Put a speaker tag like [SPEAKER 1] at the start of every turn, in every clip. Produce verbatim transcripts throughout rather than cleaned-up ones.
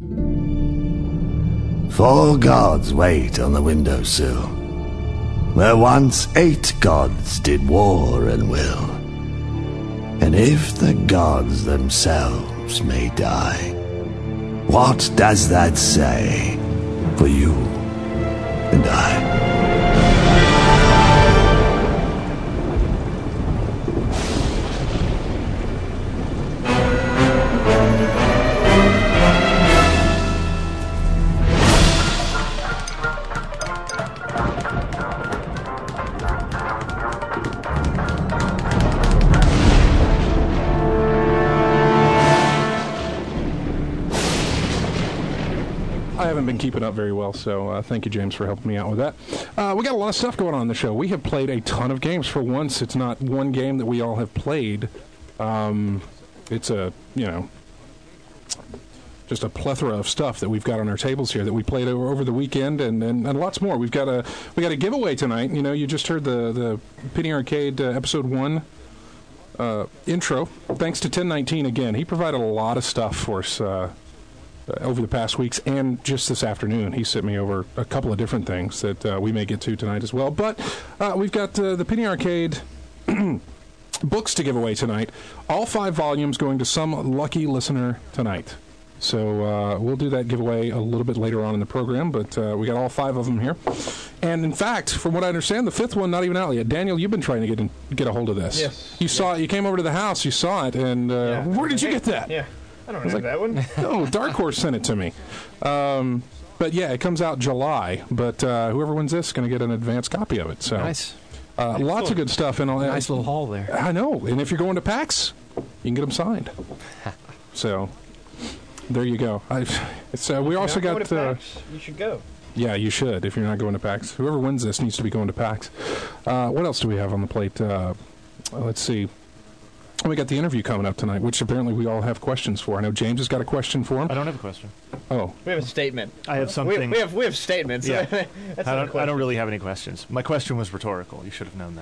[SPEAKER 1] Four gods wait on the windowsill, where once eight gods did war and will. And if the gods themselves may die, what does that say for you and I?
[SPEAKER 2] Been keeping up very well, so uh, thank you, James, for helping me out with that. Uh, we got a lot of stuff going on in the show. We have played a ton of games. For once, it's not one game that we all have played. Um, it's a, you know, just a plethora of stuff that we've got on our tables here that we played over, over the weekend, and, and, and lots more. We've got a we got a giveaway tonight. You know, you just heard the the Penny Arcade uh, episode one uh, intro. Thanks to ten nineteen again. He provided a lot of stuff for us. Uh, Uh, over the past weeks, and just this afternoon, he sent me over a couple of different things that uh, we may get to tonight as well. But uh, we've got uh, the Penny Arcade books to give away tonight. All five volumes going to some lucky listener tonight. So uh, we'll do that giveaway a little bit later on in the program, but uh, we got all five of them here. And in fact, from what I understand, the fifth one not even out yet. Daniel, you've been trying to get in, get a hold of this.
[SPEAKER 3] Yes.
[SPEAKER 2] You saw it. You came over to the house. You saw it, and uh,
[SPEAKER 3] Yeah.
[SPEAKER 2] where did you get that?
[SPEAKER 3] Yeah. I don't
[SPEAKER 2] I was
[SPEAKER 3] know
[SPEAKER 2] like,
[SPEAKER 3] that one.
[SPEAKER 2] Oh, Dark Horse sent it to me. Um, but yeah, it comes out July. But uh, whoever wins this is going to get an advance copy of it. So
[SPEAKER 4] Nice.
[SPEAKER 2] uh, lots of good stuff. And all that.
[SPEAKER 4] Nice little haul there.
[SPEAKER 2] I know. And if you're going to PAX, you can get them signed. So there you go. I, it's, uh, we also got. Uh,
[SPEAKER 3] you should go.
[SPEAKER 2] yeah, you should if you're not going to PAX. Whoever wins this needs to be going to PAX. Uh, what else do we have on the plate? Uh, let's see. We got the interview coming up tonight, which apparently we all have questions for. I know James has got a question for him.
[SPEAKER 5] I don't have a question.
[SPEAKER 2] Oh,
[SPEAKER 3] We have a statement.
[SPEAKER 5] I have
[SPEAKER 3] We,
[SPEAKER 5] something.
[SPEAKER 3] we have we have statements.
[SPEAKER 5] Yeah.
[SPEAKER 3] That's
[SPEAKER 5] I
[SPEAKER 3] not a
[SPEAKER 5] don't. I
[SPEAKER 3] question.
[SPEAKER 5] don't really have any questions. My question was rhetorical. You should have known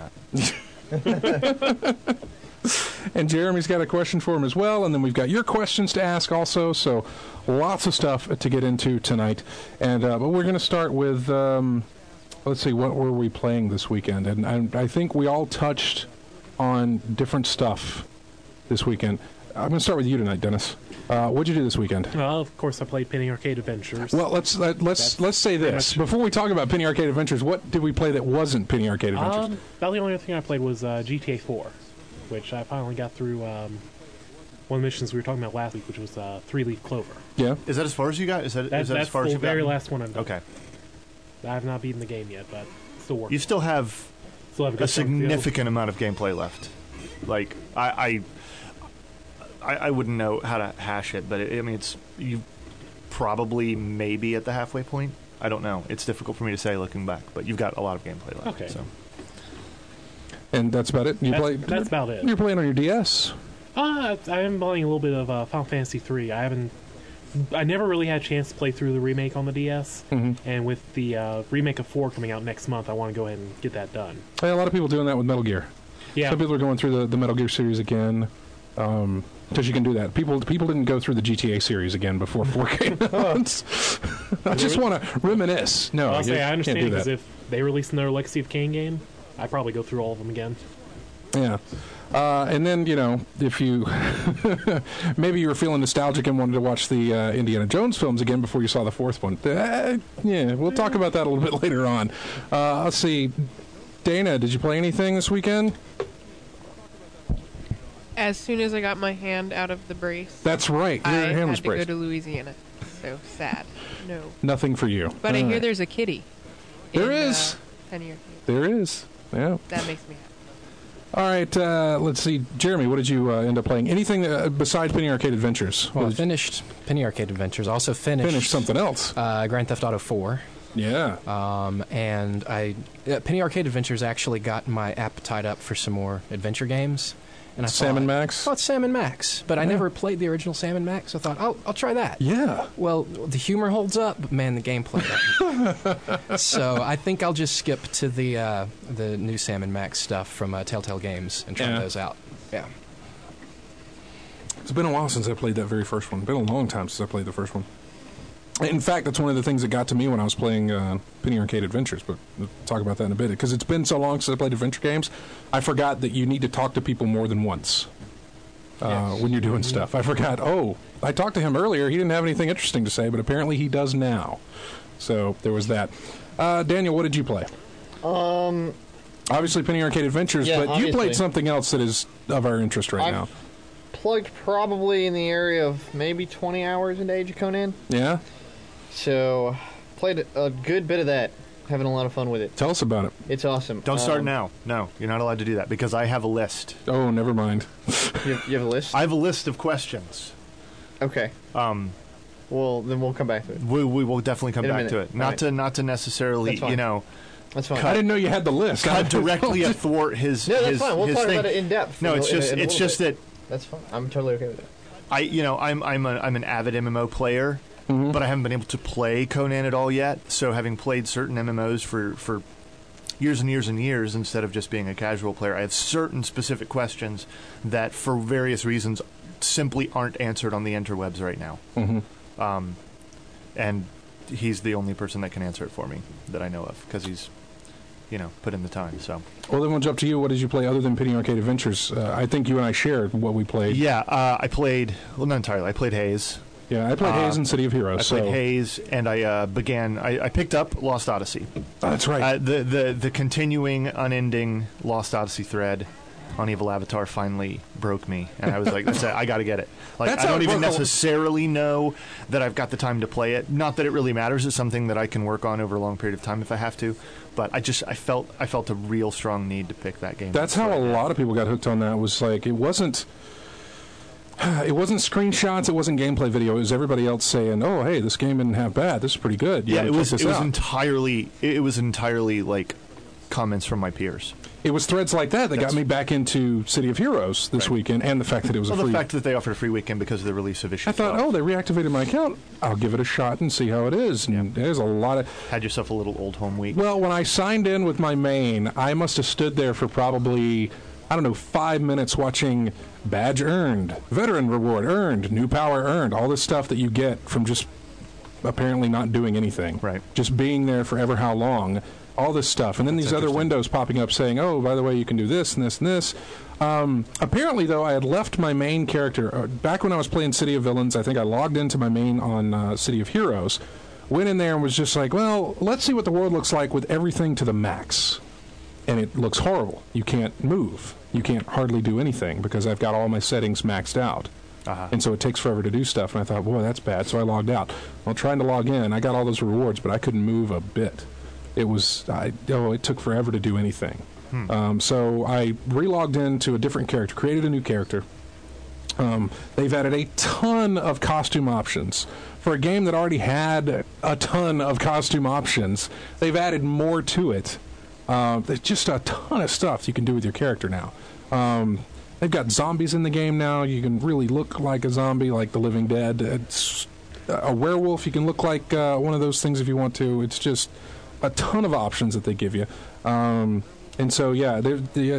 [SPEAKER 5] that.
[SPEAKER 2] and Jeremy's got a question for him as well, and then we've got your questions to ask also. So lots of stuff to get into tonight, and uh, but we're going to start with. Um, let's see, what were we playing this weekend? And I, I think we all touched on different stuff this weekend. I'm going to start with you tonight, Dennis. Uh, what'd you do this weekend?
[SPEAKER 6] Well, of course, I played Penny Arcade Adventures.
[SPEAKER 2] Well, let's let, let's
[SPEAKER 6] That's
[SPEAKER 2] let's say
[SPEAKER 6] pretty
[SPEAKER 2] this
[SPEAKER 6] much-
[SPEAKER 2] before we talk about Penny Arcade Adventures. What did we play that wasn't Penny Arcade Adventures?
[SPEAKER 6] Um, about the only other thing I played was uh, G T A four, which I finally got through um, one of the missions we were talking about last week, which was uh, Three Leaf Clover.
[SPEAKER 2] yeah.
[SPEAKER 5] Is that as far as you got? Is that,
[SPEAKER 6] That,
[SPEAKER 5] is that
[SPEAKER 6] that's
[SPEAKER 5] as far
[SPEAKER 6] the
[SPEAKER 5] as you got?
[SPEAKER 6] very last one I've done.
[SPEAKER 5] Okay.
[SPEAKER 6] I have not beaten the game yet, but still working.
[SPEAKER 5] You still have
[SPEAKER 6] still have a,
[SPEAKER 5] a
[SPEAKER 6] good chunk to go.
[SPEAKER 5] significant amount of gameplay left. Like I, I, I, I wouldn't know how to hash it, but it, I mean, it's you probably maybe at the halfway point. I don't know. It's difficult for me to say looking back, but you've got a lot of gameplay left.
[SPEAKER 6] Okay.
[SPEAKER 5] So.
[SPEAKER 2] And that's about it. You
[SPEAKER 6] That's-
[SPEAKER 2] play.
[SPEAKER 6] that's about it.
[SPEAKER 2] You're playing on your D S.
[SPEAKER 6] Uh, I am playing a little bit of uh, Final Fantasy three. I haven't. I never really had a chance to play through the remake on the D S,
[SPEAKER 2] Mhm.
[SPEAKER 6] and with the uh, remake of four coming out next month, I want to go ahead and get that done.
[SPEAKER 2] Hey, a lot of people doing that with Metal Gear.
[SPEAKER 6] Yeah,
[SPEAKER 2] Some people are going through the, the Metal Gear series again, because you can do that. People people didn't go through the G T A series again before four came out. I just want to reminisce. No,
[SPEAKER 6] I'll
[SPEAKER 2] you
[SPEAKER 6] say I
[SPEAKER 2] can't
[SPEAKER 6] understand
[SPEAKER 2] do
[SPEAKER 6] because
[SPEAKER 2] that.
[SPEAKER 6] if they release another Legacy of Kain game, I'd probably go through all of them again.
[SPEAKER 2] Yeah. Uh, and then, you know, if you maybe you were feeling nostalgic and wanted to watch the uh, Indiana Jones films again before you saw the fourth one. Uh, yeah, we'll talk about that a little bit later on. Uh, let's see. Dana, did you play anything this weekend?
[SPEAKER 7] As soon as I got my hand out of the brace,
[SPEAKER 2] That's right. Your
[SPEAKER 7] I
[SPEAKER 2] hand
[SPEAKER 7] had
[SPEAKER 2] was
[SPEAKER 7] to go
[SPEAKER 2] braced.
[SPEAKER 7] to Louisiana. So sad. No.
[SPEAKER 2] Nothing for you.
[SPEAKER 7] But I
[SPEAKER 2] All
[SPEAKER 7] hear
[SPEAKER 2] right.
[SPEAKER 7] there's a kitty.
[SPEAKER 2] There
[SPEAKER 7] in,
[SPEAKER 2] is.
[SPEAKER 7] Uh, Penny Arcade.
[SPEAKER 2] There is. Yeah.
[SPEAKER 7] That makes me happy.
[SPEAKER 2] All right. Uh, let's see. Jeremy, what did you uh, end up playing? Anything uh, besides Penny Arcade Adventures?
[SPEAKER 4] Well, I
[SPEAKER 2] What did you-
[SPEAKER 4] finished Penny Arcade Adventures. Also finished
[SPEAKER 2] Finish something else.
[SPEAKER 4] uh, Grand Theft Auto four.
[SPEAKER 2] Yeah.
[SPEAKER 4] Um, and I uh, Penny Arcade Adventures actually got my appetite up for some more adventure games. And I
[SPEAKER 2] Sam and
[SPEAKER 4] thought,
[SPEAKER 2] Max?
[SPEAKER 4] Oh, it's Sam and Max. But I
[SPEAKER 2] Yeah.
[SPEAKER 4] never played the original Sam and Max. So I thought, oh, I'll try that.
[SPEAKER 2] Yeah.
[SPEAKER 4] Well, the humor holds up, but man, the gameplay doesn't. So I think I'll just skip to the uh, the new Sam and Max stuff from uh, Telltale Games and try
[SPEAKER 2] Yeah.
[SPEAKER 4] those out. Yeah.
[SPEAKER 2] It's been a while since I played that very first one. Been a long time since I played the first one. In fact, that's one of the things that got to me when I was playing uh, Penny Arcade Adventures, but we'll talk about that in a bit. Because it's been so long since I played adventure games, I forgot that you need to talk to people more than once uh,
[SPEAKER 3] Yes.
[SPEAKER 2] when you're doing stuff. I forgot, oh, I talked to him earlier. He didn't have anything interesting to say, but apparently he does now. So there was that. Uh, Daniel, what did you play?
[SPEAKER 3] Um,
[SPEAKER 2] Obviously Penny Arcade Adventures,
[SPEAKER 3] Yeah,
[SPEAKER 2] but you
[SPEAKER 3] obviously.
[SPEAKER 2] played something else that is of our interest right
[SPEAKER 3] I've
[SPEAKER 2] now.
[SPEAKER 3] plugged probably in the area of maybe twenty hours into Age of Conan.
[SPEAKER 2] Yeah?
[SPEAKER 3] So, played a good bit of that. Having a lot of fun with it.
[SPEAKER 2] Tell us about it.
[SPEAKER 3] It's awesome.
[SPEAKER 5] Don't start
[SPEAKER 3] Um,
[SPEAKER 5] now. No, you're not allowed to do that because I have a list.
[SPEAKER 2] Oh, never mind.
[SPEAKER 3] You have, you have a list?
[SPEAKER 5] I have a list of questions.
[SPEAKER 3] Okay.
[SPEAKER 5] Um,
[SPEAKER 3] Well, then we'll come back to it.
[SPEAKER 5] we, we will definitely come
[SPEAKER 3] In a
[SPEAKER 5] back
[SPEAKER 3] minute.
[SPEAKER 5] to it. Not
[SPEAKER 3] Alright.
[SPEAKER 5] to not to necessarily,
[SPEAKER 3] That's fine.
[SPEAKER 5] you know,
[SPEAKER 3] That's fine.
[SPEAKER 2] I didn't know you had the list.
[SPEAKER 5] cut directly athwart his.
[SPEAKER 3] No, that's
[SPEAKER 5] his,
[SPEAKER 3] fine. We'll
[SPEAKER 5] his
[SPEAKER 3] talk
[SPEAKER 5] thing.
[SPEAKER 3] about it in depth.
[SPEAKER 5] No,
[SPEAKER 3] in a-
[SPEAKER 5] it's
[SPEAKER 3] in a-
[SPEAKER 5] just
[SPEAKER 3] in a
[SPEAKER 5] it's
[SPEAKER 3] little
[SPEAKER 5] just
[SPEAKER 3] bit.
[SPEAKER 5] that
[SPEAKER 3] That's fine. I'm totally okay with it.
[SPEAKER 5] I, you know, I'm I'm a, I'm an avid M M O player,
[SPEAKER 2] Mhm.
[SPEAKER 5] but I haven't been able to play Conan at all yet. So having played certain M M Os for for years and years and years, instead of just being a casual player, I have certain specific questions that, for various reasons, simply aren't answered on the interwebs right now.
[SPEAKER 2] Mhm.
[SPEAKER 5] Um, and he's the only person that can answer it for me that I know of because he's, you know, put in the time. So
[SPEAKER 2] Well, then we'll jump to you. What did you play other than Penny Arcade Adventures? Uh, I think you and I shared what we played.
[SPEAKER 5] yeah, uh, I played well, not entirely. I played Haze.
[SPEAKER 2] Yeah, I played
[SPEAKER 5] Uh,
[SPEAKER 2] Haze and City of Heroes.
[SPEAKER 5] I
[SPEAKER 2] so
[SPEAKER 5] played Haze, and I uh, began. I, I picked up Lost Odyssey.
[SPEAKER 2] Oh, that's right.
[SPEAKER 5] Uh, the the the continuing, unending Lost Odyssey thread on Evil Avatar finally broke me, and I was like, "That's it. I got to get it." Like,
[SPEAKER 2] That's
[SPEAKER 5] I
[SPEAKER 2] how
[SPEAKER 5] don't
[SPEAKER 2] it
[SPEAKER 5] even
[SPEAKER 2] broke a-
[SPEAKER 5] necessarily know that I've got the time to play it. Not that it really matters. It's something that I can work on over a long period of time if I have to. But I just I felt I felt a real strong need to pick that game.
[SPEAKER 2] That's
[SPEAKER 5] up.
[SPEAKER 2] how a
[SPEAKER 5] So, yeah.
[SPEAKER 2] lot of people got hooked on that. Was like it wasn't. It wasn't screenshots. It wasn't gameplay video. It was everybody else saying, "Oh, hey, this game didn't have bad. This is pretty good." You
[SPEAKER 5] Yeah,
[SPEAKER 2] gotta
[SPEAKER 5] it
[SPEAKER 2] check
[SPEAKER 5] was
[SPEAKER 2] this
[SPEAKER 5] it was
[SPEAKER 2] out."
[SPEAKER 5] entirely it was entirely like comments from my peers.
[SPEAKER 2] It was threads like that that got
[SPEAKER 5] That's-
[SPEAKER 2] me back into City of Heroes this
[SPEAKER 5] Right.
[SPEAKER 2] weekend, and the fact that it was
[SPEAKER 5] Well,
[SPEAKER 2] a free.
[SPEAKER 5] the fact that they offered a free weekend because of the release of issue
[SPEAKER 2] I thought,
[SPEAKER 5] twelve.
[SPEAKER 2] oh, they reactivated my account. I'll give it a shot and see how it is. And there's a lot of.
[SPEAKER 5] Had yourself a little old home week.
[SPEAKER 2] Well, when I signed in with my main, I must have stood there for probably, I don't know, five minutes watching badge earned, veteran reward earned, new power earned, all this stuff that you get from just apparently not doing anything.
[SPEAKER 5] Right.
[SPEAKER 2] Just being there forever how long, all this stuff. And then
[SPEAKER 5] That's
[SPEAKER 2] these other
[SPEAKER 5] interesting.
[SPEAKER 2] windows popping up saying, oh, by the way, you can do this and this and this. Um, apparently, though, I had left my main character. Uh, back when I was playing City of Villains, I think I logged into my main on uh, City of Heroes, went in there and was just like, well, let's see what the world looks like with everything to the max. And it looks horrible. You can't move. You can't hardly do anything because I've got all my settings maxed out.
[SPEAKER 5] Uh-huh.
[SPEAKER 2] And so it takes forever to do stuff. And I thought, boy, that's bad. So I logged out. Well, trying to log in, I got all those rewards, but I couldn't move a bit. It was, I, oh, it took forever to do anything.
[SPEAKER 5] Hmm.
[SPEAKER 2] Um, so I relogged into a different character, created a new character. Um, they've added a ton of costume options. For a game that already had a ton of costume options, they've added more to it. Uh, there's just a ton of stuff you can do with your character now. Um, they've got zombies in the game now. You can really look like a zombie, like The Living Dead. It's a werewolf. You can look like uh, one of those things if you want to. It's just a ton of options that they give you. Um, and so, yeah, they're, they, uh,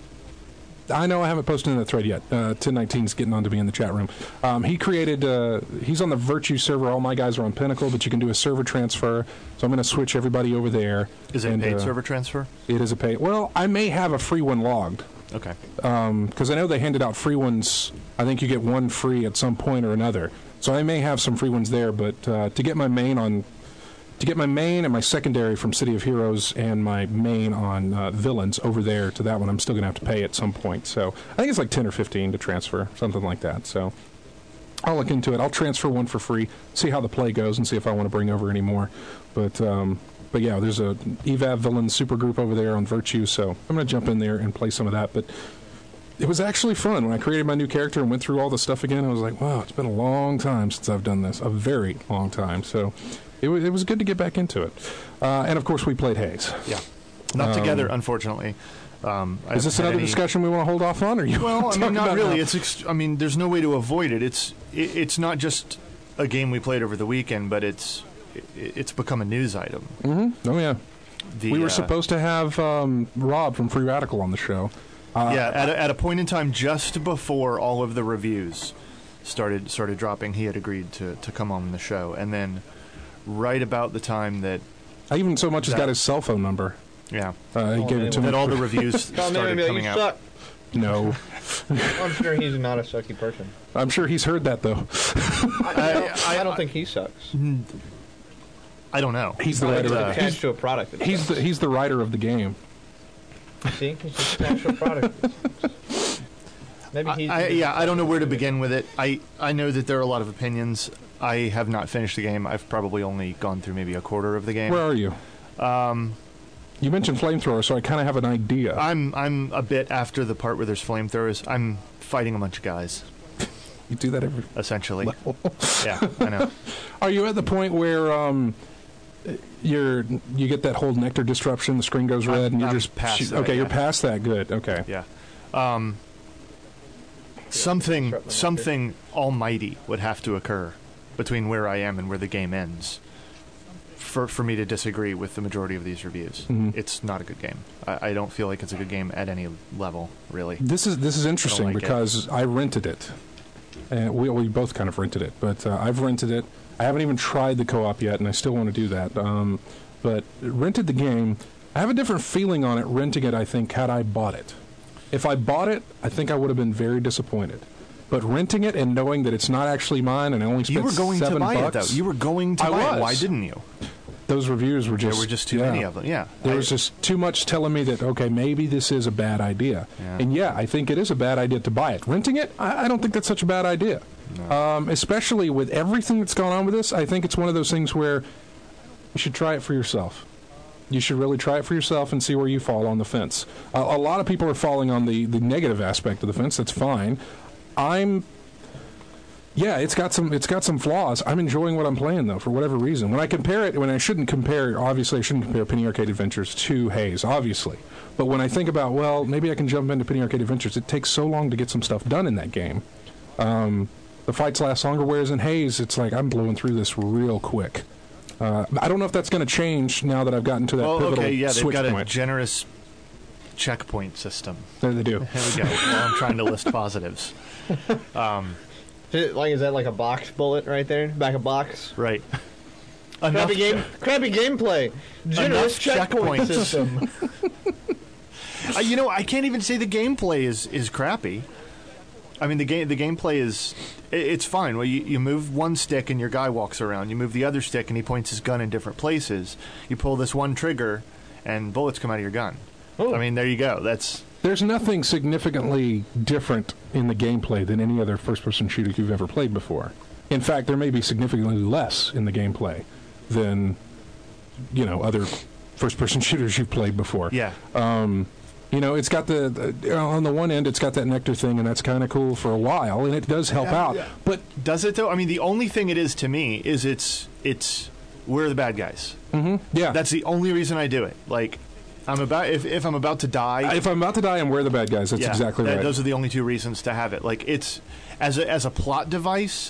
[SPEAKER 2] I know I haven't posted in the thread yet. Uh, ten nineteen's getting on to me in the chat room. Um, he created, uh, he's on the Virtue server. All my guys are on Pinnacle, but you can do a server transfer. So I'm going to switch everybody over there.
[SPEAKER 5] Is it
[SPEAKER 2] And,
[SPEAKER 5] paid
[SPEAKER 2] uh,
[SPEAKER 5] server transfer?
[SPEAKER 2] It is a pay. Well, I may have a free one logged.
[SPEAKER 5] Okay.
[SPEAKER 2] Because I know they handed out free ones. I think you get one free at some point or another. So I may have some free ones there, but uh, to get my main on, to get my main and my secondary from City of Heroes and my main on uh, Villains over there to that one, I'm still going to have to pay at some point. So I think it's like ten or fifteen to transfer, something like that. So I'll look into it. I'll transfer one for free, see how the play goes, and see if I want to bring over any more. But um, but yeah, there's a E V A V Villains super group over there on Virtue, so I'm going to jump in there and play some of that. But it was actually fun. When I created my new character and went through all the stuff again, I was like, wow, it's been a long time since I've done this. A very long time. So it was, it was good to get back into it. Uh, and, of course, we played Haze.
[SPEAKER 5] Yeah. Not
[SPEAKER 2] Um,
[SPEAKER 5] together, unfortunately. Um, I
[SPEAKER 2] Is this
[SPEAKER 5] haven't had
[SPEAKER 2] another
[SPEAKER 5] any-
[SPEAKER 2] discussion we want to hold off on? Or you
[SPEAKER 5] Well,
[SPEAKER 2] want
[SPEAKER 5] I
[SPEAKER 2] to
[SPEAKER 5] mean,
[SPEAKER 2] talk
[SPEAKER 5] not
[SPEAKER 2] about
[SPEAKER 5] really.
[SPEAKER 2] how-
[SPEAKER 5] It's. Ex- I mean, there's no way to avoid it. It's. It, it's not just a game we played over the weekend, but it's. It, it's become a news item.
[SPEAKER 2] Mhm. Oh, yeah.
[SPEAKER 5] The,
[SPEAKER 2] we were
[SPEAKER 5] uh,
[SPEAKER 2] supposed to have um, Rob from Free Radical on the show. Uh,
[SPEAKER 5] yeah, at a, at a point in time just before all of the reviews started started dropping, he had agreed to, to come on the show, and then right about the time that
[SPEAKER 2] I even so much as
[SPEAKER 5] That-
[SPEAKER 2] got his cell phone number.
[SPEAKER 5] yeah
[SPEAKER 2] Uh, he
[SPEAKER 3] Oh,
[SPEAKER 2] gave
[SPEAKER 3] man.
[SPEAKER 2] it to me.
[SPEAKER 5] that all the
[SPEAKER 2] for-
[SPEAKER 5] reviews
[SPEAKER 3] Call me
[SPEAKER 5] started
[SPEAKER 3] and be like,
[SPEAKER 5] coming
[SPEAKER 3] you
[SPEAKER 5] out.
[SPEAKER 3] suck.
[SPEAKER 2] No,
[SPEAKER 3] I'm sure he's not a sucky person.
[SPEAKER 2] I'm sure he's heard that though.
[SPEAKER 3] I, don't,
[SPEAKER 5] I-
[SPEAKER 3] I don't think he sucks.
[SPEAKER 5] I don't know.
[SPEAKER 2] He's the
[SPEAKER 3] He's
[SPEAKER 2] writer.
[SPEAKER 5] uh,
[SPEAKER 2] Of,
[SPEAKER 3] attached
[SPEAKER 2] he's,
[SPEAKER 3] to a product. that
[SPEAKER 2] he's the he's the writer of the game.
[SPEAKER 3] sucks. See, he's just attached to a product. Maybe he's.
[SPEAKER 5] I, I, yeah, I don't know where to begin with it. I, I know that there are a lot of opinions. I have not finished the game. I've probably only gone through maybe a quarter of the game.
[SPEAKER 2] Where are you? Um, you mentioned flamethrower, so I kind of have an idea.
[SPEAKER 5] I'm I'm a bit after the part where there's flamethrowers. I'm fighting a bunch of guys,
[SPEAKER 2] You do that every.
[SPEAKER 5] essentially. Yeah, I know.
[SPEAKER 2] Are you at the point where um, you're you get that whole nectar disruption? The screen goes red,
[SPEAKER 5] I'm-
[SPEAKER 2] and you're
[SPEAKER 5] I'm
[SPEAKER 2] just
[SPEAKER 5] past
[SPEAKER 2] shoot-
[SPEAKER 5] that,
[SPEAKER 2] okay. You're
[SPEAKER 5] yeah.
[SPEAKER 2] past that. Good. Okay.
[SPEAKER 5] Yeah. Um, something
[SPEAKER 3] disrupt the
[SPEAKER 5] something almighty would have to occur between where I am and where the game ends for for me to disagree with the majority of these reviews.
[SPEAKER 2] Mhm.
[SPEAKER 5] It's not a good game. I, I don't feel like it's a good game at any level, really.
[SPEAKER 2] This is this is interesting
[SPEAKER 5] like it.
[SPEAKER 2] because I rented it, and we we both kind of rented it. But uh, I've rented it. I haven't even tried the co-op yet, and I still want to do that. Um, but rented the game. I have a different feeling on it renting it. I think had I bought it. If I bought it, I think I would have been very disappointed. But renting it and knowing that it's not actually mine, and I only spent
[SPEAKER 5] You were going
[SPEAKER 2] seven
[SPEAKER 5] to buy
[SPEAKER 2] bucks,
[SPEAKER 5] it, though. You were going to
[SPEAKER 2] I
[SPEAKER 5] buy
[SPEAKER 2] was.
[SPEAKER 5] it. Why didn't you?
[SPEAKER 2] those reviews were just
[SPEAKER 5] There were just too
[SPEAKER 2] yeah.
[SPEAKER 5] many of them. Yeah.
[SPEAKER 2] There
[SPEAKER 5] I-
[SPEAKER 2] was just too much telling me that, okay, maybe this is a bad idea.
[SPEAKER 5] Yeah.
[SPEAKER 2] And yeah, I think it is a bad idea to buy it. Renting it, I, I don't think that's such a bad idea. Um, especially with everything that's gone on with this, I think it's one of those things where you should try it for yourself. You should really try it for yourself and see where you fall on the fence. Uh, a lot of people are falling on the, the negative aspect of the fence. That's fine. I'm yeah, it's got some it's got some flaws. I'm enjoying what I'm playing though, for whatever reason. When I compare it, when I shouldn't compare, obviously I shouldn't compare Penny Arcade Adventures to Haze, obviously. But when I think about, well, maybe I can jump into Penny Arcade Adventures, it takes so long to get some stuff done in that game. Um, the fights last longer, whereas in Haze, it's like I'm blowing through this real quick. Uh, I don't know if that's going to change now that I've gotten to that
[SPEAKER 5] well,
[SPEAKER 2] pivotal
[SPEAKER 5] okay, yeah, they've
[SPEAKER 2] switch
[SPEAKER 5] got a
[SPEAKER 2] point.
[SPEAKER 5] generous checkpoint system.
[SPEAKER 2] There they do.
[SPEAKER 5] There we go. Well, I'm trying to list positives. Um,
[SPEAKER 3] Is it like is that like a box bullet right there? Back of box.
[SPEAKER 5] right. Enough,
[SPEAKER 3] Crappy game. Crappy gameplay. Generous
[SPEAKER 5] Enough
[SPEAKER 3] checkpoint
[SPEAKER 5] checkpoints.
[SPEAKER 3] system.
[SPEAKER 5] Uh, you know, I can't even say the gameplay is, is crappy. I mean, the game the gameplay is i it's fine. Well, you, you move one stick and your guy walks around. You move the other stick and he points his gun in different places. You pull this one trigger, and bullets come out of your gun.
[SPEAKER 3] Oh.
[SPEAKER 5] I mean, there you go. That's
[SPEAKER 2] There's nothing significantly different in the gameplay than any other first-person shooter you've ever played before. In fact, there may be significantly less in the gameplay than, you know, other first-person shooters you've played before.
[SPEAKER 5] yeah.
[SPEAKER 2] Um, you know, it's got the, the on the one end, it's got that nectar thing, and that's kind of cool for a while, and it does help out. But
[SPEAKER 5] Does it though? I mean, the only thing it is to me is it's it's we're the bad guys.
[SPEAKER 2] yeah,
[SPEAKER 5] That's the only reason I do it. Like, I'm about if if I'm about to die.
[SPEAKER 2] if I'm about to die, and we're the bad guys. That's
[SPEAKER 5] yeah,
[SPEAKER 2] exactly
[SPEAKER 5] that-
[SPEAKER 2] right.
[SPEAKER 5] Those are the only two reasons to have it. Like, it's as a, as a plot device.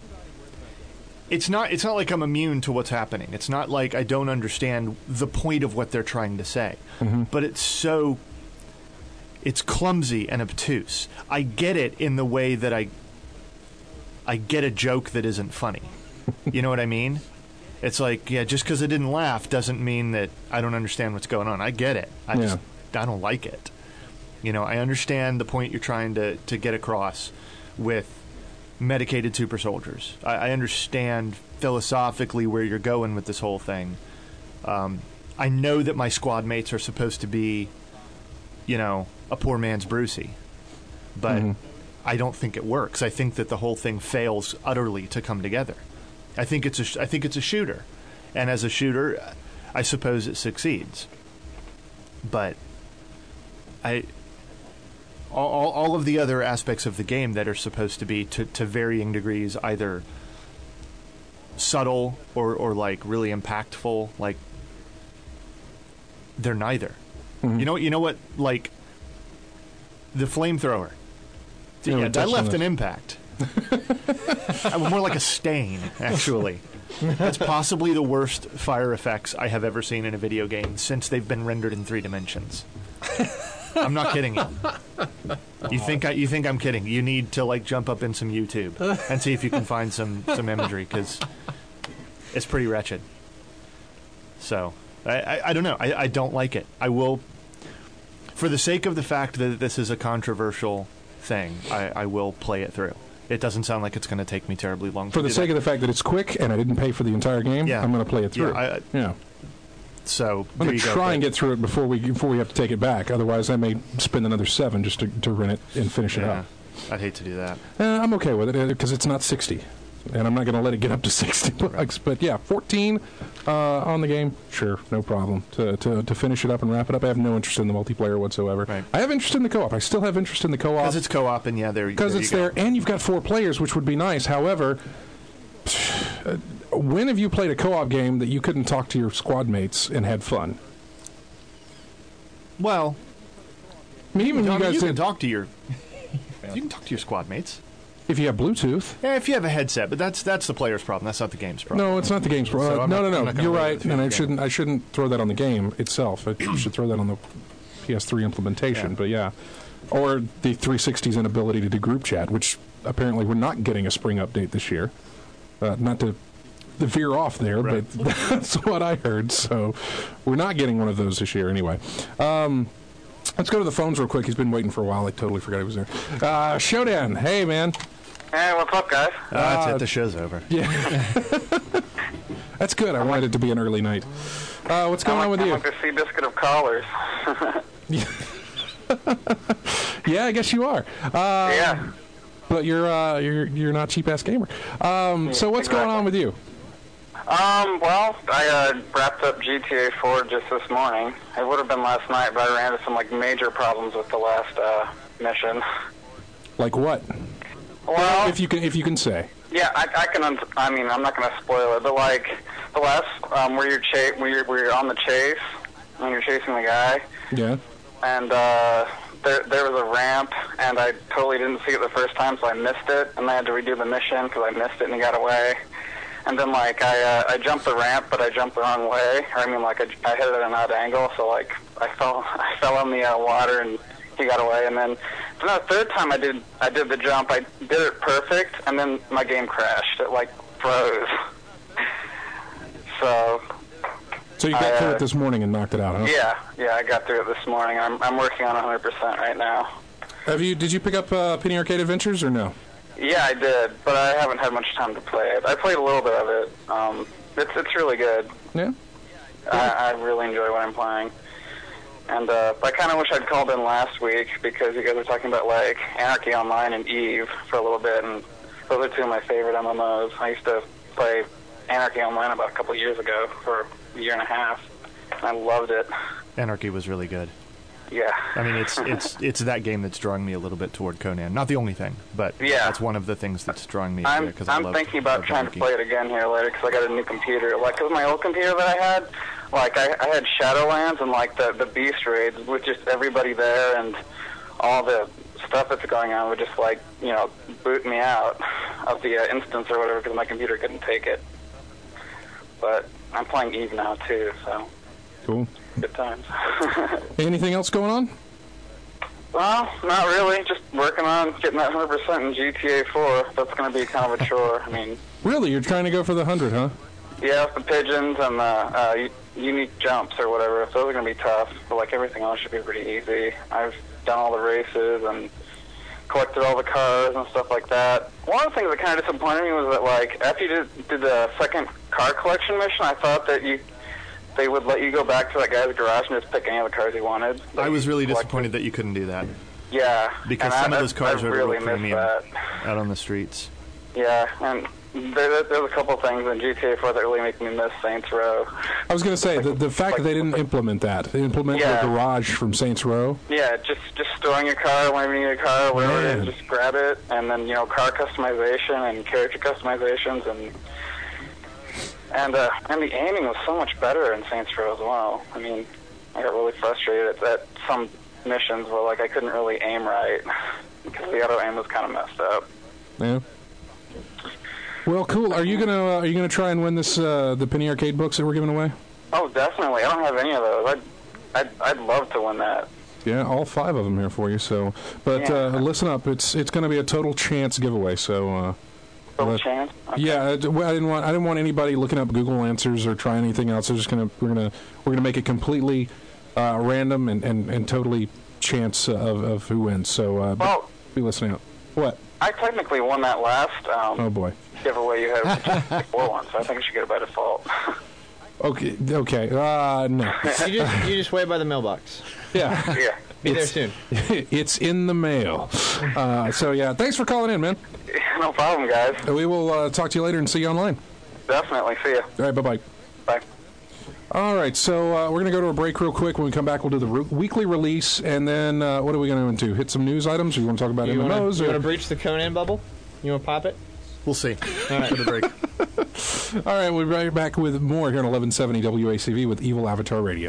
[SPEAKER 5] It's not. It's not like I'm immune to what's happening. It's not like I don't understand the point of what they're trying to say.
[SPEAKER 2] Mm-hmm.
[SPEAKER 5] But it's so. It's clumsy and obtuse. I get it in the way that I. I get a joke that isn't funny. You know what I mean? It's like, yeah, just because I didn't laugh doesn't mean that I don't understand what's going on. I get it. I just I don't like it. You know, I understand the point you're trying to, to get across with medicated super soldiers. I, I understand philosophically where you're going with this whole thing. Um, I know that my squad mates are supposed to be, you know, a poor man's Brucey. But
[SPEAKER 2] Mhm.
[SPEAKER 5] I don't think it works. I think that the whole thing fails utterly to come together. I think it's a sh- I think it's a shooter, and as a shooter, I suppose it succeeds. But I all, all all of the other aspects of the game that are supposed to be to, to varying degrees either subtle or, or like really impactful, like they're neither.
[SPEAKER 2] Mhm.
[SPEAKER 5] You know you know what like the flamethrower.
[SPEAKER 2] Yeah, we
[SPEAKER 5] Yeah, that
[SPEAKER 2] touched on
[SPEAKER 5] left
[SPEAKER 2] this.
[SPEAKER 5] an impact. Uh, more like a stain, actually. That's possibly the worst fire effects I have ever seen in a video game since they've been rendered in three dimensions. I'm not kidding you. You think I, you think I'm kidding? You need to like jump up in some YouTube and see if you can find some some imagery because It's pretty wretched. So, I, I, I don't know. I, I don't like it. I will, for the sake of the fact that this is a controversial thing, I, I will play it through. It doesn't sound like it's going to take me terribly long.
[SPEAKER 2] For
[SPEAKER 5] to
[SPEAKER 2] the
[SPEAKER 5] do
[SPEAKER 2] sake
[SPEAKER 5] that.
[SPEAKER 2] of the fact that it's quick and I didn't pay for the entire game,
[SPEAKER 5] Yeah.
[SPEAKER 2] I'm going to play it through.
[SPEAKER 5] Yeah, I-
[SPEAKER 2] yeah.
[SPEAKER 5] So,
[SPEAKER 2] I'm
[SPEAKER 5] there
[SPEAKER 2] going
[SPEAKER 5] you
[SPEAKER 2] to
[SPEAKER 5] go.
[SPEAKER 2] try
[SPEAKER 5] But-
[SPEAKER 2] and get through it before we before we have to take it back. Otherwise, I may spend another seven just to, to rent it and finish it
[SPEAKER 5] Yeah,
[SPEAKER 2] up.
[SPEAKER 5] I'd hate to do that.
[SPEAKER 2] Uh, I'm okay with it because it's not sixty, and I'm not going to let it get up to sixty bucks. But yeah, fourteen uh, on the game, sure, no problem. To, to to finish it up and wrap it up, I have no interest in the multiplayer whatsoever.
[SPEAKER 5] Right.
[SPEAKER 2] I have interest in the co-op. I still have interest in the co-op
[SPEAKER 5] Because it's co-op, and yeah, there
[SPEAKER 2] because
[SPEAKER 5] there
[SPEAKER 2] it's
[SPEAKER 5] you go.
[SPEAKER 2] there, and you've got four players, which would be nice. However, when have you played a co-op game that you couldn't talk to your squad mates and had fun?
[SPEAKER 5] Well,
[SPEAKER 2] I mean, even
[SPEAKER 5] I
[SPEAKER 2] you
[SPEAKER 5] mean,
[SPEAKER 2] guys
[SPEAKER 5] you can
[SPEAKER 2] did,
[SPEAKER 5] talk to your you can talk to your squad mates.
[SPEAKER 2] if you have Bluetooth.
[SPEAKER 5] Yeah, if you have a headset, but that's that's the player's problem. That's not the game's problem.
[SPEAKER 2] No, it's not the game's
[SPEAKER 5] So
[SPEAKER 2] problem.
[SPEAKER 5] I'm
[SPEAKER 2] no,
[SPEAKER 5] not-
[SPEAKER 2] no,
[SPEAKER 5] I'm
[SPEAKER 2] no.
[SPEAKER 5] not gonna
[SPEAKER 2] You're
[SPEAKER 5] let
[SPEAKER 2] right,
[SPEAKER 5] it
[SPEAKER 2] and I
[SPEAKER 5] through the
[SPEAKER 2] shouldn't. I shouldn't throw that on the game itself. I should throw that on the P S three implementation.
[SPEAKER 5] Yeah.
[SPEAKER 2] But yeah, or the three sixty's inability to do group chat, which apparently we're not getting a spring update this year. Uh, not to to veer off there,
[SPEAKER 5] Right.
[SPEAKER 2] but that's what I heard. So we're not getting one of those this year anyway. Um, let's go to the phones real quick. He's been waiting for a while. I totally forgot he was there. Uh, Showdown. Hey, man.
[SPEAKER 8] Hey, what's up, guys?
[SPEAKER 5] Uh, that's
[SPEAKER 2] Uh,
[SPEAKER 5] it. The show's over.
[SPEAKER 2] Yeah. That's good. I wanted it to be an early night. Uh, what's going
[SPEAKER 8] I'm
[SPEAKER 2] on with
[SPEAKER 8] like,
[SPEAKER 2] you?
[SPEAKER 8] I'm like the sea biscuit of callers.
[SPEAKER 2] Yeah, I guess you are. Uh,
[SPEAKER 8] yeah.
[SPEAKER 2] But you're uh, you're you're not cheap ass gamer. Um, so what's going on with you?
[SPEAKER 8] Um, well, I uh, wrapped up G T A four just this morning. It would have been last night, but I ran into some like major problems with the last uh, mission.
[SPEAKER 2] Like what?
[SPEAKER 8] Well,
[SPEAKER 2] If you can if you can say.
[SPEAKER 8] yeah, I, I can. Un- I mean, I'm not going to spoil it, but like the last um, where you're cha- where you're, where you're on the chase, when you're chasing the guy,
[SPEAKER 2] Yeah.
[SPEAKER 8] and uh, there there was a ramp, and I totally didn't see it the first time, so I missed it, and I had to redo the mission because I missed it and he got away. And then like I uh, I jumped the ramp, but I jumped the wrong way. Or I mean, like I, I hit it at an odd angle, so like I fell I fell in the uh, water and he got away. And then then the third time I did I did the jump, I did it perfect, and then my game crashed. It like froze. So
[SPEAKER 2] So you got
[SPEAKER 8] I,
[SPEAKER 2] through
[SPEAKER 8] uh,
[SPEAKER 2] it this morning and knocked it out, huh?
[SPEAKER 8] yeah, yeah, I got through it this morning. I'm I'm working on one hundred percent right now.
[SPEAKER 2] Have you? Did you pick up uh, Penny Arcade Adventures or no?
[SPEAKER 8] Yeah, I did, but I haven't had much time to play it. I played a little bit of it. Um, it's it's really good.
[SPEAKER 2] Yeah.
[SPEAKER 8] I, I really enjoy what I'm playing. And uh, I kind of wish I'd called in last week because you guys were talking about like Anarchy Online and Eve for a little bit, and those are two of my favorite M M Os. I used to play Anarchy Online about a couple of years ago for a year and a half, and I loved it.
[SPEAKER 5] Anarchy was really good.
[SPEAKER 8] Yeah.
[SPEAKER 5] I mean, it's it's it's that game that's drawing me a little bit toward Conan. Not the only thing, but
[SPEAKER 8] Yeah.
[SPEAKER 5] that's one of the things that's drawing me.
[SPEAKER 8] I'm,
[SPEAKER 5] Because I
[SPEAKER 8] I'm
[SPEAKER 5] love,
[SPEAKER 8] thinking about
[SPEAKER 5] love
[SPEAKER 8] trying
[SPEAKER 5] Anarchy.
[SPEAKER 8] to play it again here later because I got a new computer. Like, because my old computer that I had, like, I, I had Shadowlands and, like, the, the Beast Raids with just everybody there and all the stuff that's going on would just, like, you know, boot me out of the uh, instance or whatever because my computer couldn't take it. But I'm playing Eve now, too, so
[SPEAKER 2] Cool.
[SPEAKER 8] good times.
[SPEAKER 2] Anything else going on?
[SPEAKER 8] Well, not really. Just working on getting that one hundred percent in G T A four. That's going to be kind of a chore. I mean,
[SPEAKER 2] Really? You're trying to go for the hundred, huh?
[SPEAKER 8] yeah, the pigeons and the uh, u- unique jumps or whatever, if those are going to be tough. But, like, everything else should be pretty easy. I've done all the races and collected all the cars and stuff like that. One of the things that kind of disappointed me was that, like, after you did, did the second car collection mission, I thought that you they would let you go back to that guy's garage and just pick any of the cars you wanted.
[SPEAKER 5] I was really
[SPEAKER 8] Collected.
[SPEAKER 5] disappointed that you couldn't do that
[SPEAKER 8] Yeah.
[SPEAKER 5] because
[SPEAKER 8] and
[SPEAKER 5] some
[SPEAKER 8] I,
[SPEAKER 5] of those cars
[SPEAKER 8] I
[SPEAKER 5] are a
[SPEAKER 8] really
[SPEAKER 5] little
[SPEAKER 8] missed
[SPEAKER 5] premium
[SPEAKER 8] that.
[SPEAKER 5] out on the streets.
[SPEAKER 8] Yeah, and there, there's a couple things in G T A four that really make me miss Saints Row.
[SPEAKER 2] I was going to say the the fact that they didn't implement that, they implemented
[SPEAKER 8] Yeah.
[SPEAKER 2] the garage from Saints Row.
[SPEAKER 8] Yeah, just just storing your car whenever you need a car, whatever it
[SPEAKER 2] Man.
[SPEAKER 8] is, just grab it, and then you know car customization and character customizations, and and uh, and the aiming was so much better in Saints Row as well. I mean, I got really frustrated at, at some missions where like I couldn't really aim right because the auto aim was kind of messed up.
[SPEAKER 2] Yeah. Well, cool. Are you gonna uh, are you gonna try and win this uh, the Penny Arcade books that we're giving away?
[SPEAKER 8] Oh, definitely. I don't have any of those. I'd I'd, I'd love to win that.
[SPEAKER 2] Yeah, all five of them here for you. So, but
[SPEAKER 8] Yeah.
[SPEAKER 2] uh, listen up. It's it's going to be a total chance giveaway. So, uh,
[SPEAKER 8] Still
[SPEAKER 2] Uh,
[SPEAKER 8] a chance? Okay.
[SPEAKER 2] Yeah, uh, d- well, I didn't want I didn't want anybody looking up Google answers or trying anything else. We're just gonna we're gonna we're gonna make it completely uh, random and, and, and totally chance of, of who wins. So uh,
[SPEAKER 8] Well,
[SPEAKER 2] be listening out. What?
[SPEAKER 8] I technically won that last um,
[SPEAKER 2] Oh boy.
[SPEAKER 8] giveaway you had with the four one, so I think I should get it by default.
[SPEAKER 2] Okay. Okay. Uh, no.
[SPEAKER 3] You just you just wait by the mailbox.
[SPEAKER 2] Yeah.
[SPEAKER 8] Yeah.
[SPEAKER 3] Be there
[SPEAKER 2] It's-
[SPEAKER 3] soon.
[SPEAKER 2] It's in the mail. Uh, so yeah, thanks for calling in, man.
[SPEAKER 8] No problem, guys.
[SPEAKER 2] We will uh, talk to you later and see you online.
[SPEAKER 8] Definitely. See ya.
[SPEAKER 2] All right. Bye bye.
[SPEAKER 8] Bye.
[SPEAKER 2] All right, so uh, we're going to go to a break real quick. When we come back, we'll do the re- weekly release, and then uh, what are we going to do? Hit some news items? Or you want to talk about
[SPEAKER 3] You
[SPEAKER 2] M M Os?
[SPEAKER 3] want to
[SPEAKER 2] or?
[SPEAKER 3] breach the Conan bubble? You want to pop it?
[SPEAKER 5] We'll see.
[SPEAKER 3] All right.
[SPEAKER 5] For the break.
[SPEAKER 2] All right, we'll be right back with more here on eleven seventy W A C V with Evil Avatar Radio.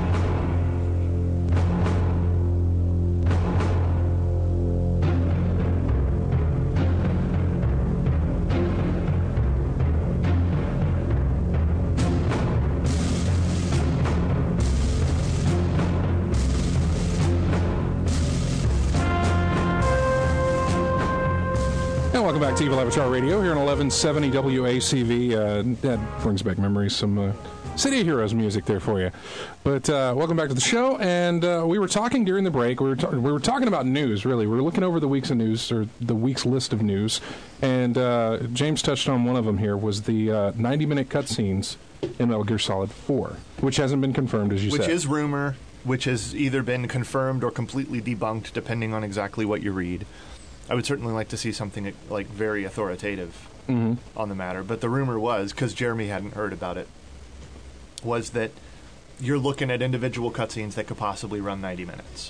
[SPEAKER 2] And welcome back to Evil Avatar Radio here on eleven seventy W A C V. Uh, that brings back memories, some uh, City of Heroes music there for you. But uh, welcome back to the show. And uh, we were talking during the break. We were, ta- we were talking about news, really. We were looking over the weeks of news, or the week's list of news. And uh, James touched on one of them here, was the uh, ninety-minute cutscenes in Metal Gear Solid four, which hasn't been confirmed, as you
[SPEAKER 5] Which
[SPEAKER 2] said.
[SPEAKER 5] is rumor, which has either been confirmed or completely debunked, depending on exactly what you read. I would certainly like to see something like very authoritative
[SPEAKER 2] Mm-hmm.
[SPEAKER 5] on the matter. But the rumor was, because Jeremy hadn't heard about it, was that you're looking at individual cutscenes that could possibly run ninety minutes.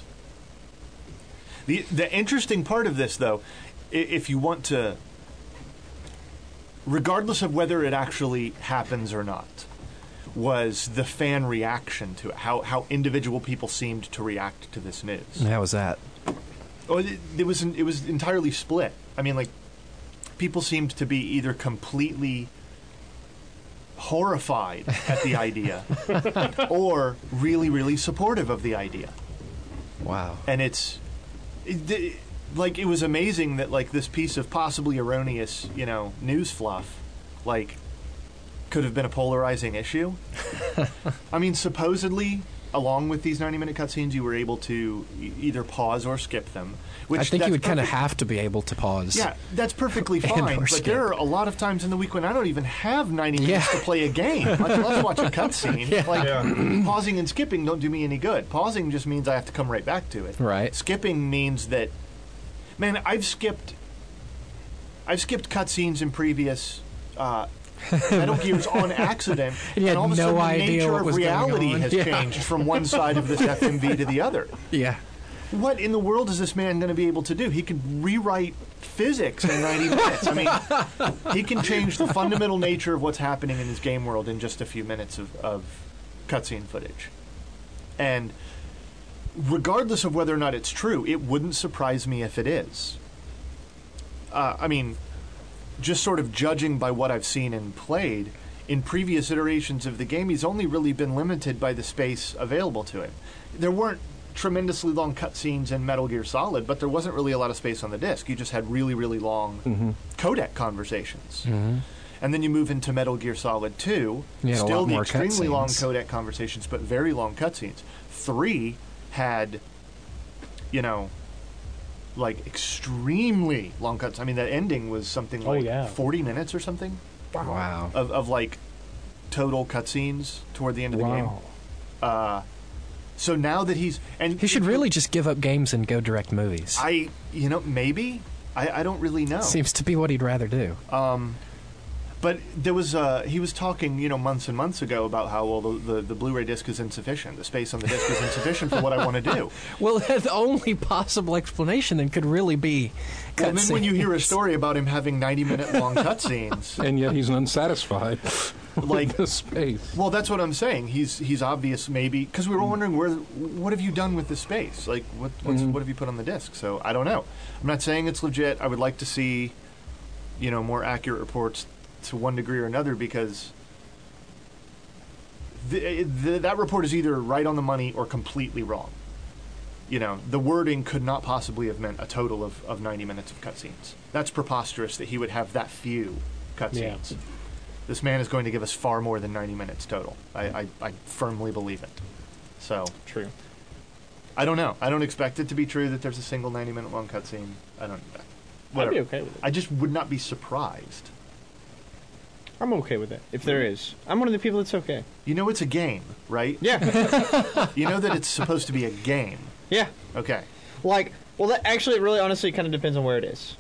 [SPEAKER 5] The the interesting part of this, though, i- if you want to, regardless of whether it actually happens or not, was the fan reaction to it, how, how individual people seemed to react to this news.
[SPEAKER 4] How was that?
[SPEAKER 5] Oh, it, it was it was entirely split. I mean, like, people seemed to be either completely horrified at the idea or really, really supportive of the idea.
[SPEAKER 4] Wow.
[SPEAKER 5] And it's it, it, like, it was amazing that, like, this piece of possibly erroneous, you know, news fluff, like, could have been a polarizing issue. I mean, supposedly, along with these ninety-minute cutscenes, you were able to e- either pause or skip them. Which
[SPEAKER 4] I think you
[SPEAKER 5] that's
[SPEAKER 4] would kind of
[SPEAKER 5] perfect-
[SPEAKER 4] have to be able to pause.
[SPEAKER 5] Yeah, that's perfectly
[SPEAKER 4] And
[SPEAKER 5] fine.
[SPEAKER 4] or
[SPEAKER 5] But
[SPEAKER 4] skip.
[SPEAKER 5] there are a lot of times in the week when I don't even have ninety minutes
[SPEAKER 4] Yeah.
[SPEAKER 5] to play a game. Like, let's watch a cutscene.
[SPEAKER 4] Yeah.
[SPEAKER 5] Like, pausing and skipping don't do me any good. Pausing just means I have to come right back to it.
[SPEAKER 4] Right.
[SPEAKER 5] Skipping means that, man, I've skipped, I've skipped cutscenes in previous uh, Metal Gears on accident,
[SPEAKER 4] And you had
[SPEAKER 5] all of a
[SPEAKER 4] no
[SPEAKER 5] sudden the
[SPEAKER 4] idea
[SPEAKER 5] nature
[SPEAKER 4] what
[SPEAKER 5] of
[SPEAKER 4] was going
[SPEAKER 5] reality
[SPEAKER 4] on.
[SPEAKER 5] has
[SPEAKER 4] Yeah.
[SPEAKER 5] changed from one side of this F M V to the other.
[SPEAKER 4] Yeah.
[SPEAKER 5] What in the world is this man going to be able to do? He could rewrite physics in ninety minutes. I mean, he can change the fundamental nature of what's happening in his game world in just a few minutes of, of cutscene footage. And regardless of whether or not it's true, it wouldn't surprise me if it is. Uh, I mean, just sort of judging by what I've seen and played, in previous iterations of the game, he's only really been limited by the space available to him. There weren't tremendously long cutscenes in Metal Gear Solid, but there wasn't really a lot of space on the disc. You just had really, really long
[SPEAKER 2] Mm-hmm.
[SPEAKER 5] codec conversations.
[SPEAKER 4] Mm-hmm.
[SPEAKER 5] And then you move into Metal Gear Solid two,
[SPEAKER 4] You had a
[SPEAKER 5] still
[SPEAKER 4] lot
[SPEAKER 5] the
[SPEAKER 4] more
[SPEAKER 5] extremely long
[SPEAKER 4] cutscenes.
[SPEAKER 5] codec conversations, but very long cutscenes. three had, you know, like extremely long cuts. I mean, that ending was something
[SPEAKER 6] Oh,
[SPEAKER 5] like
[SPEAKER 6] yeah.
[SPEAKER 5] forty minutes or something
[SPEAKER 4] Wow.
[SPEAKER 5] of, of like total cutscenes toward the end of the game.
[SPEAKER 2] Wow.
[SPEAKER 5] Uh, so now that he's and
[SPEAKER 4] He should really just give up games and go direct movies.
[SPEAKER 5] I, you know, maybe I, I don't really know.
[SPEAKER 4] Seems to be what he'd rather do.
[SPEAKER 5] Um, but there was uh, he was talking, you know, months and months ago about how well the, the, the Blu-ray disc is insufficient. The space on the disc is insufficient for what I want to do.
[SPEAKER 4] Well, the only possible explanation then could really be
[SPEAKER 5] Well, then when you hear a
[SPEAKER 4] cutscenes.
[SPEAKER 5] story about him having ninety-minute long cutscenes,
[SPEAKER 2] And yet he's unsatisfied
[SPEAKER 5] like,
[SPEAKER 2] with the space.
[SPEAKER 5] well, that's what I'm saying. He's he's obvious, maybe, because we were wondering where, what have you done with the space? Like, what what's,
[SPEAKER 2] Mhm.
[SPEAKER 5] what have you put on the disc? So I don't know. I'm not saying it's legit. I would like to see, you know, more accurate reports to one degree or another, because the, the, that report is either right on the money or completely wrong. you know, the wording could not possibly have meant a total of, of ninety minutes of cutscenes. That's preposterous that he would have that few cutscenes.
[SPEAKER 6] Yeah.
[SPEAKER 5] This man is going to give us far more than ninety minutes total. I, I, I firmly believe it. So
[SPEAKER 3] True.
[SPEAKER 5] I don't know. I don't expect it to be true that there's a single ninety minute long cutscene. I don't.
[SPEAKER 3] I'd
[SPEAKER 5] Whatever.
[SPEAKER 3] be okay with it.
[SPEAKER 5] I just would not be surprised.
[SPEAKER 3] I'm okay with it. If there is, I'm one of the people that's okay.
[SPEAKER 5] You know, it's a game, right?
[SPEAKER 3] Yeah.
[SPEAKER 5] You know that it's supposed to be a game.
[SPEAKER 3] Yeah.
[SPEAKER 5] Okay.
[SPEAKER 3] Like, well, that actually, it really, honestly, kind of depends on where it is.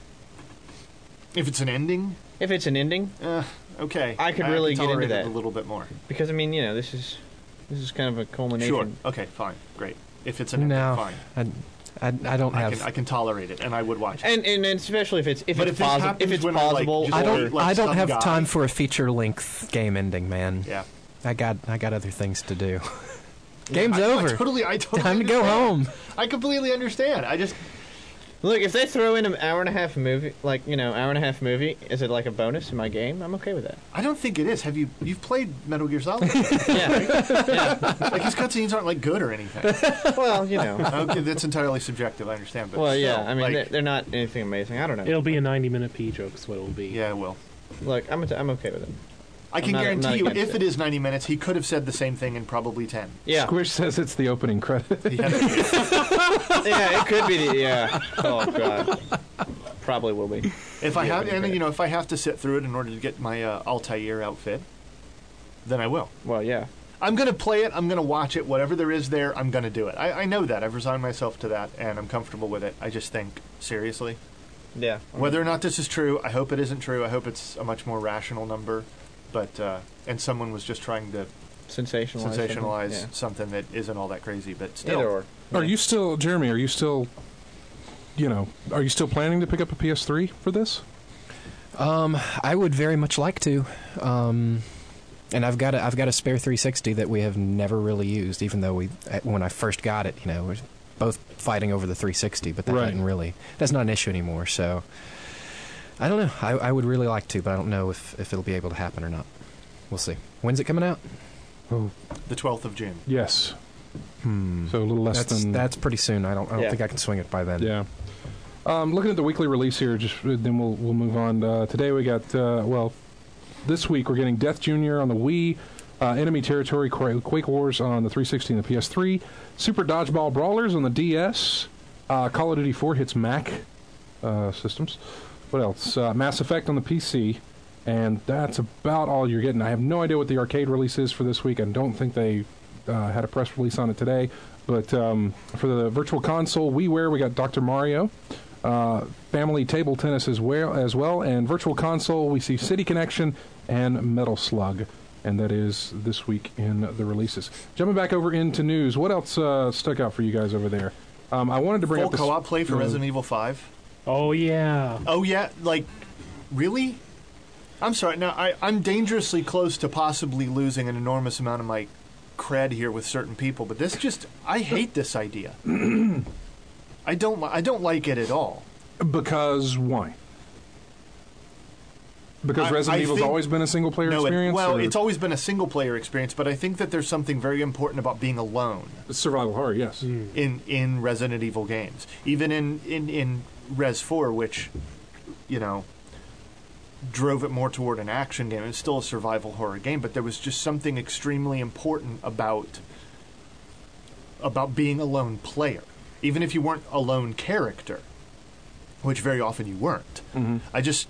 [SPEAKER 5] If it's an ending,
[SPEAKER 3] If it's an ending,
[SPEAKER 5] uh, okay.
[SPEAKER 3] I could really
[SPEAKER 5] can
[SPEAKER 3] get into
[SPEAKER 5] tolerate it
[SPEAKER 3] that.
[SPEAKER 5] a little bit more.
[SPEAKER 3] because I mean, you know, this is this is kind of a culmination.
[SPEAKER 5] Sure. Okay. Fine. Great. If it's an ending,
[SPEAKER 4] No,
[SPEAKER 5] fine.
[SPEAKER 4] I, I, I don't
[SPEAKER 5] I
[SPEAKER 4] have.
[SPEAKER 5] can I can tolerate it, and I would watch it.
[SPEAKER 3] And, and and especially if it's if
[SPEAKER 5] But
[SPEAKER 3] it's
[SPEAKER 5] if this
[SPEAKER 3] possi-
[SPEAKER 5] happens
[SPEAKER 3] if it's
[SPEAKER 5] when I, like,
[SPEAKER 3] plausible.
[SPEAKER 5] just
[SPEAKER 4] I
[SPEAKER 3] or-
[SPEAKER 4] don't.
[SPEAKER 5] like
[SPEAKER 4] I don't
[SPEAKER 5] some
[SPEAKER 4] have
[SPEAKER 5] guy-
[SPEAKER 4] time for a feature length game ending, man.
[SPEAKER 5] Yeah.
[SPEAKER 4] I got. I got other things to do. Game's
[SPEAKER 5] I,
[SPEAKER 4] over.
[SPEAKER 5] I totally. I totally.
[SPEAKER 4] Time to go
[SPEAKER 5] understand.
[SPEAKER 4] home.
[SPEAKER 5] I completely understand. I just.
[SPEAKER 3] Look, if they throw in an hour and a half movie, like you know, hour and a half movie, is it like a bonus in my game? I'm okay with that.
[SPEAKER 5] I don't think it is. Have you? You've played Metal Gear Solid?
[SPEAKER 3] Yeah. yeah.
[SPEAKER 5] Like his cutscenes aren't like good or anything.
[SPEAKER 3] Well, you know.
[SPEAKER 5] Okay, that's entirely subjective. I understand, but
[SPEAKER 3] Well, yeah.
[SPEAKER 5] still,
[SPEAKER 3] I mean,
[SPEAKER 5] like,
[SPEAKER 3] they're, they're not anything amazing. I don't know.
[SPEAKER 6] It'll be a ninety minute P joke, is what it'll be.
[SPEAKER 5] yeah, it will.
[SPEAKER 3] Look, I'm a t- I'm okay with it.
[SPEAKER 5] I can
[SPEAKER 3] I'm not- I'm
[SPEAKER 5] guarantee
[SPEAKER 3] not
[SPEAKER 5] you,
[SPEAKER 3] against
[SPEAKER 5] if
[SPEAKER 3] it.
[SPEAKER 5] it is ninety minutes, he could have said the same thing in probably ten.
[SPEAKER 3] Yeah.
[SPEAKER 2] Squish says it's the opening credit.
[SPEAKER 5] He had-
[SPEAKER 3] yeah, it could be. The, yeah. Oh god. Probably will be.
[SPEAKER 5] if I
[SPEAKER 3] Yeah,
[SPEAKER 5] have,
[SPEAKER 3] opening
[SPEAKER 5] and
[SPEAKER 3] credit.
[SPEAKER 5] you know, if I have to sit through it in order to get my uh, Altair outfit, then I will.
[SPEAKER 3] Well, yeah.
[SPEAKER 5] I'm going to play it. I'm going to watch it. Whatever there is there, I'm going to do it. I, I know that. I've resigned myself to that, and I'm comfortable with it. I just think, seriously,
[SPEAKER 3] Yeah.
[SPEAKER 5] whether or not this is true, I hope it isn't true. I hope it's a much more rational number. But uh, and someone was just trying to
[SPEAKER 3] Sensationalize.
[SPEAKER 5] sensationalize
[SPEAKER 3] something.
[SPEAKER 5] something that isn't all that crazy. But
[SPEAKER 3] Yeah.
[SPEAKER 5] still,
[SPEAKER 3] Either or.
[SPEAKER 2] Are you still, Jeremy? Are you still, you know, are you still planning to pick up a P S three for this?
[SPEAKER 4] Um, I would very much like to. Um, and I've got a, I've got a spare three sixty that we have never really used, even though we when I first got it, you know, we're both fighting over the three sixty, but that
[SPEAKER 2] Right.
[SPEAKER 4] didn't really that's not an issue anymore. So I don't know. I, I would really like to, but I don't know if, if it'll be able to happen or not. We'll see. When's it coming out?
[SPEAKER 2] Oh,
[SPEAKER 5] the twelfth of June.
[SPEAKER 2] yes.
[SPEAKER 4] Hmm.
[SPEAKER 2] So a little less
[SPEAKER 4] That's
[SPEAKER 2] than
[SPEAKER 4] that's pretty soon. I don't I don't
[SPEAKER 3] Yeah.
[SPEAKER 4] think I can swing it by then.
[SPEAKER 2] Yeah. Um, looking at the weekly release here, just then we'll we'll move on. Uh, today we got uh, well, this week we're getting Death Junior on the Wii, uh, Enemy Territory Qu- Quake Wars on the three sixty and the P S three, Super Dodgeball Brawlers on the D S, uh, Call of Duty four hits Mac uh, systems. What else? Uh, Mass Effect on the P C, and that's about all you're getting. I have no idea what the arcade release is for this week. I don't think they uh, had a press release on it today. But um, for the Virtual Console WiiWare, we got Doctor Mario, uh, Family Table Tennis as well, as well, and Virtual Console, we see City Connection and Metal Slug. And that is this week in the releases. Jumping back over into news, what else uh, stuck out for you guys over there? Um, I wanted to bring
[SPEAKER 5] Full
[SPEAKER 2] up this,
[SPEAKER 5] co-op play for
[SPEAKER 2] uh,
[SPEAKER 5] Resident Evil five.
[SPEAKER 6] Oh yeah.
[SPEAKER 5] Oh yeah, like really? I'm sorry. Now I, I'm dangerously close to possibly losing an enormous amount of my cred here with certain people, but this just I hate this idea. I don't li- I don't like it at all.
[SPEAKER 2] Because why? Because
[SPEAKER 5] I-
[SPEAKER 2] Resident
[SPEAKER 5] I
[SPEAKER 2] Evil's
[SPEAKER 5] think-
[SPEAKER 2] always been a single player
[SPEAKER 5] No, it,
[SPEAKER 2] experience?
[SPEAKER 5] well,
[SPEAKER 2] or
[SPEAKER 5] it's always been a single player experience, but I think that there's something very important about being alone
[SPEAKER 2] survival horror, yes.
[SPEAKER 5] in in Resident Evil games. Even in in in Res four, which you know drove it more toward an action game. It's still a survival horror game, but there was just something extremely important about about being a lone player, even if you weren't a lone character, which very often you weren't.
[SPEAKER 2] Mhm.
[SPEAKER 5] I just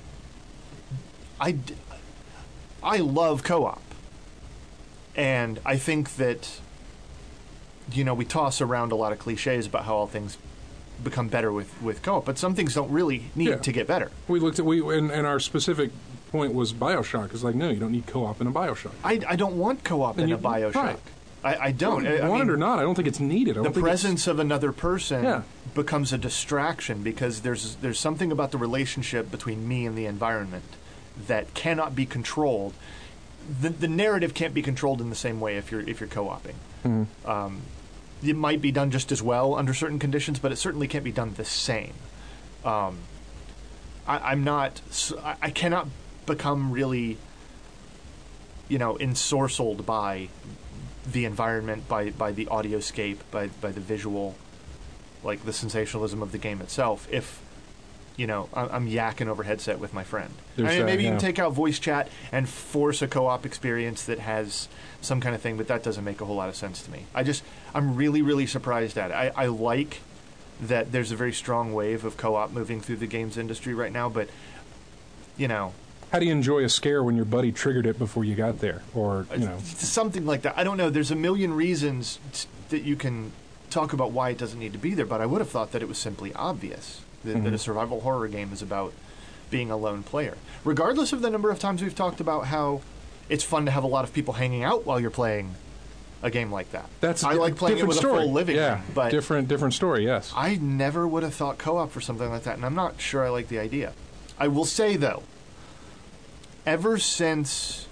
[SPEAKER 5] I d- I love co-op, and I think that you know we toss around a lot of cliches about how all things become better with, with co-op, but some things don't really need
[SPEAKER 2] Yeah.
[SPEAKER 5] to get better.
[SPEAKER 2] We looked at we and, and our specific point was BioShock. It's like no, you don't need co-op in a BioShock.
[SPEAKER 5] I, I don't want co-op
[SPEAKER 2] And
[SPEAKER 5] in
[SPEAKER 2] you-
[SPEAKER 5] a Bioshock.
[SPEAKER 2] right.
[SPEAKER 5] I, I don't.
[SPEAKER 2] Well,
[SPEAKER 5] I, I
[SPEAKER 2] want
[SPEAKER 5] mean,
[SPEAKER 2] it or not, I don't think it's needed. I
[SPEAKER 5] the
[SPEAKER 2] don't think it's-
[SPEAKER 5] presence of another person
[SPEAKER 2] Yeah.
[SPEAKER 5] becomes a distraction because there's there's something about the relationship between me and the environment that cannot be controlled. The, the narrative can't be controlled in the same way if you're if you're co-oping.
[SPEAKER 2] Mhm.
[SPEAKER 5] Um, it might be done just as well under certain conditions, but it certainly can't be done the same. Um, I, I'm not. s- I, I cannot become really, you know, ensorcelled by the environment, by by the audioscape, by by the visual like the sensationalism of the game itself, if you know I'm, I'm yakking over headset with my friend. I
[SPEAKER 2] There's
[SPEAKER 5] mean,
[SPEAKER 2] that,
[SPEAKER 5] maybe you
[SPEAKER 2] yeah.
[SPEAKER 5] can take out voice chat and force a co-op experience that has some kind of thing, but that doesn't make a whole lot of sense to me. I just I'm really really surprised at it. I, I like that there's a very strong wave of co-op moving through the games industry right now, but you know.
[SPEAKER 2] How do you enjoy a scare when your buddy triggered it before you got there? Or, you know.
[SPEAKER 5] Something like that. I don't know. There's a million reasons t- that you can talk about why it doesn't need to be there, but I would have thought that it was simply obvious that,
[SPEAKER 2] Mm-hmm.
[SPEAKER 5] that a survival horror game is about being a lone player. Regardless of the number of times we've talked about how it's fun to have a lot of people hanging out while you're playing a game like that.
[SPEAKER 2] That's a
[SPEAKER 5] I
[SPEAKER 2] di-
[SPEAKER 5] like playing it
[SPEAKER 2] different
[SPEAKER 5] with
[SPEAKER 2] story.
[SPEAKER 5] a full living
[SPEAKER 2] yeah,
[SPEAKER 5] room, but
[SPEAKER 2] different, different story, yes.
[SPEAKER 5] I never would have thought co-op for something like that, and I'm not sure I like the idea. I will say, though, ever since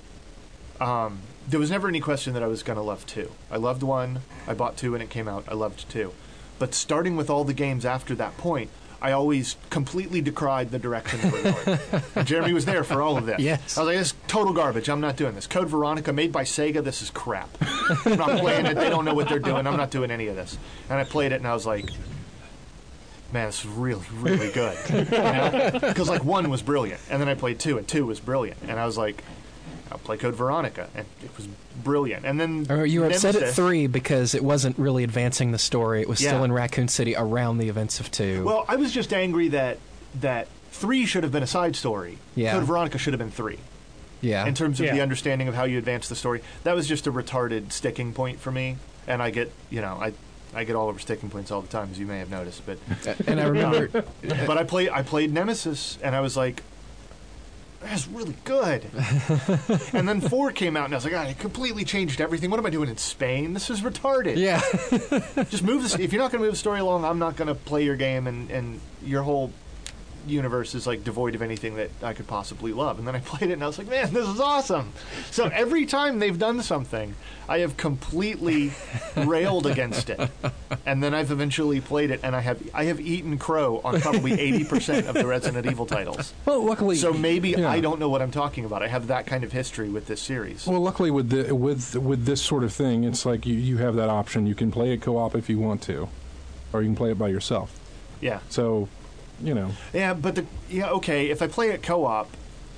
[SPEAKER 5] um, there was never any question that I was going to love two. I loved one. I bought two when it came out. I loved two. But starting with all the games after that point, I always completely decried the direction they were going. And Jeremy was there for all of this.
[SPEAKER 4] Yes.
[SPEAKER 5] I was like, this is total garbage. I'm not doing this. Code Veronica, made by Sega, this is crap. I'm not playing it. They don't know what they're doing. I'm not doing any of this. And I played it, and I was like, man, this is really, really good. Because, like, one was brilliant. And then I played two, and two was brilliant. And I was like, I'll play Code Veronica. And it was brilliant. And then
[SPEAKER 4] Or you were upset at
[SPEAKER 5] Nemesis-
[SPEAKER 4] three because it wasn't really advancing the story. It was
[SPEAKER 5] Yeah.
[SPEAKER 4] still in Raccoon City around the events of two.
[SPEAKER 5] Well, I was just angry that that three should have been a side story.
[SPEAKER 4] Yeah.
[SPEAKER 5] Code Veronica should have been three.
[SPEAKER 4] yeah.
[SPEAKER 5] In terms of
[SPEAKER 6] Yeah.
[SPEAKER 5] the understanding of how you advance the story. That was just a retarded sticking point for me. And I get, you know, I I get all over sticking points all the time, as you may have noticed. But
[SPEAKER 4] and I remember,
[SPEAKER 5] but I play I played Nemesis, and I was like, that's really good. And then four came out, and I was like, God, it completely changed everything. What am I doing in Spain? This is retarded.
[SPEAKER 4] yeah,
[SPEAKER 5] Just move this. If you're not going to move the story along, I'm not going to play your game, and, and your whole universe is like devoid of anything that I could possibly love. And then I played it, and I was like, man, this is awesome. So every time they've done something, I have completely railed against it, and then I've eventually played it, and I have I have eaten crow on probably eighty percent of the Resident Evil titles.
[SPEAKER 2] Well, luckily...
[SPEAKER 5] So maybe
[SPEAKER 2] yeah.
[SPEAKER 5] I don't know what I'm talking about. I have that kind of history with this series.
[SPEAKER 2] Well, luckily with the, with with this sort of thing, it's like you, you have that option. You can play it co-op if you want to, or you can play it by yourself.
[SPEAKER 5] Yeah.
[SPEAKER 2] So, you know...
[SPEAKER 5] Yeah, but the yeah okay. If I play it co-op,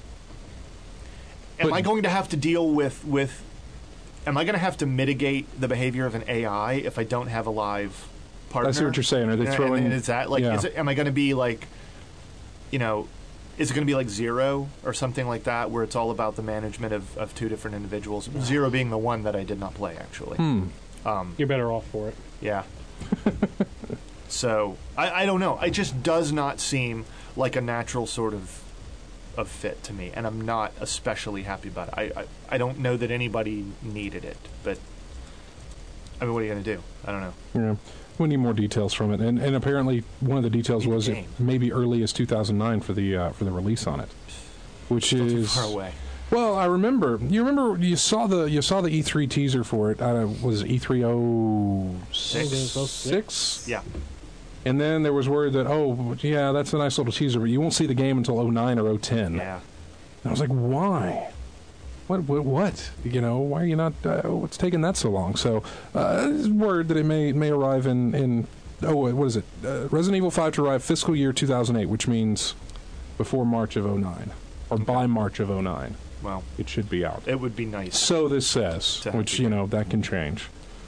[SPEAKER 5] am
[SPEAKER 2] But-
[SPEAKER 5] I going to have to deal with with? Am I going to have to mitigate the behavior of an A I if I don't have a live partner?
[SPEAKER 2] I see what you're saying. Are they
[SPEAKER 5] And-
[SPEAKER 2] throwing...
[SPEAKER 5] And is that like?
[SPEAKER 2] yeah.
[SPEAKER 5] Is it, am I going to be like? You know, is it going to be like Zero or something like that, where it's all about the management of, of two different individuals? Zero being the one that I did not play actually.
[SPEAKER 2] Hmm.
[SPEAKER 5] Um,
[SPEAKER 6] You're better off for it.
[SPEAKER 5] yeah. So I, I don't know. It just does not seem like a natural sort of of fit to me, and I'm not especially happy about it. I I, I don't know that anybody needed it, but I mean, what are you going to do? I don't know.
[SPEAKER 2] Yeah. We need more details from it, and and apparently one of the details
[SPEAKER 5] Need a
[SPEAKER 2] was it
[SPEAKER 5] game.
[SPEAKER 2] maybe early as two thousand nine for the uh, for the release on it, which
[SPEAKER 5] Still too
[SPEAKER 2] is
[SPEAKER 5] far away.
[SPEAKER 2] well. I remember you remember you saw the you saw the E three teaser for it. Uh, was it E three oh six?
[SPEAKER 5] Yeah.
[SPEAKER 2] And then there was word that oh yeah, that's a nice little teaser, but you won't see the game until oh nine or oh ten.
[SPEAKER 5] Yeah.
[SPEAKER 2] And I was like, why? What, what, what? You know, why are you not, uh, what's taking that so long? So, uh, there's word that it may may arrive in, in oh, what is it? Uh, Resident Evil five to arrive fiscal year two thousand eight, which means before March of oh nine, or by March of oh nine.
[SPEAKER 5] Well,
[SPEAKER 2] It should be out.
[SPEAKER 5] it would be nice.
[SPEAKER 2] So this says,
[SPEAKER 5] To have
[SPEAKER 2] which,
[SPEAKER 5] the
[SPEAKER 2] you
[SPEAKER 5] game.
[SPEAKER 2] know, that can change.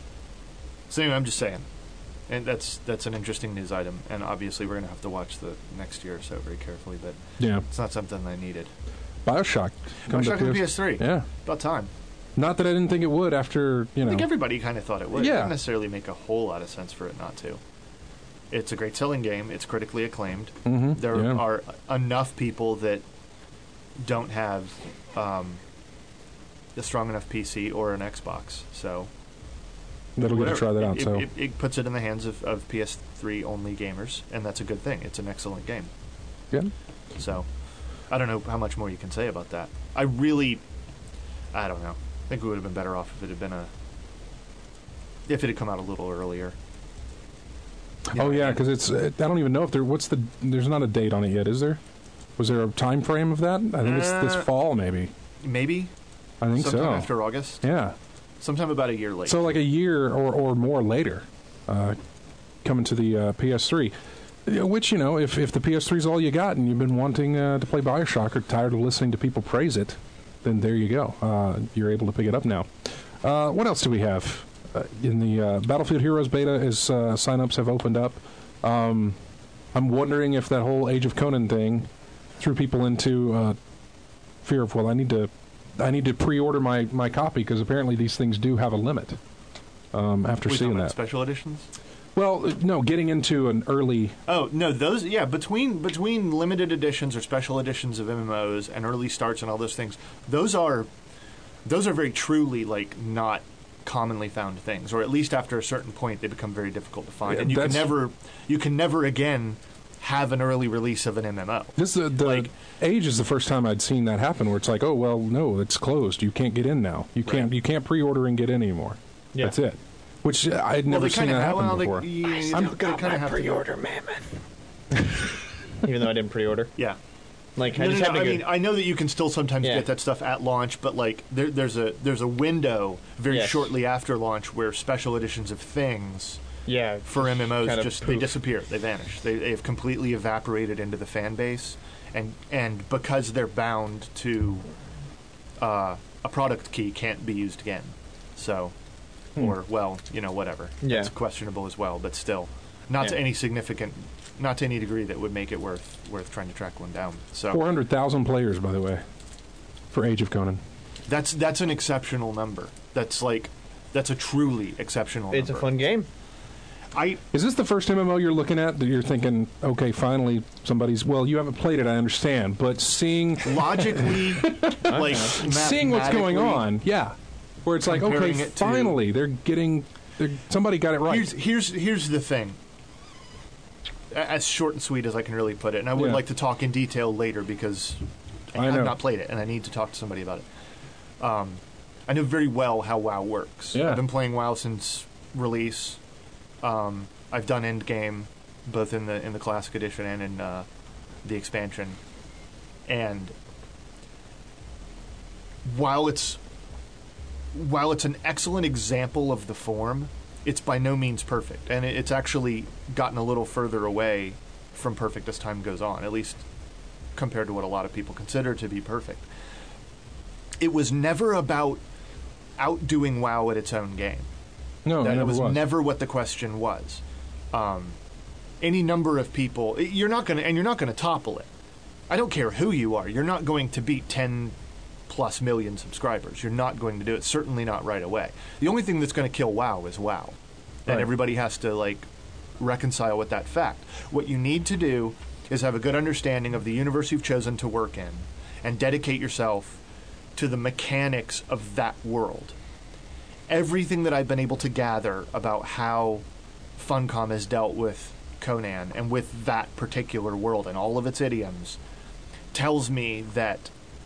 [SPEAKER 5] So anyway, I'm just saying, and that's that's an interesting news item, and obviously we're going to have to watch the next year or so very carefully, but
[SPEAKER 2] Yeah.
[SPEAKER 5] it's not something I needed.
[SPEAKER 2] Bioshock. come to
[SPEAKER 5] Bioshock on
[SPEAKER 2] P S
[SPEAKER 5] P S three.
[SPEAKER 2] Yeah.
[SPEAKER 5] About time.
[SPEAKER 2] Not that I didn't think it would after, you
[SPEAKER 5] I
[SPEAKER 2] know.
[SPEAKER 5] think everybody kind of thought it would. It
[SPEAKER 2] Yeah.
[SPEAKER 5] didn't necessarily make a whole lot of sense for it not to. It's a great selling game. It's critically acclaimed.
[SPEAKER 2] Mhm,
[SPEAKER 5] There
[SPEAKER 2] yeah.
[SPEAKER 5] are enough people that don't have um, a strong enough P C or an Xbox. So
[SPEAKER 2] That'll get to
[SPEAKER 5] whatever.
[SPEAKER 2] try that out.
[SPEAKER 5] It,
[SPEAKER 2] so
[SPEAKER 5] it, it puts it in the hands of, of P S three only gamers, and that's a good thing. It's an excellent game.
[SPEAKER 2] yeah.
[SPEAKER 5] So I don't know how much more you can say about that. I really, I don't know. I think we would have been better off if it had been a, if it had come out a little earlier. You
[SPEAKER 2] Oh
[SPEAKER 5] know,
[SPEAKER 2] yeah,
[SPEAKER 5] and-
[SPEAKER 2] because it's. Uh, I don't even know if there. What's the? There's not a date on it yet, is there? Was there a time frame of that? I think it's this
[SPEAKER 5] Uh,
[SPEAKER 2] fall, maybe.
[SPEAKER 5] maybe
[SPEAKER 2] I think
[SPEAKER 5] sometime
[SPEAKER 2] so.
[SPEAKER 5] after August,
[SPEAKER 2] Yeah.
[SPEAKER 5] sometime about a year late.
[SPEAKER 2] So like a year or, or more later. Uh, coming to the uh, P S three. Which, you know, if, if the P S three is all you got and you've been wanting uh, to play Bioshock or tired of listening to people praise it, then there you go. Uh, you're able to pick it up now. Uh, what else do we have? Uh, in the uh, Battlefield Heroes beta, as uh, sign-ups have opened up, um, I'm wondering if that whole Age of Conan thing threw people into uh, fear of, well, I need to I need to pre-order my, my copy because apparently these things do have a limit um, after
[SPEAKER 5] We're
[SPEAKER 2] seeing
[SPEAKER 5] talking about
[SPEAKER 2] that.
[SPEAKER 5] special editions?
[SPEAKER 2] Well, uh, no, getting into an early...
[SPEAKER 5] Oh, no, those, yeah, between between limited editions or special editions of M M Os and early starts and all those things, those are those are very truly, like, not commonly found things, or at least after a certain point they become very difficult to find.
[SPEAKER 2] Yeah,
[SPEAKER 5] and you can
[SPEAKER 2] that's-
[SPEAKER 5] never you can never again have an early release of an M M O.
[SPEAKER 2] This is the, the
[SPEAKER 5] Like-
[SPEAKER 2] Age is the first time I'd seen that happen, where it's like, oh well, no, it's closed. You can't get in now. You can't
[SPEAKER 5] Right.
[SPEAKER 2] you can't pre-order and get in anymore.
[SPEAKER 3] Yeah.
[SPEAKER 2] That's it. Which uh, I'd never
[SPEAKER 5] they
[SPEAKER 2] seen
[SPEAKER 5] kinda
[SPEAKER 2] that
[SPEAKER 5] ha-
[SPEAKER 2] happen
[SPEAKER 5] well, they-
[SPEAKER 2] before.
[SPEAKER 5] you-
[SPEAKER 3] I
[SPEAKER 5] they
[SPEAKER 3] still
[SPEAKER 5] kinda
[SPEAKER 3] got my
[SPEAKER 5] have to-
[SPEAKER 3] pre-order, mammoth. Even though I didn't pre-order.
[SPEAKER 5] Yeah.
[SPEAKER 3] Like,
[SPEAKER 5] No,
[SPEAKER 3] I
[SPEAKER 5] no,
[SPEAKER 3] just
[SPEAKER 5] no,
[SPEAKER 3] have to
[SPEAKER 5] I
[SPEAKER 3] go-
[SPEAKER 5] mean, I know that you can still sometimes
[SPEAKER 3] Yeah.
[SPEAKER 5] get that stuff at launch, but like there, there's a there's a window very
[SPEAKER 3] Yes.
[SPEAKER 5] shortly after launch where special editions of things
[SPEAKER 3] yeah,
[SPEAKER 5] for M M Os
[SPEAKER 3] kind of
[SPEAKER 5] just they
[SPEAKER 3] poof.
[SPEAKER 5] disappear, they vanish, they they have completely evaporated into the fan base, and and because they're bound to uh, a product key can't be used again, so or well you know whatever
[SPEAKER 3] Yeah.
[SPEAKER 5] it's questionable as well, but still not to
[SPEAKER 3] Yeah.
[SPEAKER 5] any significant, not to any degree that would make it worth worth trying to track one down. So
[SPEAKER 2] Four hundred thousand players, by the way, for Age of Conan.
[SPEAKER 5] That's that's an exceptional number. That's like that's a truly exceptional
[SPEAKER 3] It's a
[SPEAKER 5] number.
[SPEAKER 3] fun game.
[SPEAKER 5] I
[SPEAKER 2] Is this the first M M O you're looking at that you're thinking, okay, finally somebody's? Well, you haven't played it, I understand, but seeing
[SPEAKER 5] logically like
[SPEAKER 2] seeing what's going
[SPEAKER 5] mathematically-
[SPEAKER 2] on, yeah, where it's like,
[SPEAKER 5] Comparing
[SPEAKER 2] okay,
[SPEAKER 5] it to-
[SPEAKER 2] finally they're getting, they're, somebody got it right.
[SPEAKER 5] Here's here's here's the thing. A- As short and sweet as I can really put it, and I would
[SPEAKER 2] Yeah.
[SPEAKER 5] like to talk in detail later because
[SPEAKER 2] I
[SPEAKER 5] I've
[SPEAKER 2] know.
[SPEAKER 5] not played it and I need to talk to somebody about it. Um, I know very well how WoW works.
[SPEAKER 2] Yeah.
[SPEAKER 5] I've been playing WoW since release. Um, I've done endgame, both in the in the classic edition and in uh, the expansion. And while it's while it's an excellent example of the form, it's by no means perfect, and it, it's actually gotten a little further away from perfect as time goes on, at least compared to what a lot of people consider to be perfect. It was never about outdoing WoW at its own game.
[SPEAKER 2] no,
[SPEAKER 5] That
[SPEAKER 2] it never
[SPEAKER 5] was,
[SPEAKER 2] was.
[SPEAKER 5] never what the question was. Um, any number of people, you're not going to, and you're not going to topple it. I don't care who you are. You're not going to beat ten plus million subscribers. You're not going to do it. Certainly not right away. The only thing that's going to kill WoW is WoW, and
[SPEAKER 2] Right.
[SPEAKER 5] everybody has to like reconcile with that fact. What you need to do is have a good understanding of the universe you've chosen to work in, and dedicate yourself to the mechanics of that world. Everything that I've been able to gather about how Funcom has dealt with Conan and with that particular world and all of its idioms tells me that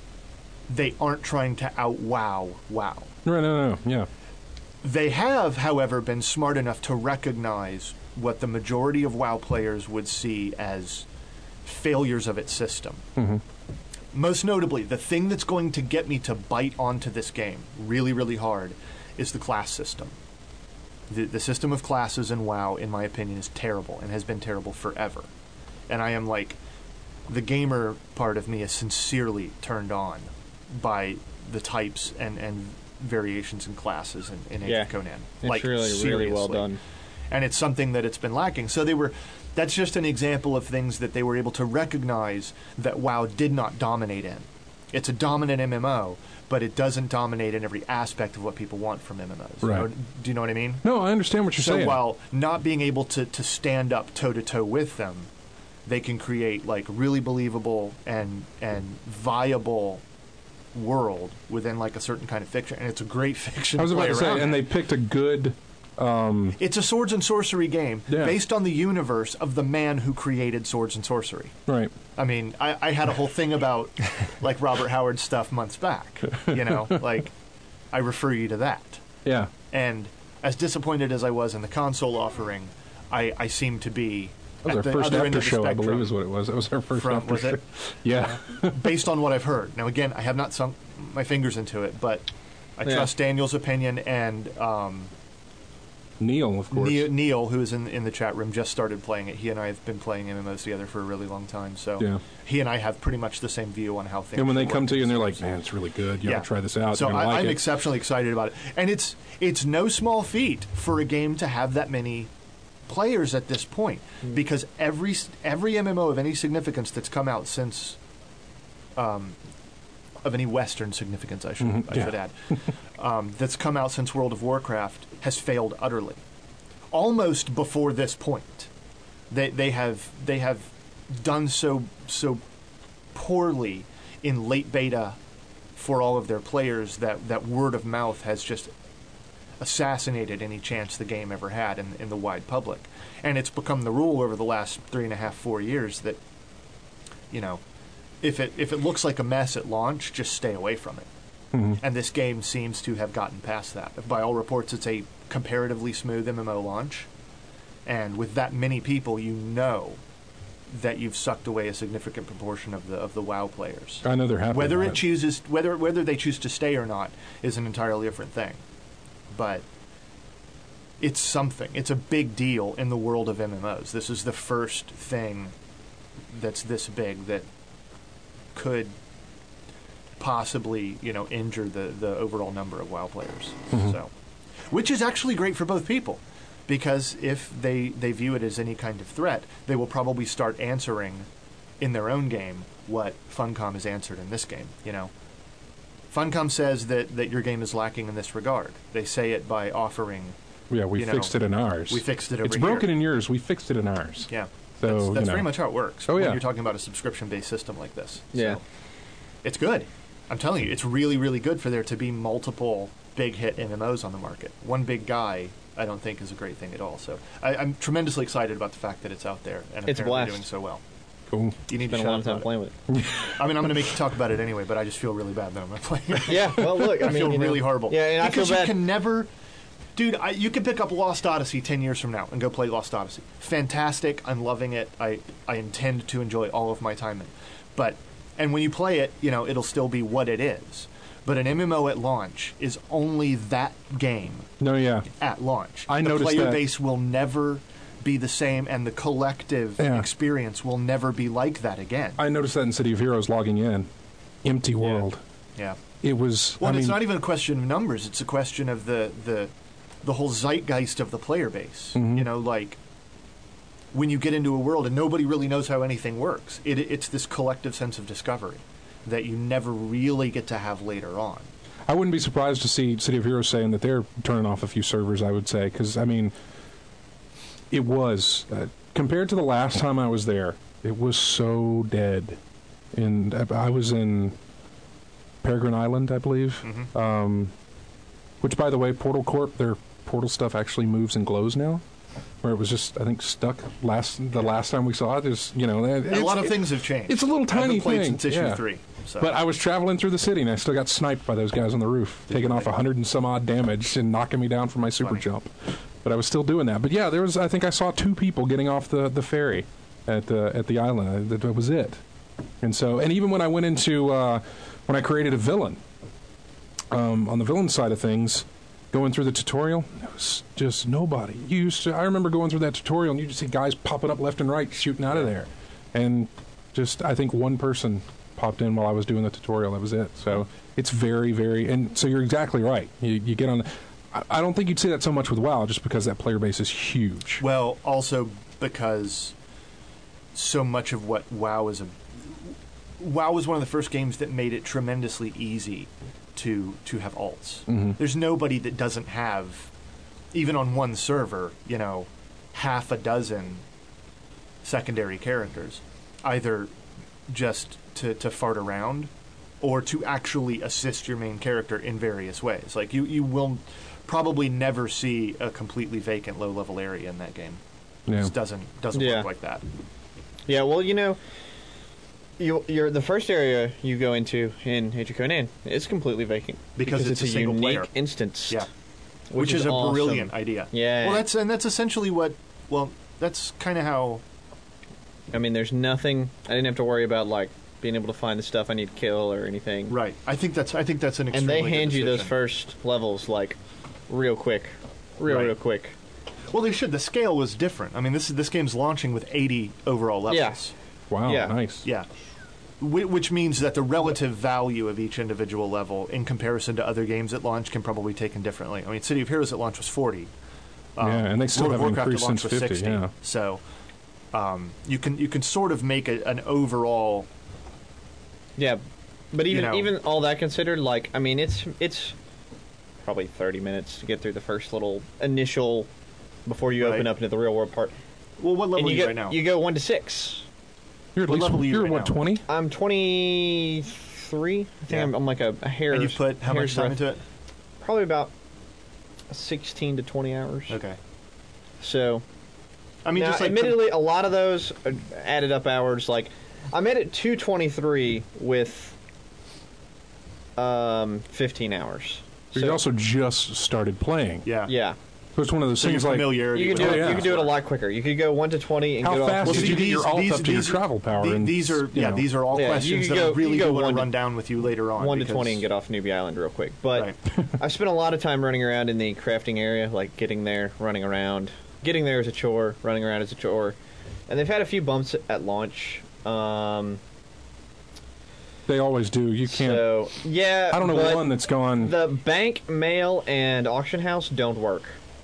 [SPEAKER 5] they aren't trying to out-wow WoW.
[SPEAKER 2] No, no, no, yeah.
[SPEAKER 5] They have, however, been smart enough to recognize what the majority of WoW players would see as failures of its system.
[SPEAKER 2] Mhm.
[SPEAKER 5] Most notably, the thing that's going to get me to bite onto this game really, really hard is the class system. The, the system of classes in WoW, in my opinion, is terrible and has been terrible forever. And I am like, the gamer part of me is sincerely turned on by the types and, and variations in classes in, in Age
[SPEAKER 3] Yeah.
[SPEAKER 5] of Conan.
[SPEAKER 3] It's
[SPEAKER 5] like,
[SPEAKER 3] really, really well
[SPEAKER 5] seriously.
[SPEAKER 3] done.
[SPEAKER 5] And it's something that it's been lacking. So they were, that's just an example of things that they were able to recognize that WoW did not dominate in. It's a dominant M M O, but it doesn't dominate in every aspect of what people want from M M Os. You
[SPEAKER 2] Right.
[SPEAKER 5] know- do you know what I mean?
[SPEAKER 2] No, I understand what you're
[SPEAKER 5] So
[SPEAKER 2] saying.
[SPEAKER 5] while not being able to, to stand up toe to toe with them, they can create like really believable and and viable world within like a certain kind of fiction, and it's a great fiction.
[SPEAKER 2] I was
[SPEAKER 5] to
[SPEAKER 2] about
[SPEAKER 5] play
[SPEAKER 2] to say,
[SPEAKER 5] around
[SPEAKER 2] and
[SPEAKER 5] in.
[SPEAKER 2] they picked a good. Um,
[SPEAKER 5] It's a swords and sorcery game
[SPEAKER 2] Yeah.
[SPEAKER 5] based on the universe of the man who created swords and sorcery.
[SPEAKER 2] right.
[SPEAKER 5] I mean, I, I had a whole thing about like Robert Howard stuff months back. You know, like I refer you to that.
[SPEAKER 2] Yeah.
[SPEAKER 5] And as disappointed as I was in the console offering, I, I seem to be
[SPEAKER 2] That was
[SPEAKER 5] at
[SPEAKER 2] our
[SPEAKER 5] the
[SPEAKER 2] first
[SPEAKER 5] other end
[SPEAKER 2] after
[SPEAKER 5] of the
[SPEAKER 2] show, I
[SPEAKER 5] spectrum
[SPEAKER 2] believe, is what it was. It was our first
[SPEAKER 5] from-
[SPEAKER 2] after
[SPEAKER 5] was
[SPEAKER 2] show.
[SPEAKER 5] it?
[SPEAKER 2] Yeah.
[SPEAKER 5] based on what I've heard. Now, again, I have not sunk my fingers into it, but I
[SPEAKER 3] Yeah.
[SPEAKER 5] trust Daniel's opinion, and um,
[SPEAKER 2] Neil, of course.
[SPEAKER 5] Neil, Neil, who is in in the chat room, just started playing it. He and I have been playing M M Os together for a really long time, so
[SPEAKER 2] Yeah.
[SPEAKER 5] he and I have pretty much the same view on how things.
[SPEAKER 2] And when they
[SPEAKER 5] should
[SPEAKER 2] come
[SPEAKER 5] work
[SPEAKER 2] to you and they're
[SPEAKER 5] these
[SPEAKER 2] like,
[SPEAKER 5] days.
[SPEAKER 2] man, it's really good. You
[SPEAKER 5] Yeah.
[SPEAKER 2] got to try this out.
[SPEAKER 5] So
[SPEAKER 2] You're gonna
[SPEAKER 5] I,
[SPEAKER 2] like
[SPEAKER 5] I'm
[SPEAKER 2] it.
[SPEAKER 5] exceptionally excited about it, and it's it's no small feat for a game to have that many players at this point, because every s- every M M O of any significance that's come out since, um, of any Western significance, I should
[SPEAKER 2] Mhm,
[SPEAKER 5] I
[SPEAKER 2] yeah.
[SPEAKER 5] should add, um, that's come out since World of Warcraft has failed utterly, almost before this point. They they have they have done so so poorly in late beta for all of their players that, that word of mouth has just assassinated any chance the game ever had in, in the wide public. And it's become the rule over the last three and a half, four years that, you know, if it if it looks like a mess at launch, just stay away from it.
[SPEAKER 2] Mhm.
[SPEAKER 5] And this game seems to have gotten past that. By all reports, it's a comparatively smooth M M O launch. And with that many people, you know that you've sucked away a significant proportion of the of the WoW players.
[SPEAKER 2] I know they're happy.
[SPEAKER 5] Whether
[SPEAKER 2] about
[SPEAKER 5] it chooses whether whether they choose to stay or not is an entirely different thing. But it's something. It's a big deal in the world of M M Os. This is the first thing that's this big that could possibly, you know, injure the, the overall number of WoW players.
[SPEAKER 2] Mhm.
[SPEAKER 5] So, which is actually great for both people, because if they, they view it as any kind of threat, they will probably start answering in their own game what Funcom has answered in this game, you know. Funcom says that, that your game is lacking in this regard. They say it by offering,
[SPEAKER 2] Yeah, we
[SPEAKER 5] you know,
[SPEAKER 2] fixed it in ours.
[SPEAKER 5] we fixed it over
[SPEAKER 2] It's
[SPEAKER 5] here.
[SPEAKER 2] broken in yours. We fixed it in ours.
[SPEAKER 5] Yeah.
[SPEAKER 2] So,
[SPEAKER 5] that's
[SPEAKER 2] you
[SPEAKER 5] that's
[SPEAKER 2] know.
[SPEAKER 5] very much how it works
[SPEAKER 2] Oh,
[SPEAKER 5] when
[SPEAKER 2] yeah.
[SPEAKER 5] you're talking about a subscription-based system like this.
[SPEAKER 3] Yeah.
[SPEAKER 5] So, it's good. I'm telling you, it's really, really good for there to be multiple big hit M M Os on the market. One big guy, I don't think, is a great thing at all. So I, I'm tremendously excited about the fact that it's out there and
[SPEAKER 3] It's a
[SPEAKER 5] apparently
[SPEAKER 3] blast.
[SPEAKER 5] doing so well.
[SPEAKER 2] Cool.
[SPEAKER 5] You need
[SPEAKER 3] Spent
[SPEAKER 5] to
[SPEAKER 3] a lot
[SPEAKER 5] shout
[SPEAKER 3] of time
[SPEAKER 5] about
[SPEAKER 3] playing with it.
[SPEAKER 5] it. I mean, I'm going to make you talk about it anyway, but I just feel really bad that I'm not playing it.
[SPEAKER 3] Yeah, well, look, I
[SPEAKER 5] I
[SPEAKER 3] mean,
[SPEAKER 5] feel
[SPEAKER 3] you know-
[SPEAKER 5] really horrible.
[SPEAKER 3] Yeah, and I
[SPEAKER 5] because
[SPEAKER 3] feel
[SPEAKER 5] you
[SPEAKER 3] bad.
[SPEAKER 5] can never, dude. I, you can pick up Lost Odyssey ten years from now and go play Lost Odyssey. Fantastic. I'm loving it. I I intend to enjoy all of my time in. it. But and when you play it, you know it'll still be what it is. But an M M O at launch is only that game
[SPEAKER 2] No, yeah.
[SPEAKER 5] at launch.
[SPEAKER 2] I
[SPEAKER 5] the
[SPEAKER 2] noticed
[SPEAKER 5] player
[SPEAKER 2] that.
[SPEAKER 5] base will never be the same, and the collective
[SPEAKER 2] Yeah.
[SPEAKER 5] experience will never be like that again.
[SPEAKER 2] I noticed that in City of Heroes logging in. Empty world.
[SPEAKER 5] yeah.
[SPEAKER 2] It was.
[SPEAKER 5] Well,
[SPEAKER 2] I
[SPEAKER 5] and it's
[SPEAKER 2] mean,
[SPEAKER 5] not even a question of numbers. It's a question of the the, the whole zeitgeist of the player base.
[SPEAKER 2] Mhm.
[SPEAKER 5] You know, like when you get into a world and nobody really knows how anything works, it, it's this collective sense of discovery that you never really get to have later on.
[SPEAKER 2] I wouldn't be surprised to see City of Heroes saying that they're turning off a few servers, I would say. Because, I mean, it was. Uh, compared to the last time I was there, it was so dead. And I, I was in Peregrine Island, I believe.
[SPEAKER 5] Mhm.
[SPEAKER 2] Um, which, by the way, Portal Corp, their portal stuff actually moves and glows now. Where it was just, I think, stuck last the last time we saw it. There's, you know,
[SPEAKER 5] a
[SPEAKER 2] it's-
[SPEAKER 5] lot of
[SPEAKER 2] it-
[SPEAKER 5] things have changed.
[SPEAKER 2] it's a little
[SPEAKER 5] I
[SPEAKER 2] tiny
[SPEAKER 5] haven't played
[SPEAKER 2] thing,
[SPEAKER 5] since issue
[SPEAKER 2] yeah.
[SPEAKER 5] three. So.
[SPEAKER 2] But I was traveling through the city, and I still got sniped by those guys on the roof, taking off a hundred and some odd damage and knocking me down from my super
[SPEAKER 5] Funny.
[SPEAKER 2] jump. But I was still doing that. But yeah, there was. I think I saw two people getting off the, the ferry at the at the island. I, that, that was it. And so, and even when I went into uh, when I created a villain, um, on the villain side of things, going through the tutorial, it was just nobody. You used to. I remember going through that tutorial, and you just see guys popping up left and right, shooting out of there, and just I think one person popped in while I was doing the tutorial. That was it. So it's very, very, and so you're exactly right. You, you get on. I, I don't think you'd see that so much with WoW, just because that player base is huge.
[SPEAKER 5] Well, also because so much of what WoW is a WoW was one of the first games that made it tremendously easy to to have alts.
[SPEAKER 2] Mhm.
[SPEAKER 5] There's nobody that doesn't have, even on one server, you know, half a dozen secondary characters, either just to, to fart around or to actually assist your main character in various ways. Like you, you will probably never see a completely vacant low level area in that game. It
[SPEAKER 2] Yeah.
[SPEAKER 5] just doesn't doesn't
[SPEAKER 3] Yeah.
[SPEAKER 5] work like that.
[SPEAKER 3] Yeah, well, you know, you, you're the first area you go into in Age of Conan is completely vacant
[SPEAKER 5] Because it's a
[SPEAKER 3] a
[SPEAKER 5] single
[SPEAKER 3] unique
[SPEAKER 5] player.
[SPEAKER 3] instance.
[SPEAKER 5] Yeah. Which, is, a
[SPEAKER 3] awesome.
[SPEAKER 5] brilliant idea.
[SPEAKER 3] Yeah.
[SPEAKER 5] Well, that's and that's essentially what. Well, that's kind of how.
[SPEAKER 3] I mean, there's nothing. I didn't have to worry about like being able to find the stuff I need to kill or anything.
[SPEAKER 5] Right. I think that's. I think that's an.
[SPEAKER 3] And they
[SPEAKER 5] extremely good
[SPEAKER 3] hand you those
[SPEAKER 5] decision.
[SPEAKER 3] first levels like real quick, real
[SPEAKER 5] Right.
[SPEAKER 3] real quick.
[SPEAKER 5] Well, they should. The scale was different. I mean, this is this game's launching with eighty overall levels.
[SPEAKER 3] Yeah.
[SPEAKER 2] Wow,
[SPEAKER 3] Yeah.
[SPEAKER 2] nice.
[SPEAKER 5] Yeah. Wh- Which means that the relative value of each individual level in comparison to other games at launch can probably be taken differently. I mean, City of Heroes at launch was forty. Um,
[SPEAKER 2] Yeah, and they still
[SPEAKER 5] World of
[SPEAKER 2] haven't
[SPEAKER 5] Warcraft at
[SPEAKER 2] increased
[SPEAKER 5] launch
[SPEAKER 2] since
[SPEAKER 5] was
[SPEAKER 2] fifty,
[SPEAKER 5] sixty.
[SPEAKER 2] yeah.
[SPEAKER 5] So um, you can you can sort of make a, an overall.
[SPEAKER 3] Yeah, but even
[SPEAKER 5] You know.
[SPEAKER 3] even all that considered, like I mean, it's it's probably thirty minutes to get through the first little initial before you open
[SPEAKER 5] Right.
[SPEAKER 3] up into the real world part.
[SPEAKER 5] Well, what level
[SPEAKER 3] and
[SPEAKER 5] are
[SPEAKER 3] you
[SPEAKER 5] you
[SPEAKER 3] go
[SPEAKER 5] right now?
[SPEAKER 3] you go one to six.
[SPEAKER 2] You're at
[SPEAKER 5] What
[SPEAKER 2] least
[SPEAKER 5] level are you
[SPEAKER 2] you're
[SPEAKER 5] right
[SPEAKER 2] what
[SPEAKER 5] now?
[SPEAKER 2] twenty?
[SPEAKER 3] I'm twenty-three. I think
[SPEAKER 5] Yeah.
[SPEAKER 3] I'm, I'm like a, a hair.
[SPEAKER 5] and you put how much time into it?
[SPEAKER 3] Probably about sixteen to twenty hours.
[SPEAKER 5] Okay.
[SPEAKER 3] So,
[SPEAKER 5] I mean,
[SPEAKER 3] now,
[SPEAKER 5] just like
[SPEAKER 3] admittedly, a lot of those are added up hours. Like, I'm at two twenty-three with um fifteen hours.
[SPEAKER 2] But you also just started playing.
[SPEAKER 5] yeah.
[SPEAKER 3] yeah,
[SPEAKER 2] So it's one of those
[SPEAKER 5] So your
[SPEAKER 2] things like
[SPEAKER 5] familiarity.
[SPEAKER 3] you can
[SPEAKER 5] with
[SPEAKER 3] do
[SPEAKER 2] Oh,
[SPEAKER 3] it.
[SPEAKER 2] yeah.
[SPEAKER 3] You can do it a lot quicker. You could go one to twenty and
[SPEAKER 2] How
[SPEAKER 3] go
[SPEAKER 2] fast
[SPEAKER 3] off.
[SPEAKER 2] did
[SPEAKER 5] see,
[SPEAKER 2] you get your alt up to your travel power?
[SPEAKER 5] the-
[SPEAKER 2] and,
[SPEAKER 5] these are
[SPEAKER 2] you
[SPEAKER 5] yeah,
[SPEAKER 2] know.
[SPEAKER 5] these are all
[SPEAKER 3] Yeah, you
[SPEAKER 5] questions
[SPEAKER 3] could
[SPEAKER 5] that
[SPEAKER 3] go-
[SPEAKER 5] I really
[SPEAKER 3] you could
[SPEAKER 5] do
[SPEAKER 3] go
[SPEAKER 5] want
[SPEAKER 3] one
[SPEAKER 5] to
[SPEAKER 3] to-
[SPEAKER 5] run down with you later on.
[SPEAKER 3] one to
[SPEAKER 5] because-
[SPEAKER 3] twenty and get off Newbie Island real quick. But
[SPEAKER 5] Right.
[SPEAKER 3] I've spent a lot of time running around in the crafting area, like getting there, running around. Getting there is a chore. Running around is a chore. And they've had a few bumps at launch. Um,
[SPEAKER 2] They always do. You can't.
[SPEAKER 3] so yeah,
[SPEAKER 2] I don't know
[SPEAKER 3] but
[SPEAKER 2] one that's gone.
[SPEAKER 3] The bank, mail, and auction house don't work.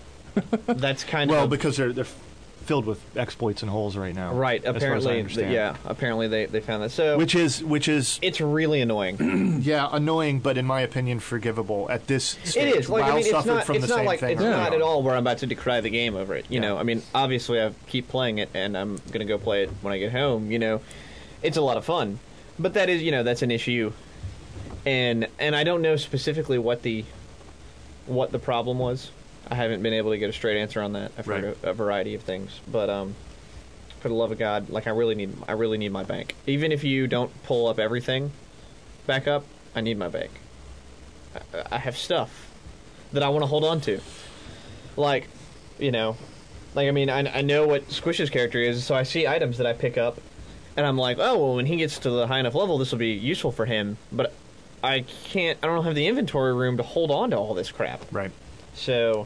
[SPEAKER 3] That's kind
[SPEAKER 5] Well,
[SPEAKER 3] of
[SPEAKER 5] because they're they're filled with exploits and holes right now.
[SPEAKER 3] right.
[SPEAKER 5] as far as I
[SPEAKER 3] Apparently, th-
[SPEAKER 5] understand.
[SPEAKER 3] yeah. Apparently, they, they found that. So
[SPEAKER 5] Which is which is
[SPEAKER 3] it's really annoying.
[SPEAKER 5] yeah annoying, but in my opinion forgivable at this stage.
[SPEAKER 3] It is. Like,
[SPEAKER 5] WoW
[SPEAKER 3] I mean, it's
[SPEAKER 5] suffered
[SPEAKER 3] not.
[SPEAKER 5] from
[SPEAKER 3] It's
[SPEAKER 5] the
[SPEAKER 3] not
[SPEAKER 5] same
[SPEAKER 3] like
[SPEAKER 5] thing.
[SPEAKER 3] it's
[SPEAKER 5] early
[SPEAKER 3] not
[SPEAKER 5] on.
[SPEAKER 3] at all where I'm about to decry the game over it. You
[SPEAKER 5] Yeah.
[SPEAKER 3] know, I mean, obviously, I keep playing it, and I'm gonna go play it when I get home. You know, it's a lot of fun, but that is, you know, that's an issue, and and I don't know specifically what the what the problem was. I haven't been able to get a straight answer on that. I've heard
[SPEAKER 5] Right.
[SPEAKER 3] a, a variety of things, but um, for the love of God, like I really need, I really need my bank. Even if you don't pull up everything back up, I need my bank. I, I have stuff that I want to hold on to, like, you know, like I mean, I, I know what Squish's character is, so I see items that I pick up, and I'm like, oh well, when he gets to the high enough level, this will be useful for him, but I can't, I don't have the inventory room to hold on to all this crap.
[SPEAKER 5] Right.
[SPEAKER 3] So,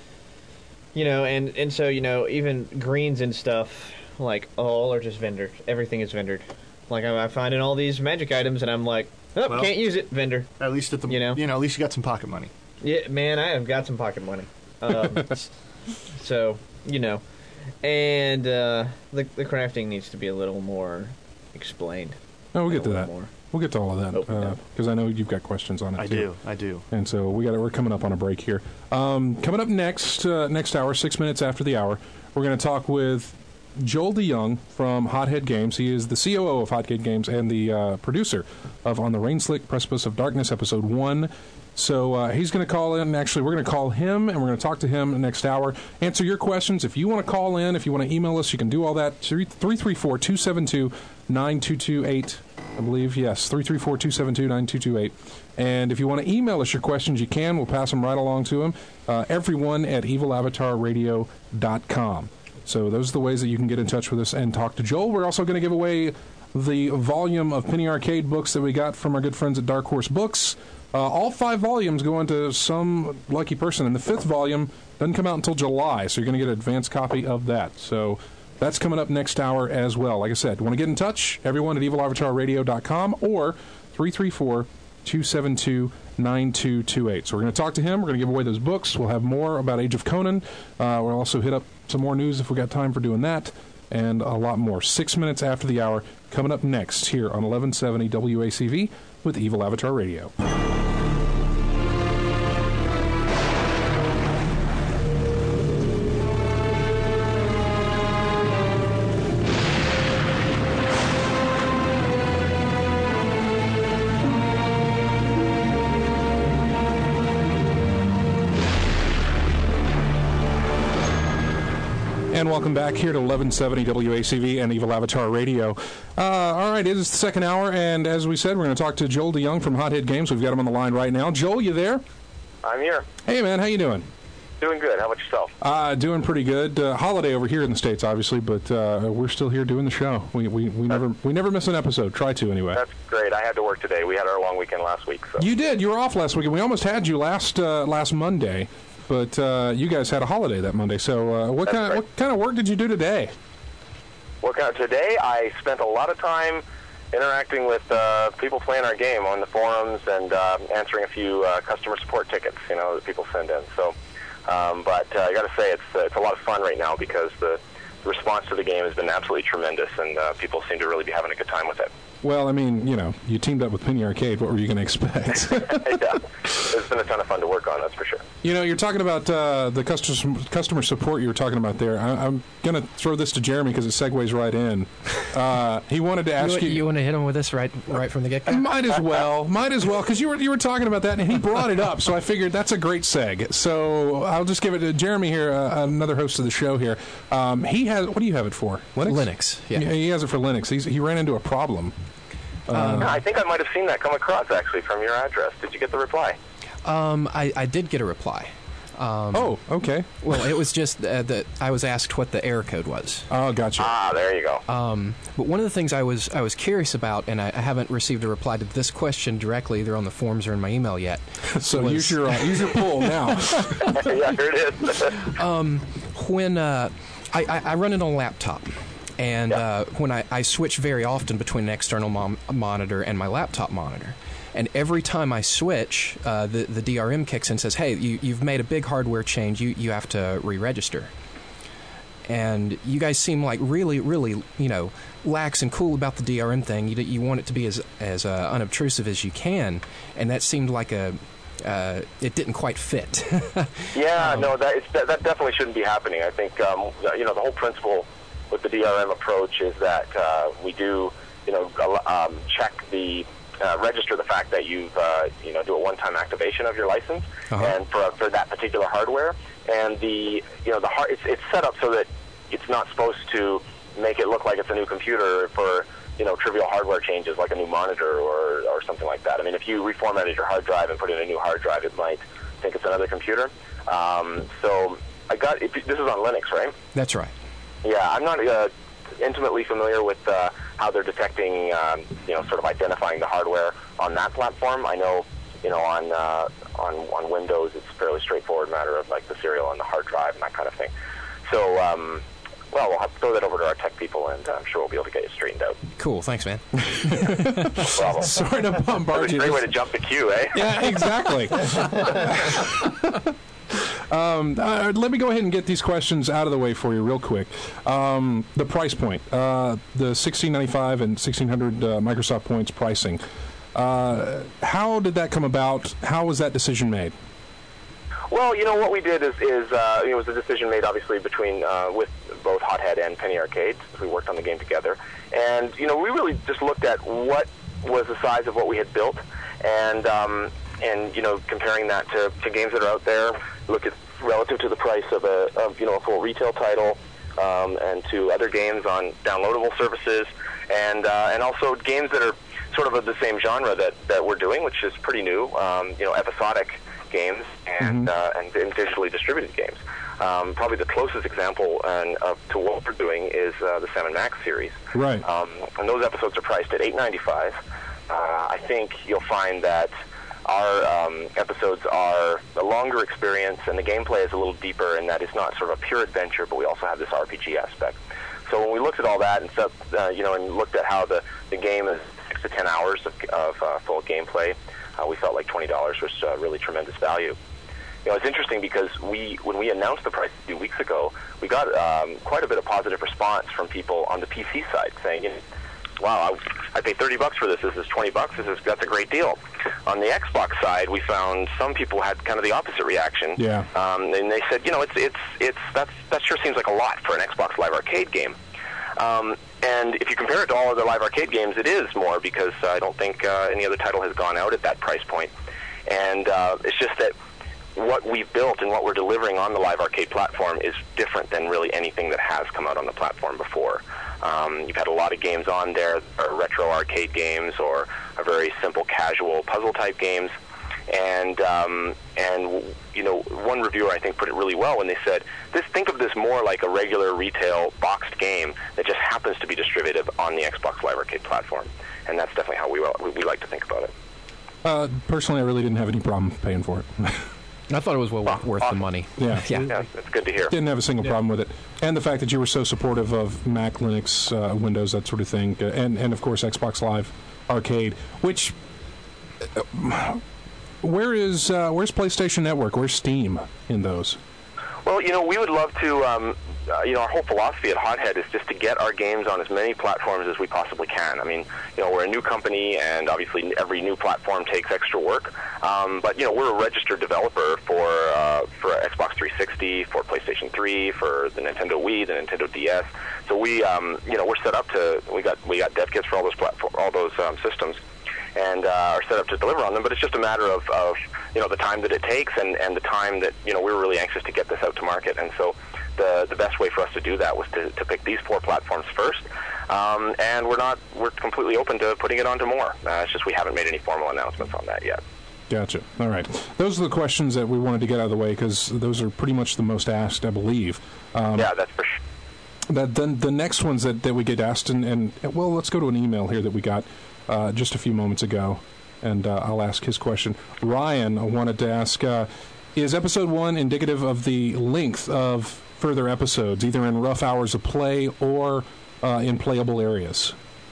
[SPEAKER 3] you know, and, and so, you know, even greens and stuff, like, all are just vendored. Everything is vendored. Like, I, I find in all these magic items, and I'm like, oh,
[SPEAKER 5] Well-
[SPEAKER 3] can't use it, vendor.
[SPEAKER 5] At least at the
[SPEAKER 3] You know?
[SPEAKER 5] you know at least you got some pocket money.
[SPEAKER 3] Yeah, man, I have got some pocket money. Um, so, you know, and uh, the, the crafting needs to be a little more explained.
[SPEAKER 2] No, we'll get to
[SPEAKER 3] A
[SPEAKER 2] that.
[SPEAKER 3] little more.
[SPEAKER 2] We'll get to all of that
[SPEAKER 3] Open
[SPEAKER 2] because
[SPEAKER 3] up.
[SPEAKER 2] I know you've got questions on it.
[SPEAKER 5] I
[SPEAKER 2] too.
[SPEAKER 5] do. I do.
[SPEAKER 2] And so we got we're coming up on a break here. Um, coming up next uh, next hour, six minutes after the hour, we're going to talk with Joel DeYoung from Hothead Games. He is the C O O of Hothead Games and the uh, producer of On the Rainslick Precipice of Darkness, Episode one. So uh, he's going to call in. Actually, we're going to call him, and we're going to talk to him the next hour. Answer your questions. If you want to call in, if you want to email us, you can do all that. three three four, two seven two, nine two two eight, I believe. Yes, three three four, two seven two, nine two two eight. And if you want to email us your questions, you can. We'll pass them right along to him. Uh, everyone at evil avatar radio dot com. So those are the ways that you can get in touch with us and talk to Joel. We're also going to give away the volume of Penny Arcade books that we got from our good friends at Dark Horse Books. Uh, all five volumes go into some lucky person, and the fifth volume doesn't come out until July, so you're going to get an advance copy of that. So that's coming up next hour as well. Like I said, want to get in touch? Everyone at evil avatar radio dot com or three three four, two seven two, nine two two eight. So we're going to talk to him. We're going to give away those books. We'll have more about Age of Conan. Uh, we'll also hit up some more news if we got time for doing that, and a lot more. Six minutes after the hour, coming up next here on eleven seventy W A C V with Evil Avatar Radio. And welcome back here to eleven seventy W A C V and Evil Avatar Radio. Uh, all right, it is the second hour, and as we said, we're going to talk to Joel DeYoung from Hothead Games. We've got him on the line right now. Joel, you there?
[SPEAKER 9] I'm here.
[SPEAKER 2] Hey, man, how you doing?
[SPEAKER 9] Doing good. How about yourself?
[SPEAKER 2] Uh, doing pretty good. Uh, holiday over here in the States, obviously, but uh, we're still here doing the show. We we, we never we never miss an episode. Try to, anyway.
[SPEAKER 9] That's great. I had to work today. We had our long weekend last week. So.
[SPEAKER 2] You did. You were off last week. We almost had you last uh, last Monday. but uh, you guys had a holiday that Monday. So uh, what
[SPEAKER 9] That's
[SPEAKER 2] kind of,
[SPEAKER 9] right.
[SPEAKER 2] what kind of work did you do today?
[SPEAKER 9] Well, kind of today I spent a lot of time interacting with uh, people playing our game on the forums and uh, answering a few uh, customer support tickets, you know, that people send in. So, um, but uh, I got to say, it's uh, it's a lot of fun right now because the, the response to the game has been absolutely tremendous, and uh, people seem to really be having a good time with it.
[SPEAKER 2] Well, I mean, you know, you teamed up with Penny Arcade. What were you going to expect?
[SPEAKER 9] Yeah, it's been a ton of fun to work on, that's for sure.
[SPEAKER 2] You know, you're talking about uh, the customer customer support you were talking about there. I, I'm going to throw this to Jeremy because it segues right in. Uh, he wanted to ask
[SPEAKER 4] You,
[SPEAKER 2] you.
[SPEAKER 4] you want to hit him with this right right from the get-go?
[SPEAKER 2] Might as well, might as well, because you were you were talking about that, and he brought it up. So I figured that's a great seg. So I'll just give it to Jeremy here, uh, another host of the show here. Um, he has. What do you have it for? Linux.
[SPEAKER 4] Linux, yeah.
[SPEAKER 2] He has it for Linux. He's, he ran into a problem.
[SPEAKER 9] Uh, I think I might have seen that come across, actually, from your address. Did you get the reply?
[SPEAKER 4] Um, I, I did get a reply. Um,
[SPEAKER 2] oh, okay.
[SPEAKER 4] Well, it was just uh, that I was asked what the error code was.
[SPEAKER 2] Oh, gotcha.
[SPEAKER 9] Ah, there you go.
[SPEAKER 4] Um, but one of the things I was I was curious about, and I, I haven't received a reply to this question directly, either on the forums or in my email yet.
[SPEAKER 2] So
[SPEAKER 4] was,
[SPEAKER 2] use your uh, use your poll now.
[SPEAKER 9] Yeah, here it is.
[SPEAKER 4] um, when uh, I, I, I run it on a laptop. And
[SPEAKER 9] yep.
[SPEAKER 4] uh, when I, I switch very often between an external mom- monitor and my laptop monitor. And every time I switch, uh, the, the D R M kicks in and says, hey, you, you've made a big hardware change. You, you have to re-register. And you guys seem like really, really, you know, lax and cool about the D R M thing. You, you want it to be as, as uh, unobtrusive as you can. And that seemed like a... Uh, it didn't quite fit.
[SPEAKER 9] Yeah,
[SPEAKER 4] um,
[SPEAKER 9] no, that, it's, that that definitely shouldn't be happening. I think, um, you know, the whole principle with the D R M approach is that uh, we do, you know, um, check the, uh, register the fact that you've, uh, you know, do a one-time activation of your license,
[SPEAKER 4] uh-huh.
[SPEAKER 9] and for for that particular hardware, and the, you know, the hard, it's it's set up so that it's not supposed to make it look like it's a new computer for, you know, trivial hardware changes like a new monitor or or something like that. I mean, if you reformatted your hard drive and put in a new hard drive, it might think it's another computer. Um, so I got this is on Linux, right?
[SPEAKER 4] That's right.
[SPEAKER 9] Yeah, I'm not uh, intimately familiar with uh, how they're detecting, um, you know, sort of identifying the hardware on that platform. I know, you know, on uh, on on Windows, it's a fairly straightforward matter of like the serial on the hard drive and that kind of thing. So, um, well, we'll have to throw that over to our tech people, and uh, I'm sure we'll be able to get it straightened out.
[SPEAKER 4] Cool, thanks, man.
[SPEAKER 9] No problem.
[SPEAKER 2] Sorry to bombard
[SPEAKER 9] That's a
[SPEAKER 2] you.
[SPEAKER 9] great way to jump the queue, eh?
[SPEAKER 2] Yeah, exactly. um, uh, let me go ahead and get these questions out of the way for you real quick. Um, the price point, uh, the sixteen ninety-five and sixteen hundred uh, Microsoft points pricing. Uh, how did that come about? How was that decision made?
[SPEAKER 9] Well, you know, what we did is, is uh, it was a decision made, obviously, between uh, with both Hothead and Penny Arcade. We worked on the game together. And, you know, we really just looked at what was the size of what we had built and, um, and you know, comparing that to, to games that are out there, look at relative to the price of a, of, you know, a full retail title, um, and to other games on downloadable services, and, uh, and also games that are sort of of the same genre that, that we're doing, which is pretty new, um, you know, episodic games and, mm-hmm. uh, and, and digitally distributed games. Um, probably the closest example and, uh, to what we're doing is uh, the Sam and Max series.
[SPEAKER 2] Right.
[SPEAKER 9] Um, and those episodes are priced at eight ninety-five. Uh, I think you'll find that our um, episodes are a longer experience, and the gameplay is a little deeper, and that it's not sort of a pure adventure, but we also have this R P G aspect. So when we looked at all that and stuff, uh, you know, and looked at how the, the game is six to ten hours of, of uh, full gameplay, uh, we felt like twenty dollars was uh, really tremendous value. You know, it's interesting because we, when we announced the price a few weeks ago, we got um, quite a bit of positive response from people on the P C side saying, you know, wow, I, I paid thirty bucks for this. This is twenty bucks. This is that's a great deal. On the Xbox side, we found some people had kind of the opposite reaction.
[SPEAKER 2] Yeah. Um,
[SPEAKER 9] and they said, you know, it's it's it's that's that sure seems like a lot for an Xbox Live Arcade game. Um, and if you compare it to all other Live Arcade games, it is more because uh, I don't think uh, any other title has gone out at that price point. And uh, it's just that what we've built and what we're delivering on the Live Arcade platform is different than really anything that has come out on the platform before. Um, you've had a lot of games on there, or retro arcade games, or a very simple casual puzzle-type games. And, um, and you know, one reviewer, I think, put it really well when they said, "This think of this more like a regular retail boxed game that just happens to be distributed on the Xbox Live Arcade platform." And that's definitely how we, we like to think about it.
[SPEAKER 2] Uh, personally, I really didn't have any problem paying for it.
[SPEAKER 4] I thought it was well
[SPEAKER 9] Well,
[SPEAKER 4] worth
[SPEAKER 9] awesome.
[SPEAKER 4] the money.
[SPEAKER 2] Yeah.
[SPEAKER 4] Yeah.
[SPEAKER 9] Yeah, it's good to hear.
[SPEAKER 2] Didn't have a single
[SPEAKER 6] Yeah.
[SPEAKER 2] problem with it, and the fact that you were so supportive of Mac, Linux, uh, Windows, that sort of thing, uh, and and of course Xbox Live Arcade. Which, uh, where is uh, where's PlayStation Network? Where's Steam in those?
[SPEAKER 9] Well, you know, we would love to, um, uh, you know, our whole philosophy at Hothead is just to get our games on as many platforms as we possibly can. I mean, you know, we're a new company, and obviously every new platform takes extra work. Um, but, you know, we're a registered developer for uh, for Xbox three sixty, for PlayStation three, for the Nintendo Wii, the Nintendo D S. So we, um, you know, we're set up to, we got we got dev kits for all those platform, all those um, systems, and uh, are set up to deliver on them. But it's just a matter of, of you know, the time that it takes, and, and the time that, you know, we were really anxious to get this out to market. And so the the best way for us to do that was to, to pick these four platforms first. Um, and we're not we're completely open to putting it onto more. Uh, it's just we haven't made any formal announcements on that yet.
[SPEAKER 2] Gotcha. All right. Those are the questions that we wanted to get out of the way, because those are pretty much the most asked, I believe. Um,
[SPEAKER 9] Yeah, that's for sure.
[SPEAKER 2] That then the next ones that, that we get asked, and, and well, let's go to an email here that we got uh, just a few moments ago, and uh, I'll ask his question. Ryan wanted to ask, uh, is episode one indicative of the length of further episodes, either in rough hours of play or uh, in playable areas?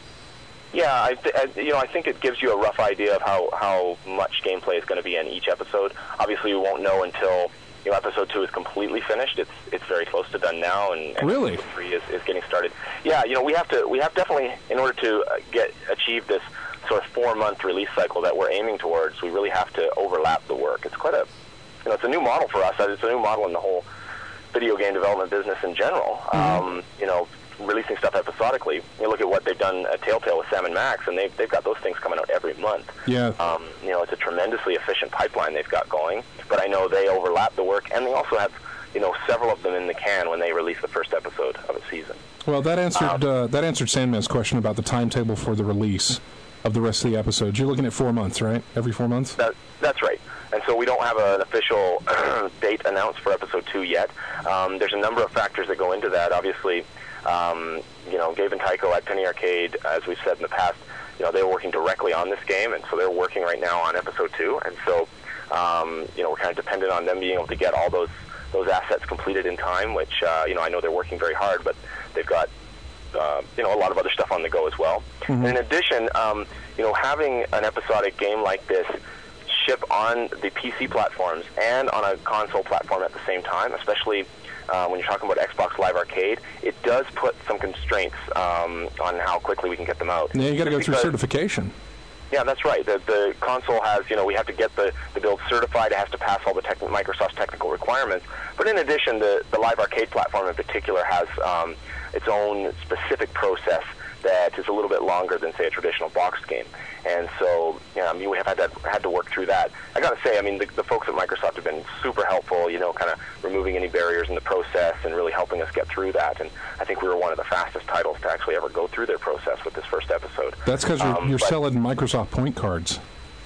[SPEAKER 9] Yeah, I th- I, you know, I think it gives you a rough idea of how, how much gameplay is going to be in each episode. Obviously, we won't know until, you know, episode two is completely finished. It's it's very close to done now, and, and
[SPEAKER 2] Really?
[SPEAKER 9] episode three is, is getting started. Yeah, you know, we have to we have definitely, in order to uh, get achieve this sort of four month release cycle that we're aiming towards, we really have to overlap the work. It's quite a, you know, it's a new model for us. It's a new model in the whole video game development business in general.
[SPEAKER 2] Mm-hmm.
[SPEAKER 9] Um, you know, releasing stuff episodically. You look at what they've done at Telltale with Sam and Max, and they've, they've got those things coming out every month.
[SPEAKER 2] Yeah.
[SPEAKER 9] Um, you know, it's a tremendously efficient pipeline they've got going, but I know they overlap the work, and they also have, you know, several of them in the can when they release the first episode of a season.
[SPEAKER 2] Well, that answered
[SPEAKER 9] Um,
[SPEAKER 2] uh, that answered Sandman's question about the timetable for the release of the rest of the episodes. You're looking at four months, right? Every four months?
[SPEAKER 9] That, that's right. And so we don't have an official date announced for episode two yet. Um, there's a number of factors that go into that. Obviously, um, you know, Gabe and Tycho at Penny Arcade, as we've said in the past, you know, they're working directly on this game, and so they're working right now on episode two. And so, um, you know, we're kind of dependent on them being able to get all those those assets completed in time, which, uh, you know, I know they're working very hard, but they've got, uh, you know, a lot of other stuff on the go as well.
[SPEAKER 2] Mm-hmm.
[SPEAKER 9] And in addition, um, you know, having an episodic game like this ship on the P C platforms and on a console platform at the same time, especially uh, when you're talking about Xbox Live Arcade, it does put some constraints um, on how quickly we can get them out.
[SPEAKER 2] Yeah, you got to go through
[SPEAKER 9] Because-
[SPEAKER 2] certification.
[SPEAKER 9] Yeah, that's right. The, the console has, you know, we have to get the, the build certified. It has to pass all the tech, Microsoft's technical requirements. But in addition, the, the Live Arcade platform in particular has um, its own specific process that is a little bit longer than, say, a traditional boxed game. And so, you know, I mean, we have had to, had to work through that. I got to say, I mean, the, the folks at Microsoft have been super helpful, you know, kind of removing any barriers in the process and really helping us get through that. And I think we were one of the fastest titles to actually ever go through their process with this first episode.
[SPEAKER 2] That's because you're,
[SPEAKER 9] Um,
[SPEAKER 2] you're
[SPEAKER 9] but-
[SPEAKER 2] selling Microsoft point cards.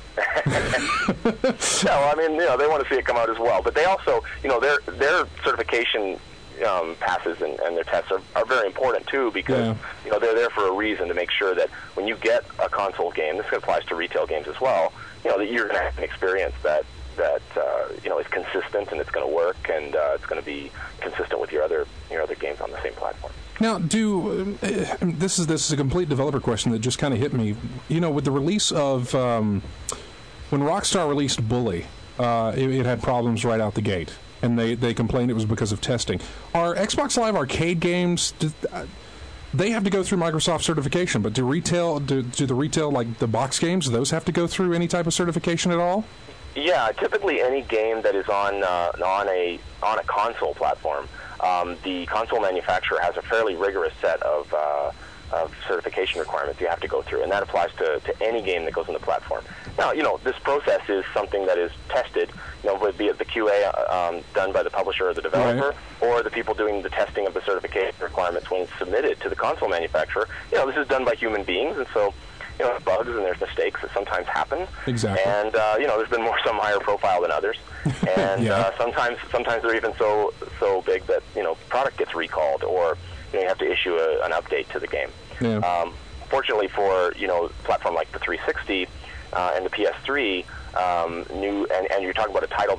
[SPEAKER 9] No, I mean, you know, they want to see it come out as well. But they also, you know, their their certification um, passes and, and their tests are, are very important, too, because,
[SPEAKER 2] Yeah.
[SPEAKER 9] you know, they're there for a reason to make sure that when you get a console game, this applies to retail games as well, you know, that you're going to have an experience that, that uh, you know, is consistent and it's going to work and uh, it's going to be consistent with your other your other games on the same platform.
[SPEAKER 2] Now, do uh, this is this is a complete developer question that just kind of hit me. You know, with the release of um, when Rockstar released Bully, uh, it, it had problems right out the gate, and they, they complained it was because of testing. Are Xbox Live Arcade games? Do, uh, they have to go through Microsoft certification, but do retail do, do the retail like the box games? Do those have to go through any type of certification at all?
[SPEAKER 9] Yeah, typically any game that is on uh, on a on a console platform, um, the console manufacturer has a fairly rigorous set of uh, of certification requirements you have to go through, and that applies to, to any game that goes on the platform. Now, you know, this process is something that is tested, you know, be it the Q A um, done by the publisher or the developer,
[SPEAKER 2] Right.
[SPEAKER 9] or the people doing the testing of the certification requirements when it's submitted to the console manufacturer. You know, this is done by human beings, and so, you know, bugs and there's mistakes that sometimes happen.
[SPEAKER 2] Exactly.
[SPEAKER 9] And uh, you know, there's been more some higher profile than others, and
[SPEAKER 2] Yeah.
[SPEAKER 9] uh, sometimes sometimes they're even so so big that, you know, product gets recalled, or, you know, you have to issue a, an update to the game.
[SPEAKER 2] Yeah.
[SPEAKER 9] Um, fortunately for, you know, a platform like the three sixty uh, and the P S three, um, new and, and you're talking about a title that is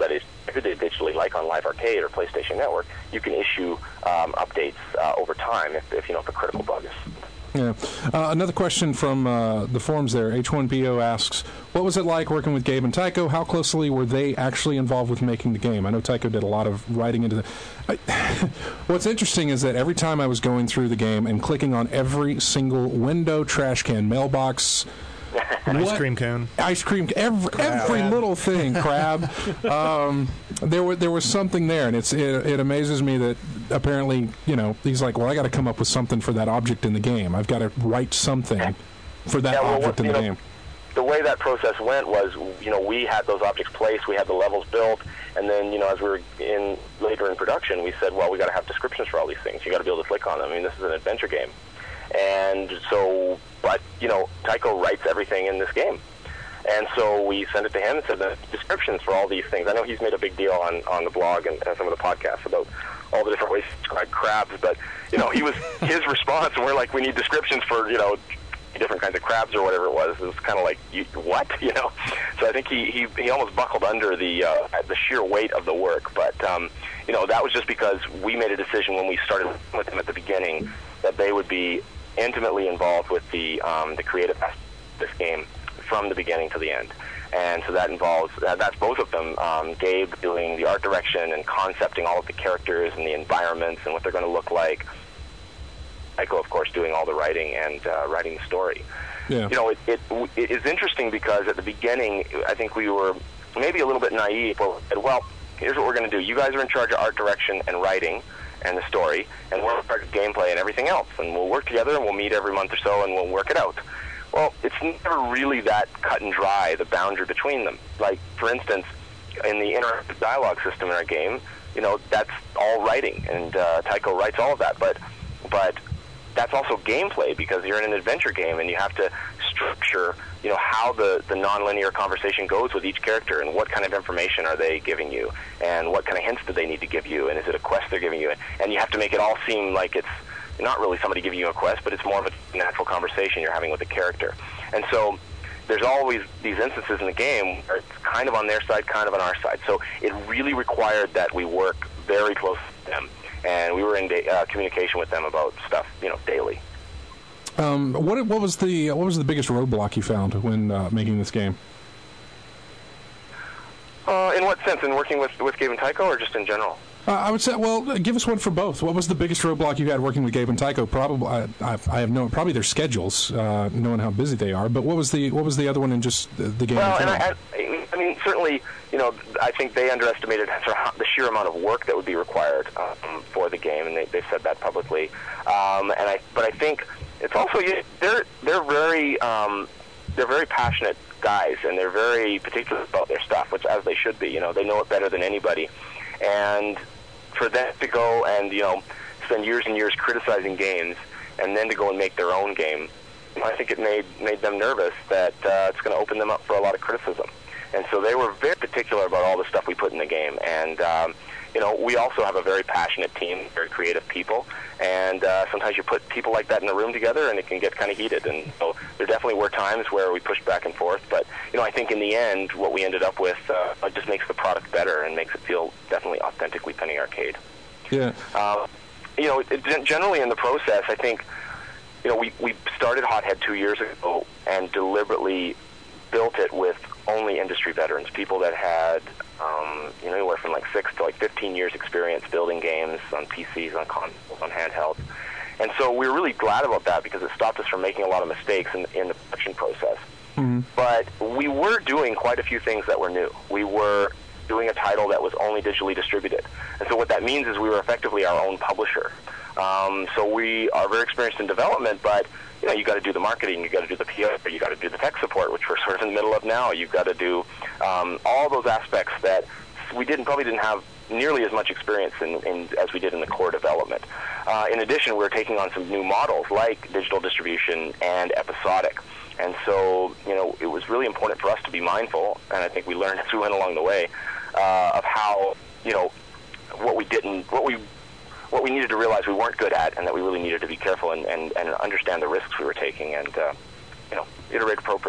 [SPEAKER 9] distributed digitally, like on Live Arcade or PlayStation Network, you can issue um, updates uh, over time if, if you know if a critical bug is.
[SPEAKER 2] Yeah. Uh, another question from uh, the forums there. H one B O asks, what was it like working with Gabe and Tycho? How closely were they actually involved with making the game? I know Tycho did a lot of writing into the... I, what's interesting is that every time I was going through the game and clicking on every single window, trash can, mailbox...
[SPEAKER 5] Ice
[SPEAKER 2] what,
[SPEAKER 5] cream cone.
[SPEAKER 2] Ice cream, every, every little thing, crab. Um, there, were, there was something there, and it's it, it amazes me that apparently, you know, he's like, well, I got to come up with something for that object in the game. I've got to write something for that
[SPEAKER 9] yeah, well,
[SPEAKER 2] object
[SPEAKER 9] what,
[SPEAKER 2] in the
[SPEAKER 9] know,
[SPEAKER 2] game.
[SPEAKER 9] The way that process went was, you know, we had those objects placed, we had the levels built, and then, you know, as we were in later in production, we said, well, we got to have descriptions for all these things. You got to be able to click on them. I mean, this is an adventure game. And so, but, you know, Tycho writes everything in this game. And so we sent it to him and said the descriptions for all these things. I know he's made a big deal on, on the blog and, and some of the podcasts about all the different ways to describe crabs, but, you know, he was, his response, and we're like, we need descriptions for, you know, different kinds of crabs or whatever it was. It was kind of like, you, what? You know? So I think he, he, he almost buckled under the, uh, the sheer weight of the work. But, um, you know, that was just because we made a decision when we started with him at the beginning that they would be intimately involved with the um, the creative aspect of this game from the beginning to the end. And so that involves, uh, that's both of them, um, Gabe doing the art direction and concepting all of the characters and the environments and what they're going to look like. Tycho, of course, doing all the writing and uh, writing the story.
[SPEAKER 2] Yeah.
[SPEAKER 9] You know, it, it, it is interesting because at the beginning, I think we were maybe a little bit naive. Well, well here's what we're going to do. You guys are in charge of art direction and writing and the story, and we're in charge of gameplay and everything else. And we'll work together, and we'll meet every month or so, and we'll work it out. Well, it's never really that cut and dry, the boundary between them. Like, for instance, in the interactive dialogue system in our game, you know, that's all writing, and uh, Tycho writes all of that. But, but that's also gameplay, because you're in an adventure game, and you have to structure, you know, how the, the nonlinear conversation goes with each character, and what kind of information are they giving you, and what kind of hints do they need to give you, and is it a quest they're giving you, and you have to make it all seem like it's not really somebody giving you a quest, but it's more of a natural conversation you're having with a character. And so there's always these instances in the game where it's kind of on their side, kind of on our side. So it really required that we work very close to them, and we were in da- uh, communication with them about stuff, you know, daily.
[SPEAKER 2] Um, what what was the what was the biggest roadblock you found when uh, making this game?
[SPEAKER 9] Uh, in what sense? In working with with Gabe and Tycho, or just in general?
[SPEAKER 2] Uh, I would say, well, give us one for both. What was the biggest roadblock you had working with Gabe and Tycho? Probably, I, I, I have no, probably their schedules, uh, knowing how busy they are. But what was the what was the other one in just the, the game?
[SPEAKER 9] Well, and I, I, I mean, certainly, you know, I think they underestimated the sheer amount of work that would be required um, for the game, and they, they've said that publicly. Um, and I, but I think it's also you know, they're they're very um, they're very passionate guys, and they're very particular about their stuff, which as they should be. You know, they know it better than anybody, and for them to go and, you know, spend years and years criticizing games and then to go and make their own game, I think it made made them nervous that uh, it's going to open them up for a lot of criticism. And so they were very particular about all the stuff we put in the game. And, um, you know, we also have a very passionate team, very creative people, and uh, sometimes you put people like that in a room together and it can get kind of heated. And so there definitely were times where we pushed back and forth, but, you know, I think in the end what we ended up with uh, just makes the product better and makes it feel definitely authentically Penny Arcade.
[SPEAKER 2] Yeah.
[SPEAKER 9] Uh, you know, it, it, generally in the process, I think, you know, we, we started Hothead two years ago and deliberately built it with only industry veterans, people that had, um, you know, anywhere from like six to like fifteen years experience building games on P Cs, on consoles, on handhelds. And so we were really glad about that because it stopped us from making a lot of mistakes in, in the production process.
[SPEAKER 2] Mm-hmm.
[SPEAKER 9] But we were doing quite a few things that were new. We were doing a title that was only digitally distributed. And so what that means is we were effectively our own publisher. Um, so we are very experienced in development, but you know, you got to do the marketing, you got to do the P R, you got to do the tech support, which we're sort of in the middle of now. You've got to do um, all those aspects that we didn't probably didn't have nearly as much experience in, in as we did in the core development. Uh, in addition, we're taking on some new models like digital distribution and episodic. And so, you know, it was really important for us to be mindful, and I think we learned as we went along the way, uh, of how, you know, what we didn't, what we what we needed to realize we weren't good at, and that we really needed to be careful and, and, and understand the risks we were taking and, uh, you know, iterate appropriately.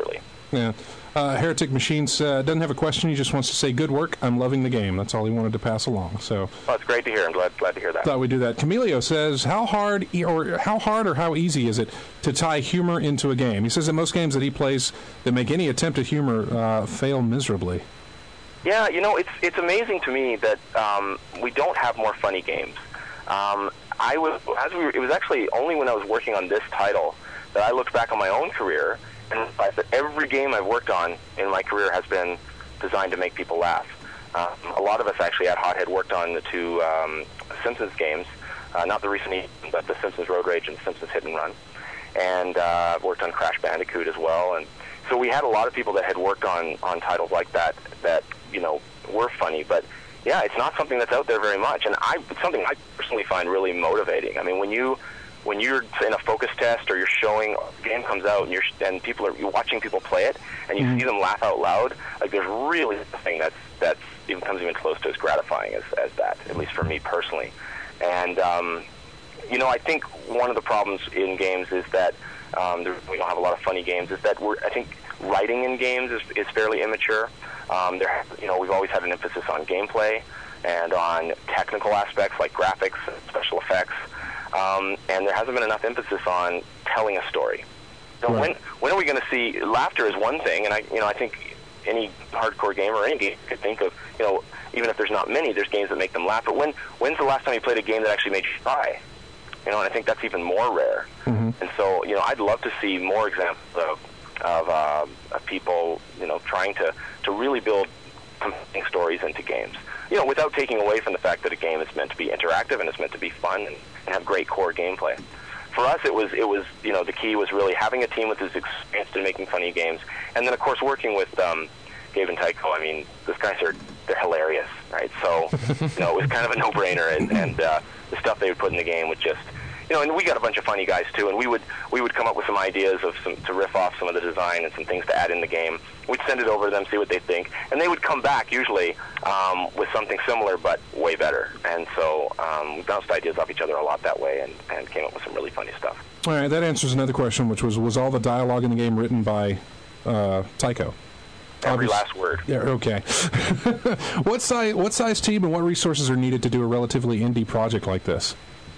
[SPEAKER 2] Yeah. Uh, Heretic Machines uh, doesn't have a question. He just wants to say, good work. I'm loving the game. That's all he wanted to pass along. So,
[SPEAKER 9] well, it's great to hear. I'm glad, glad to hear that.
[SPEAKER 2] Thought we'd do that. Camilio says, how hard e- or how hard or how easy is it to tie humor into a game? He says that most games that he plays that make any attempt at humor uh, fail miserably.
[SPEAKER 9] Yeah, you know, it's it's amazing to me that um, we don't have more funny games. Um, I was as we were, it was actually only when I was working on this title that I looked back on my own career and realized that every game I've worked on in my career has been designed to make people laugh. Um, a lot of us actually at Hothead worked on the two um, Simpsons games, uh, not the recent, but the Simpsons Road Rage and Simpsons Hit and Run, and uh, worked on Crash Bandicoot as well. And so we had a lot of people that had worked on, on titles like that that, you know, were funny. But, yeah, it's not something that's out there very much. And I, it's something I personally find really motivating. I mean, when you... when you're in a focus test or you're showing a game comes out and you're and people are you're watching people play it and you mm-hmm. see them laugh out loud, like there's really nothing that's that's even comes even close to as gratifying as, as that, at least for me personally. And um, you know, I think one of the problems in games is that um, there, we don't have a lot of funny games. Is that we're I think writing in games is, is fairly immature. Um, there, you know, we've always had an emphasis on gameplay and on technical aspects like graphics and special effects. Um, and there hasn't been enough emphasis on telling a story. So right. when when are we going to see laughter is one thing, and I you know I think any hardcore gamer or any game could think of, you know, even if there's not many, there's games that make them laugh. But when when's the last time you played a game that actually made you cry? You know, and I think that's even more rare. Mm-hmm. And so you know, I'd love to see more examples of of, uh, of people you know trying to to really build compelling stories into games. You know, without taking away from the fact that a game is meant to be interactive and it's meant to be fun and, and have great core gameplay. For us, it was, it was, you know, the key was really having a team with this experience in making funny games, and then, of course, working with um, Gabe and Tycho. I mean, those guys are, they're hilarious, right? So, you know, it was kind of a no-brainer, and, and uh, the stuff they would put in the game would just, you know, and we got a bunch of funny guys, too, and we would we would come up with some ideas of some to riff off some of the design and some things to add in the game. We'd send it over to them, see what they think, and they would come back, usually, um, with something similar but way better. And so um, we bounced ideas off each other a lot that way and, and came up with some really funny stuff.
[SPEAKER 2] All right, that answers another question, which was, was all the dialogue in the game written by uh, Tycho?
[SPEAKER 9] Every Obvious. last word.
[SPEAKER 2] Yeah, okay. what, size, what size team and what resources are needed to do a relatively indie project like this?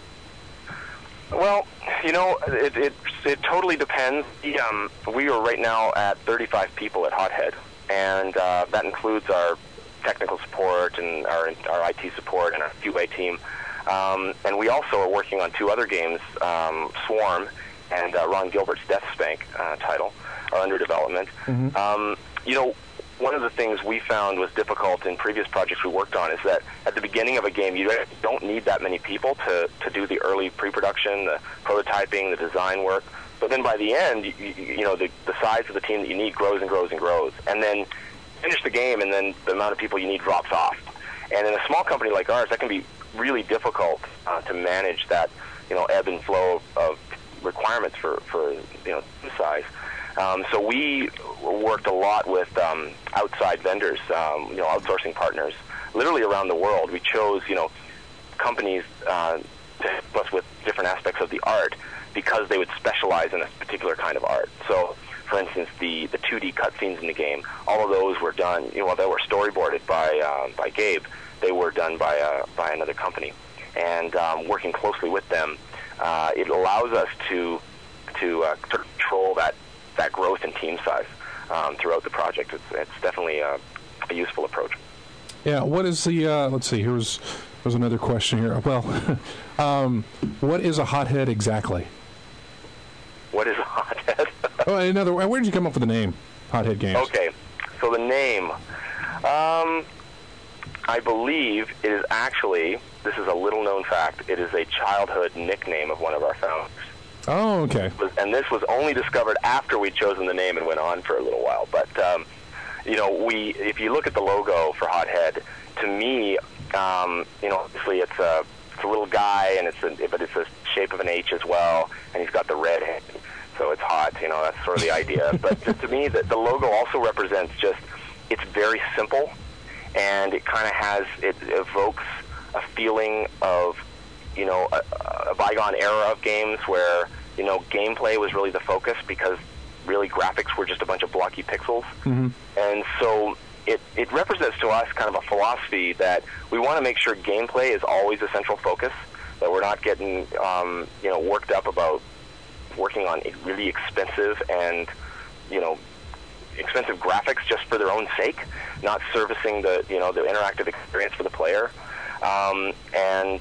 [SPEAKER 9] Well, you know, it it, it totally depends. The, um, we are right now at thirty-five people at Hothead, and uh, that includes our technical support and our our I T support and our Q A team. Um, and we also are working on two other games, um, Swarm and uh, Ron Gilbert's Death Spank uh, title are under development. Mm-hmm. Um, you know, one of the things we found was difficult in previous projects we worked on is that at the beginning of a game, you don't need that many people to, to do the early pre-production, the prototyping, the design work. But then by the end, you, you, you know, the, the size of the team that you need grows and grows and grows. And then finish the game, and then the amount of people you need drops off. And in a small company like ours, that can be really difficult uh, to manage that, you know, ebb and flow of, of requirements for, for, you know, size. Um, so we worked a lot with um, outside vendors, um, you know, outsourcing partners, literally around the world. We chose, you know, companies uh, to help us with different aspects of the art because they would specialize in a particular kind of art. So, for instance, the, the two D cutscenes in the game, all of those were done, you know, they were storyboarded by uh, by Gabe. They were done by uh, by another company. And um, working closely with them, uh, it allows us to to uh, sort of control that that growth in team size um, throughout the project. It's, it's definitely a, a useful approach.
[SPEAKER 2] Yeah, what is the, uh, let's see, here's, here's another question here. Well, um, what is a hothead exactly?
[SPEAKER 9] What is a hothead?
[SPEAKER 2] oh, another, where did you come up with the name, Hothead Games?
[SPEAKER 9] Okay, so the name, um, I believe it is actually, this is a little known fact, it is a childhood nickname of one of our founders.
[SPEAKER 2] Oh, okay.
[SPEAKER 9] And this was only discovered after we'd chosen the name and went on for a little while. But, um, you know, we if you look at the logo for Hothead, to me, um, you know, obviously it's a, it's a little guy, and it's a, but it's the shape of an H as well, and he's got the red head, so it's hot, you know, that's sort of the idea. But to, to me, the, the logo also represents just, it's very simple, and it kind of has, it evokes a feeling of, you know, a, a bygone era of games where, you know, gameplay was really the focus because really graphics were just a bunch of blocky pixels.
[SPEAKER 2] Mm-hmm.
[SPEAKER 9] And so it, it represents to us kind of a philosophy that we want to make sure gameplay is always a central focus, that we're not getting um, you know worked up about working on really expensive and you know expensive graphics just for their own sake, not servicing the you know the interactive experience for the player, um, and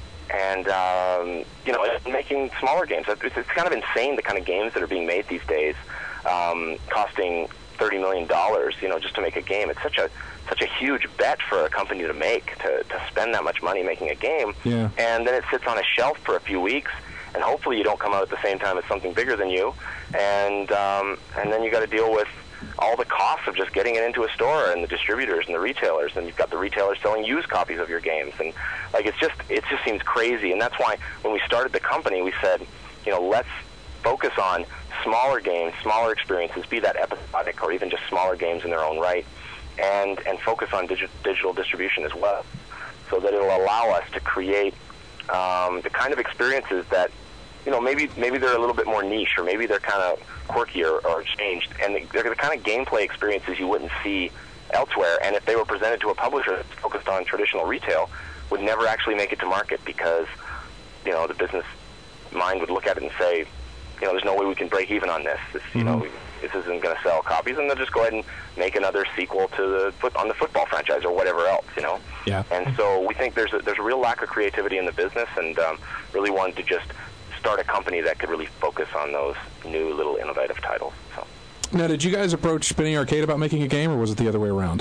[SPEAKER 9] and um, you know making smaller games. It's, it's kind of insane the kind of games that are being made these days, um, costing thirty million dollars, you know, just to make a game. It's such a such a huge bet for a company to make, to, to spend that much money making a game,
[SPEAKER 2] yeah.
[SPEAKER 9] and then it sits on a shelf for a few weeks, and hopefully you don't come out at the same time as something bigger than you, and um, and then you got to deal with all the costs of just getting it into a store and the distributors and the retailers, and you've got the retailers selling used copies of your games, and like it's just it just seems crazy. And that's why when we started the company, we said, you know, let's focus on smaller games, smaller experiences, be that episodic or even just smaller games in their own right, and and focus on digi- digital distribution as well, so that it'll allow us to create um, the kind of experiences that, you know, maybe maybe they're a little bit more niche, or maybe they're kind of quirky or, or changed, and they're the kind of gameplay experiences you wouldn't see elsewhere. And if they were presented to a publisher that's focused on traditional retail, would never actually make it to market, because, you know, the business mind would look at it and say, you know, there's no way we can break even on this. This, you know, this isn't going to sell copies, and they'll just go ahead and make another sequel to the foot on the football franchise or whatever else, you know.
[SPEAKER 2] Yeah.
[SPEAKER 9] And so we think there's a, there's a real lack of creativity in the business, and um, really wanted to just start a company that could really focus on those new little innovative titles. So.
[SPEAKER 2] Now, did you guys approach Penny Arcade about making a game, or was it the other way around?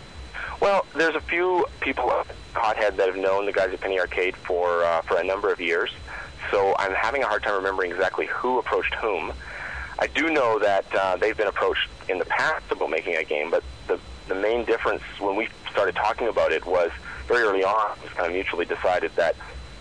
[SPEAKER 9] Well, there's a few people at Hothead that have known the guys at Penny Arcade for uh, for a number of years, so I'm having a hard time remembering exactly who approached whom. I do know that uh, they've been approached in the past about making a game, but the the main difference when we started talking about it was very early on. It was kind of mutually decided that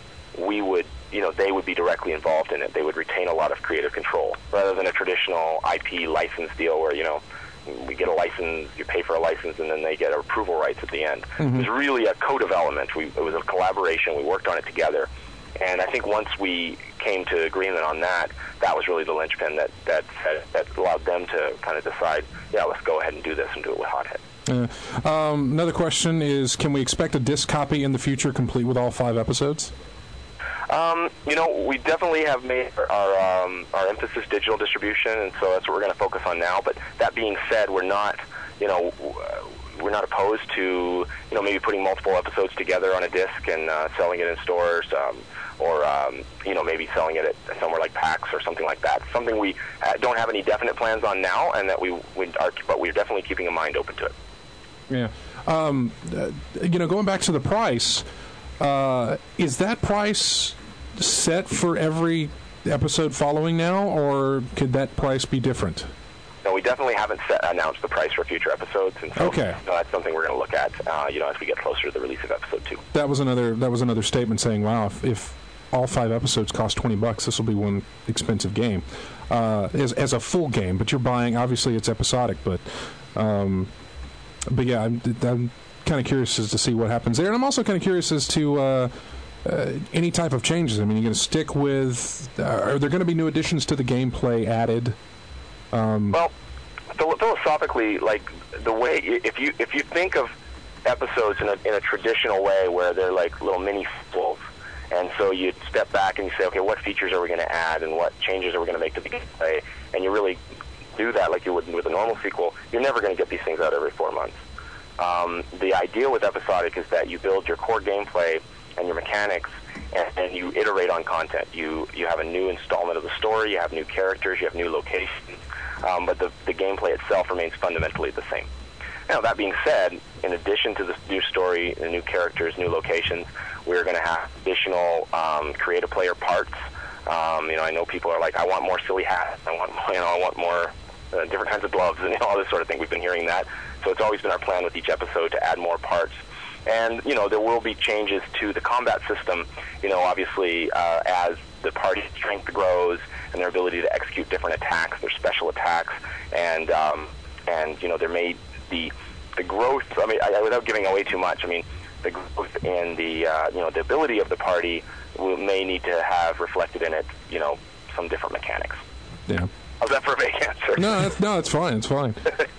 [SPEAKER 9] we would, you know, they would be directly involved in it. They would retain a lot of creative control, rather than a traditional I P license deal where, you know, we get a license, you pay for a license, and then they get approval rights at the end. Mm-hmm. It was really a co-development. We, it was a collaboration. We worked on it together. And I think once we came to agreement on that, that was really the linchpin that that, that allowed them to kind of decide, yeah, let's go ahead and do this and do it with Hothead.
[SPEAKER 2] Uh, um, another question is, can we expect a disc copy in the future complete with all five episodes?
[SPEAKER 9] Um, you know, we definitely have made our um, our emphasis digital distribution, and so that's what we're going to focus on now. But that being said, we're not, you know, we're not opposed to, you know, maybe putting multiple episodes together on a disc and uh, selling it in stores, um, or um, you know, maybe selling it at somewhere like PAX or something like that. Something we uh, don't have any definite plans on now, and that we, we are, but we're definitely keeping a mind open to it.
[SPEAKER 2] Yeah, um, uh, you know, going back to the price. Uh, is that price set for every episode following now, or could that price be different?
[SPEAKER 9] No, we definitely haven't set, announced the price for future episodes, and so
[SPEAKER 2] okay.
[SPEAKER 9] no, that's something we're going to look at, uh, you know, as we get closer to the release of episode two.
[SPEAKER 2] That was another. That was another statement saying, "Wow, if, if all five episodes cost twenty bucks, this will be one expensive game, uh, as as a full game." But you're buying. Obviously, it's episodic, but um, but yeah, I'm. I'm kind of curious as to see what happens there, and I'm also kind of curious as to uh, uh, any type of changes. I mean, you're going to stick with? Uh, are there going to be new additions to the gameplay added? Um,
[SPEAKER 9] well, philosophically, like the way if you if you think of episodes in a in a traditional way, where they're like little mini sequels, and so you step back and you say, okay, what features are we going to add, and what changes are we going to make to the gameplay, and you really do that like you would with a normal sequel. You're never going to get these things out every four months. Um, the idea with episodic is that you build your core gameplay and your mechanics, and, and you iterate on content. You you have a new installment of the story, you have new characters, you have new locations, um, but the, the gameplay itself remains fundamentally the same. Now, that being said, in addition to the new story, the new characters, new locations, we're going to have additional um, creative player parts. Um, you know, I know people are like, I want more silly hats, I want, you know, I want more uh, different kinds of gloves, and you know, all this sort of thing. We've been hearing that. So it's always been our plan with each episode to add more parts. And, you know, there will be changes to the combat system, you know, obviously uh, as the party's strength grows and their ability to execute different attacks, their special attacks, and, um, and you know, there may be the growth, I mean, I, without giving away too much, I mean, the growth in the, uh, you know, the ability of the party will, may need to have reflected in it, you know, some different mechanics.
[SPEAKER 2] Yeah.
[SPEAKER 9] How's that for a vague answer?
[SPEAKER 2] No, that's, no, it's fine. It's fine.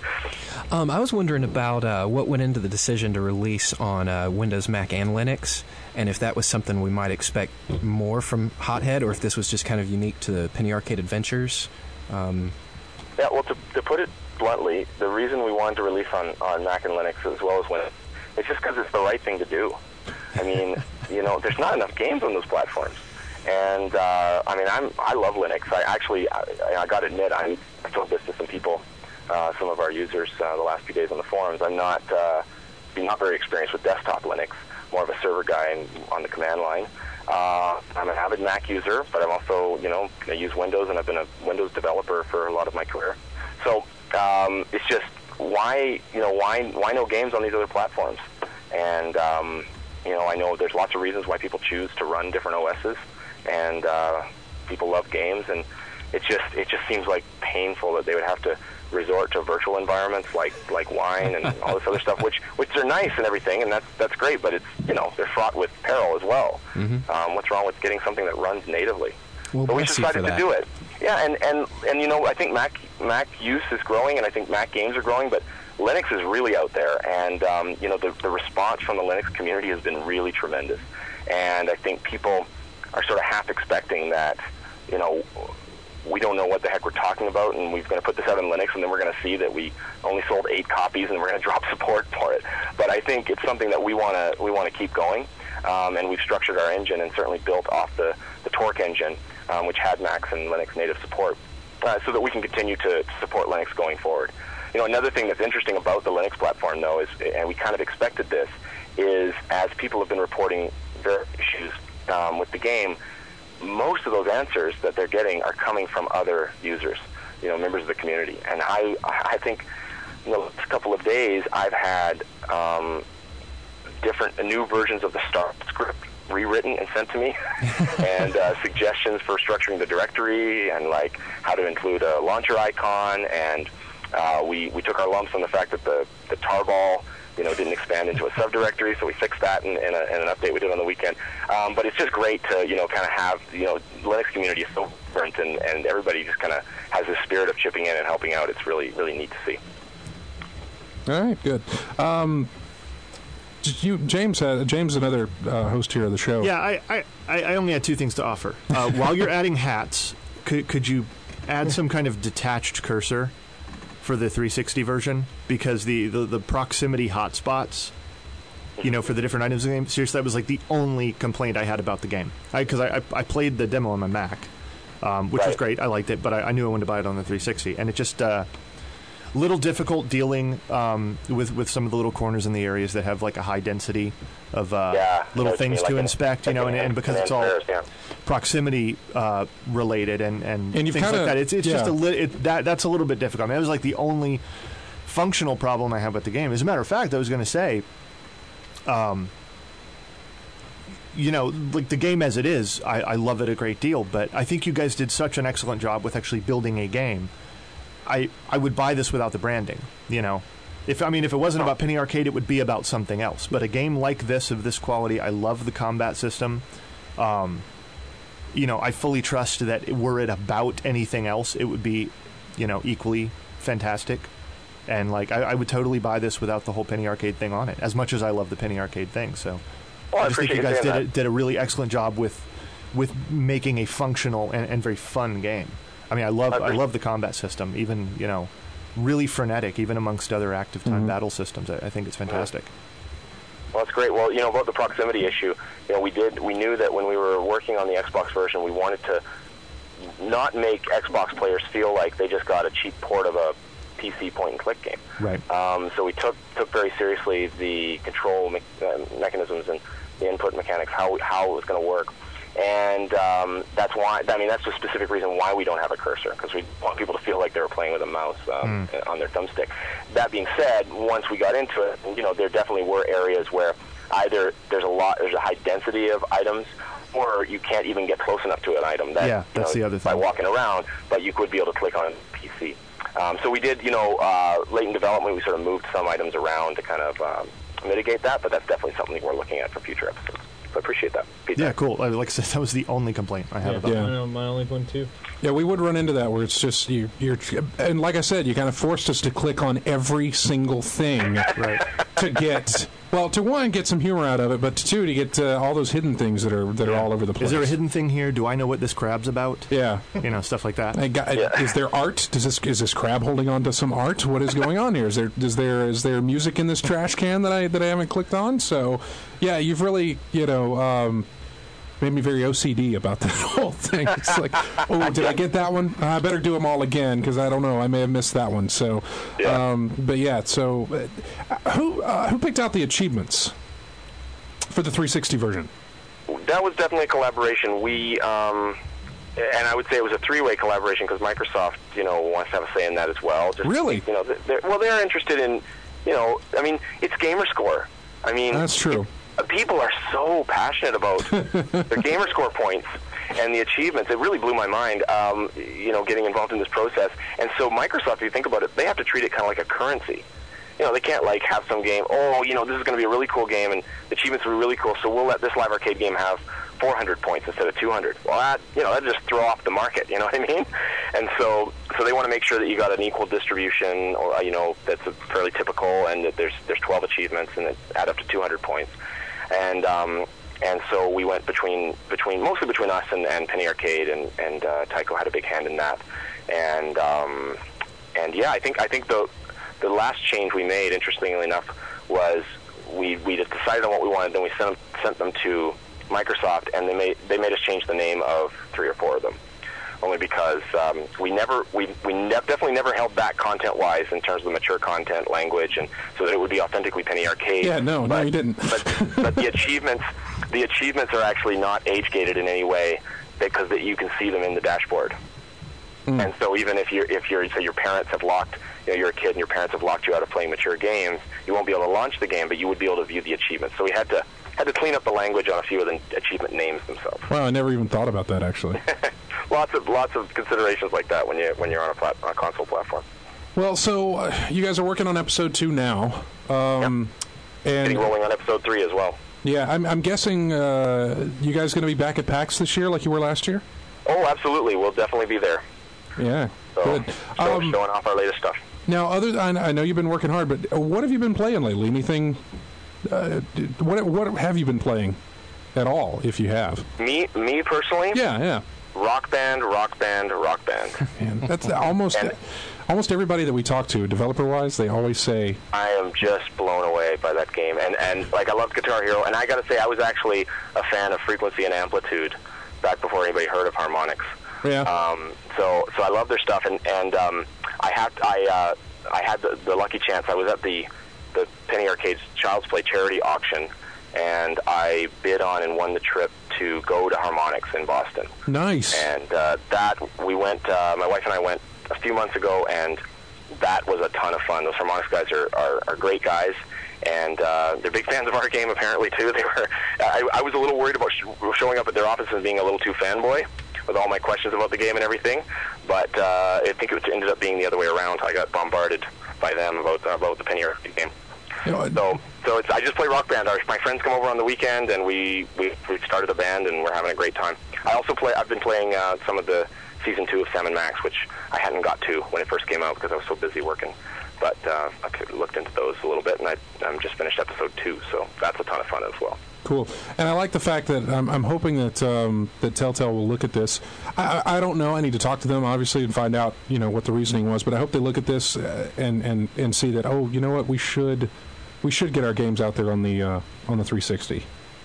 [SPEAKER 4] Um, I was wondering about uh, what went into the decision to release on uh, Windows, Mac, and Linux, and if that was something we might expect more from Hothead, or if this was just kind of unique to the Penny Arcade Adventures. Um,
[SPEAKER 9] Yeah, well, to, to put it bluntly, the reason we wanted to release on, on Mac and Linux as well as Windows, it's just because it's the right thing to do. I mean, you know, there's not enough games on those platforms. And, uh, I mean, I'm, I love Linux. I actually, I, I got to admit, I told this to some people, uh, some of our users uh, the last few days on the forums. I'm not, uh, not very experienced with desktop Linux, more of a server guy and on the command line. Uh, I'm an avid Mac user, but I'm also, you know, I use Windows, and I've been a Windows developer for a lot of my career. So um, it's just why, you know, why why no games on these other platforms? And um, you know, I know there's lots of reasons why people choose to run different O Ss, and uh, people love games, and it just it just seems like painful that they would have to resort to virtual environments like like Wine and all this other stuff, which which are nice and everything, and that's that's great, but it's, you know, they're fraught with peril as well.
[SPEAKER 4] Mm-hmm.
[SPEAKER 9] Um, what's wrong with getting something that runs natively?
[SPEAKER 4] Well,
[SPEAKER 9] so we
[SPEAKER 4] bless you
[SPEAKER 9] decided
[SPEAKER 4] for
[SPEAKER 9] to
[SPEAKER 4] that.
[SPEAKER 9] do it. Yeah, and, and, and you know, I think Mac Mac use is growing, and I think Mac games are growing, but Linux is really out there, and um, you know, the the response from the Linux community has been really tremendous, and I think people are sort of half expecting that, you know, we don't know what the heck we're talking about, and we're going to put this out on Linux, and then we're going to see that we only sold eight copies, and we're going to drop support for it. But I think it's something that we want to we want to keep going, um, and we've structured our engine and certainly built off the, the Torque engine, um, which had Macs and Linux native support, uh, so that we can continue to, to support Linux going forward. You know, another thing that's interesting about the Linux platform, though, is, and we kind of expected this, is as people have been reporting their issues um, with the game, most of those answers that they're getting are coming from other users, you know, members of the community. And I, I think, you know, the last couple of days I've had um, different, uh, new versions of the start script rewritten and sent to me, and uh, suggestions for structuring the directory, and like how to include a launcher icon. And uh, we we took our lumps on the fact that the the tarball, you know, didn't expand into a subdirectory, so we fixed that in, in, a, in an update we did on the weekend. Um, but it's just great to, you know, kind of have, you know, Linux community is so different, and, and everybody just kind of has this spirit of chipping in and helping out. It's really, really neat to see.
[SPEAKER 2] All right, good. Um, did you, James, uh, James, another uh, host here of the show.
[SPEAKER 5] Yeah, I, I, I only had two things to offer. Uh, while you're adding hats, could, could you add some kind of detached cursor for the three sixty version? Because the, the, the proximity hotspots, you know, for the different items in the game, seriously, that was like the only complaint I had about the game. Because I, I, I played the demo on my Mac, um, which
[SPEAKER 9] Right.
[SPEAKER 5] was great. I liked it, but I, I knew I wanted to buy it on the three sixty. And it just... Uh, little difficult dealing um, with with some of the little corners in the areas that have like a high density of uh,
[SPEAKER 9] Yeah,
[SPEAKER 5] little
[SPEAKER 9] that's
[SPEAKER 5] things
[SPEAKER 9] like
[SPEAKER 5] to
[SPEAKER 9] an-
[SPEAKER 5] inspect, you know,
[SPEAKER 9] like
[SPEAKER 5] and,
[SPEAKER 9] an-
[SPEAKER 5] and because
[SPEAKER 9] an
[SPEAKER 5] it's all
[SPEAKER 9] Antares, yeah.
[SPEAKER 5] proximity uh, related and and,
[SPEAKER 2] And you've
[SPEAKER 5] things
[SPEAKER 2] kinda-
[SPEAKER 5] like that. It's it's just
[SPEAKER 2] yeah.
[SPEAKER 5] a li- it, that that's a little bit difficult. I mean, that was like the only functional problem I have with the game. As a matter of fact, I was going to say, um, you know, like the game as it is, I, I love it a great deal. But I think you guys did such an excellent job with actually building a game. I, I would buy this without the branding, you know. If I mean, if it wasn't about Penny Arcade, it would be about something else. But a game like this, of this quality, I love the combat system. Um, you know, I fully trust that were it about anything else, it would be, you know, equally fantastic. And, like, I, I would totally buy this without the whole Penny Arcade thing on it, as much as I love the Penny Arcade thing. So
[SPEAKER 9] Well, I
[SPEAKER 5] I just think you
[SPEAKER 9] appreciate
[SPEAKER 5] guys
[SPEAKER 9] you
[SPEAKER 5] did
[SPEAKER 9] saying
[SPEAKER 5] a, did a really excellent job with with making a functional and, and very fun game. I mean, I love
[SPEAKER 9] I
[SPEAKER 5] I
[SPEAKER 9] appreciate-
[SPEAKER 5] love the combat system, even, you know, really frenetic, even amongst other active time
[SPEAKER 2] Mhm.
[SPEAKER 5] battle systems. I, I think it's fantastic.
[SPEAKER 9] Well, that's great. Well, you know, about the proximity issue, you know, we did, we knew that when we were working on the Xbox version, we wanted to not make Xbox players feel like they just got a cheap port of a P C point-and-click game.
[SPEAKER 5] Right.
[SPEAKER 9] Um, so we took took very seriously the control me- uh, mechanisms and the input mechanics, how how it was going to work, and um, that's why. I mean, that's the specific reason why we don't have a cursor, because we want people to feel like they were playing with a mouse um,
[SPEAKER 5] Mm.
[SPEAKER 9] on their thumbstick. That being said, once we got into it, you know, there definitely were areas where either there's a lot, there's a high density of items, or you can't even get close enough to an item. That,
[SPEAKER 5] Yeah,
[SPEAKER 9] you
[SPEAKER 5] that's
[SPEAKER 9] know,
[SPEAKER 5] the other
[SPEAKER 9] by
[SPEAKER 5] thing.
[SPEAKER 9] walking around, but you could be able to click on a P C. Um, so we did, you know, uh, late in development, we sort of moved some items around to kind of um, mitigate that, but that's definitely something we're looking at for future episodes. I appreciate that feedback.
[SPEAKER 5] Yeah, cool. Uh, Like I said, that was the only complaint I had
[SPEAKER 10] Yeah,
[SPEAKER 5] about
[SPEAKER 2] Yeah.
[SPEAKER 10] I know, my only one too.
[SPEAKER 2] Yeah, we would run into that where it's just you, you're, and like I said, you kind of forced us to click on every single thing
[SPEAKER 5] Right.
[SPEAKER 2] to get, well, to one, get some humor out of it, but to two, to get uh, all those hidden things that are that are all over the place.
[SPEAKER 5] Is there a hidden thing here? Do I know what this crab's about?
[SPEAKER 2] Yeah.
[SPEAKER 5] You know, stuff like that.
[SPEAKER 2] Hey, guy,
[SPEAKER 9] Yeah.
[SPEAKER 2] Is there art? Does this is this crab holding on to some art? What is going on here? Is there is there is there music in this trash can that I that I haven't clicked on? So, yeah, you've really you know um, made me very O C D about that whole thing. It's like, oh, did I get that one? I better do them all again because I don't know. I may have missed that one. So,
[SPEAKER 9] Yeah.
[SPEAKER 2] um, but yeah. So, uh, who uh, who picked out the achievements for the three sixty version?
[SPEAKER 9] That was definitely a collaboration. We, um, and I would say it was a three-way collaboration because Microsoft, you know, wants to have a say in that as well. Just,
[SPEAKER 2] Really?
[SPEAKER 9] You know, they're, well, they're interested in, you know, I mean, it's gamer score. I mean,
[SPEAKER 2] That's true.
[SPEAKER 9] people are so passionate about their gamer score points and the achievements. It really blew my mind, um, you know, getting involved in this process. And so Microsoft, if you think about it, they have to treat it kind of like a currency. You know, they can't, like, have some game, oh, you know, this is going to be a really cool game, and the achievements will be really cool, so we'll let this live arcade game have four hundred points instead of two hundred. Well, that, you know, that'd just throw off the market, you know what I mean? And so so they want to make sure that you got an equal distribution, or, uh, you know, that's fairly typical, and that there's there's twelve achievements, and that add up to two hundred points. And um, and so we went between, between mostly between us and, and Penny Arcade, and, and uh, Tycho had a big hand in that. And, um, and yeah, I think I think the... The last change we made, interestingly enough, was we we just decided on what we wanted. Then we sent them, sent them to Microsoft, and they made they made us change the name of three or four of them. Only because um, we never we we ne- definitely never held back content wise in terms of the mature content, language, and so that it would be authentically Penny Arcade.
[SPEAKER 2] Yeah, no,
[SPEAKER 9] but,
[SPEAKER 2] no, you didn't.
[SPEAKER 9] but but the achievements the achievements are actually not age gated in any way because that you can see them in the dashboard.
[SPEAKER 2] Mm.
[SPEAKER 9] And so even if you're if you're say your parents have locked, you know, you're a kid and your parents have locked you out of playing mature games, you won't be able to launch the game, but you would be able to view the achievements. So we had to had to clean up the language on a few of the achievement names themselves.
[SPEAKER 2] Wow, I never even thought about that actually.
[SPEAKER 9] lots of lots of considerations like that when you when you're on a, plat- on a console platform.
[SPEAKER 2] Well, so uh, you guys are working on episode two now, um, and
[SPEAKER 9] Getting rolling on episode three as well.
[SPEAKER 2] yeah, I'm, I'm guessing uh, you guys going to be back at PAX this year, like you were last year.
[SPEAKER 9] Oh, absolutely, we'll definitely be there.
[SPEAKER 2] Yeah,
[SPEAKER 9] So,
[SPEAKER 2] good.
[SPEAKER 9] show,
[SPEAKER 2] Um,
[SPEAKER 9] showing off our latest stuff.
[SPEAKER 2] Now, other I, I know you've been working hard, but what have you been playing lately? Anything? Uh, what what have you been playing at all, if you have?
[SPEAKER 9] Me me personally,
[SPEAKER 2] Yeah, yeah.
[SPEAKER 9] Rock Band, Rock Band, Rock Band.
[SPEAKER 2] Man, that's almost
[SPEAKER 9] And-
[SPEAKER 2] almost everybody that we talk to, developer-wise, they always say,
[SPEAKER 9] I am just blown away by that game, and and like I love Guitar Hero, and I got to say I was actually a fan of Frequency and Amplitude back before anybody heard of Harmonix.
[SPEAKER 2] yeah.
[SPEAKER 9] Um, so so I love their stuff, and and um, I have I uh, I had the, the lucky chance. I was at the the Penny Arcade's Child's Play charity auction, and I bid on and won the trip to go to Harmonix in Boston.
[SPEAKER 2] Nice.
[SPEAKER 9] And uh, that we went. Uh, my wife and I went a few months ago, and that was a ton of fun. Those Harmonix guys are, are, are great guys, and uh, they're big fans of our game apparently too. They were. I, I was a little worried about sh- showing up at their office and being a little too fanboy with all my questions about the game and everything, but uh, I think it ended up being the other way around. I got bombarded by them about about the Penny Arcade game.
[SPEAKER 2] You know,
[SPEAKER 9] So, so it's, I just play Rock Band. Our, my friends come over on the weekend, and we we we started a band, and we're having a great time. I also play. I've been playing uh, some of the season two of Sam and Max, which I hadn't got to when it first came out because I was so busy working. But uh, I looked into those a little bit, and I I'm just finished episode two, so that's a ton of fun as well.
[SPEAKER 2] Cool, and I like the fact that I'm, I'm hoping that um, that Telltale will look at this. I, I I don't know. I need to talk to them obviously and find out you know what the reasoning was. But I hope they look at this uh, and and and see that oh you know what we should we should get our games out there on the uh, on the three sixty.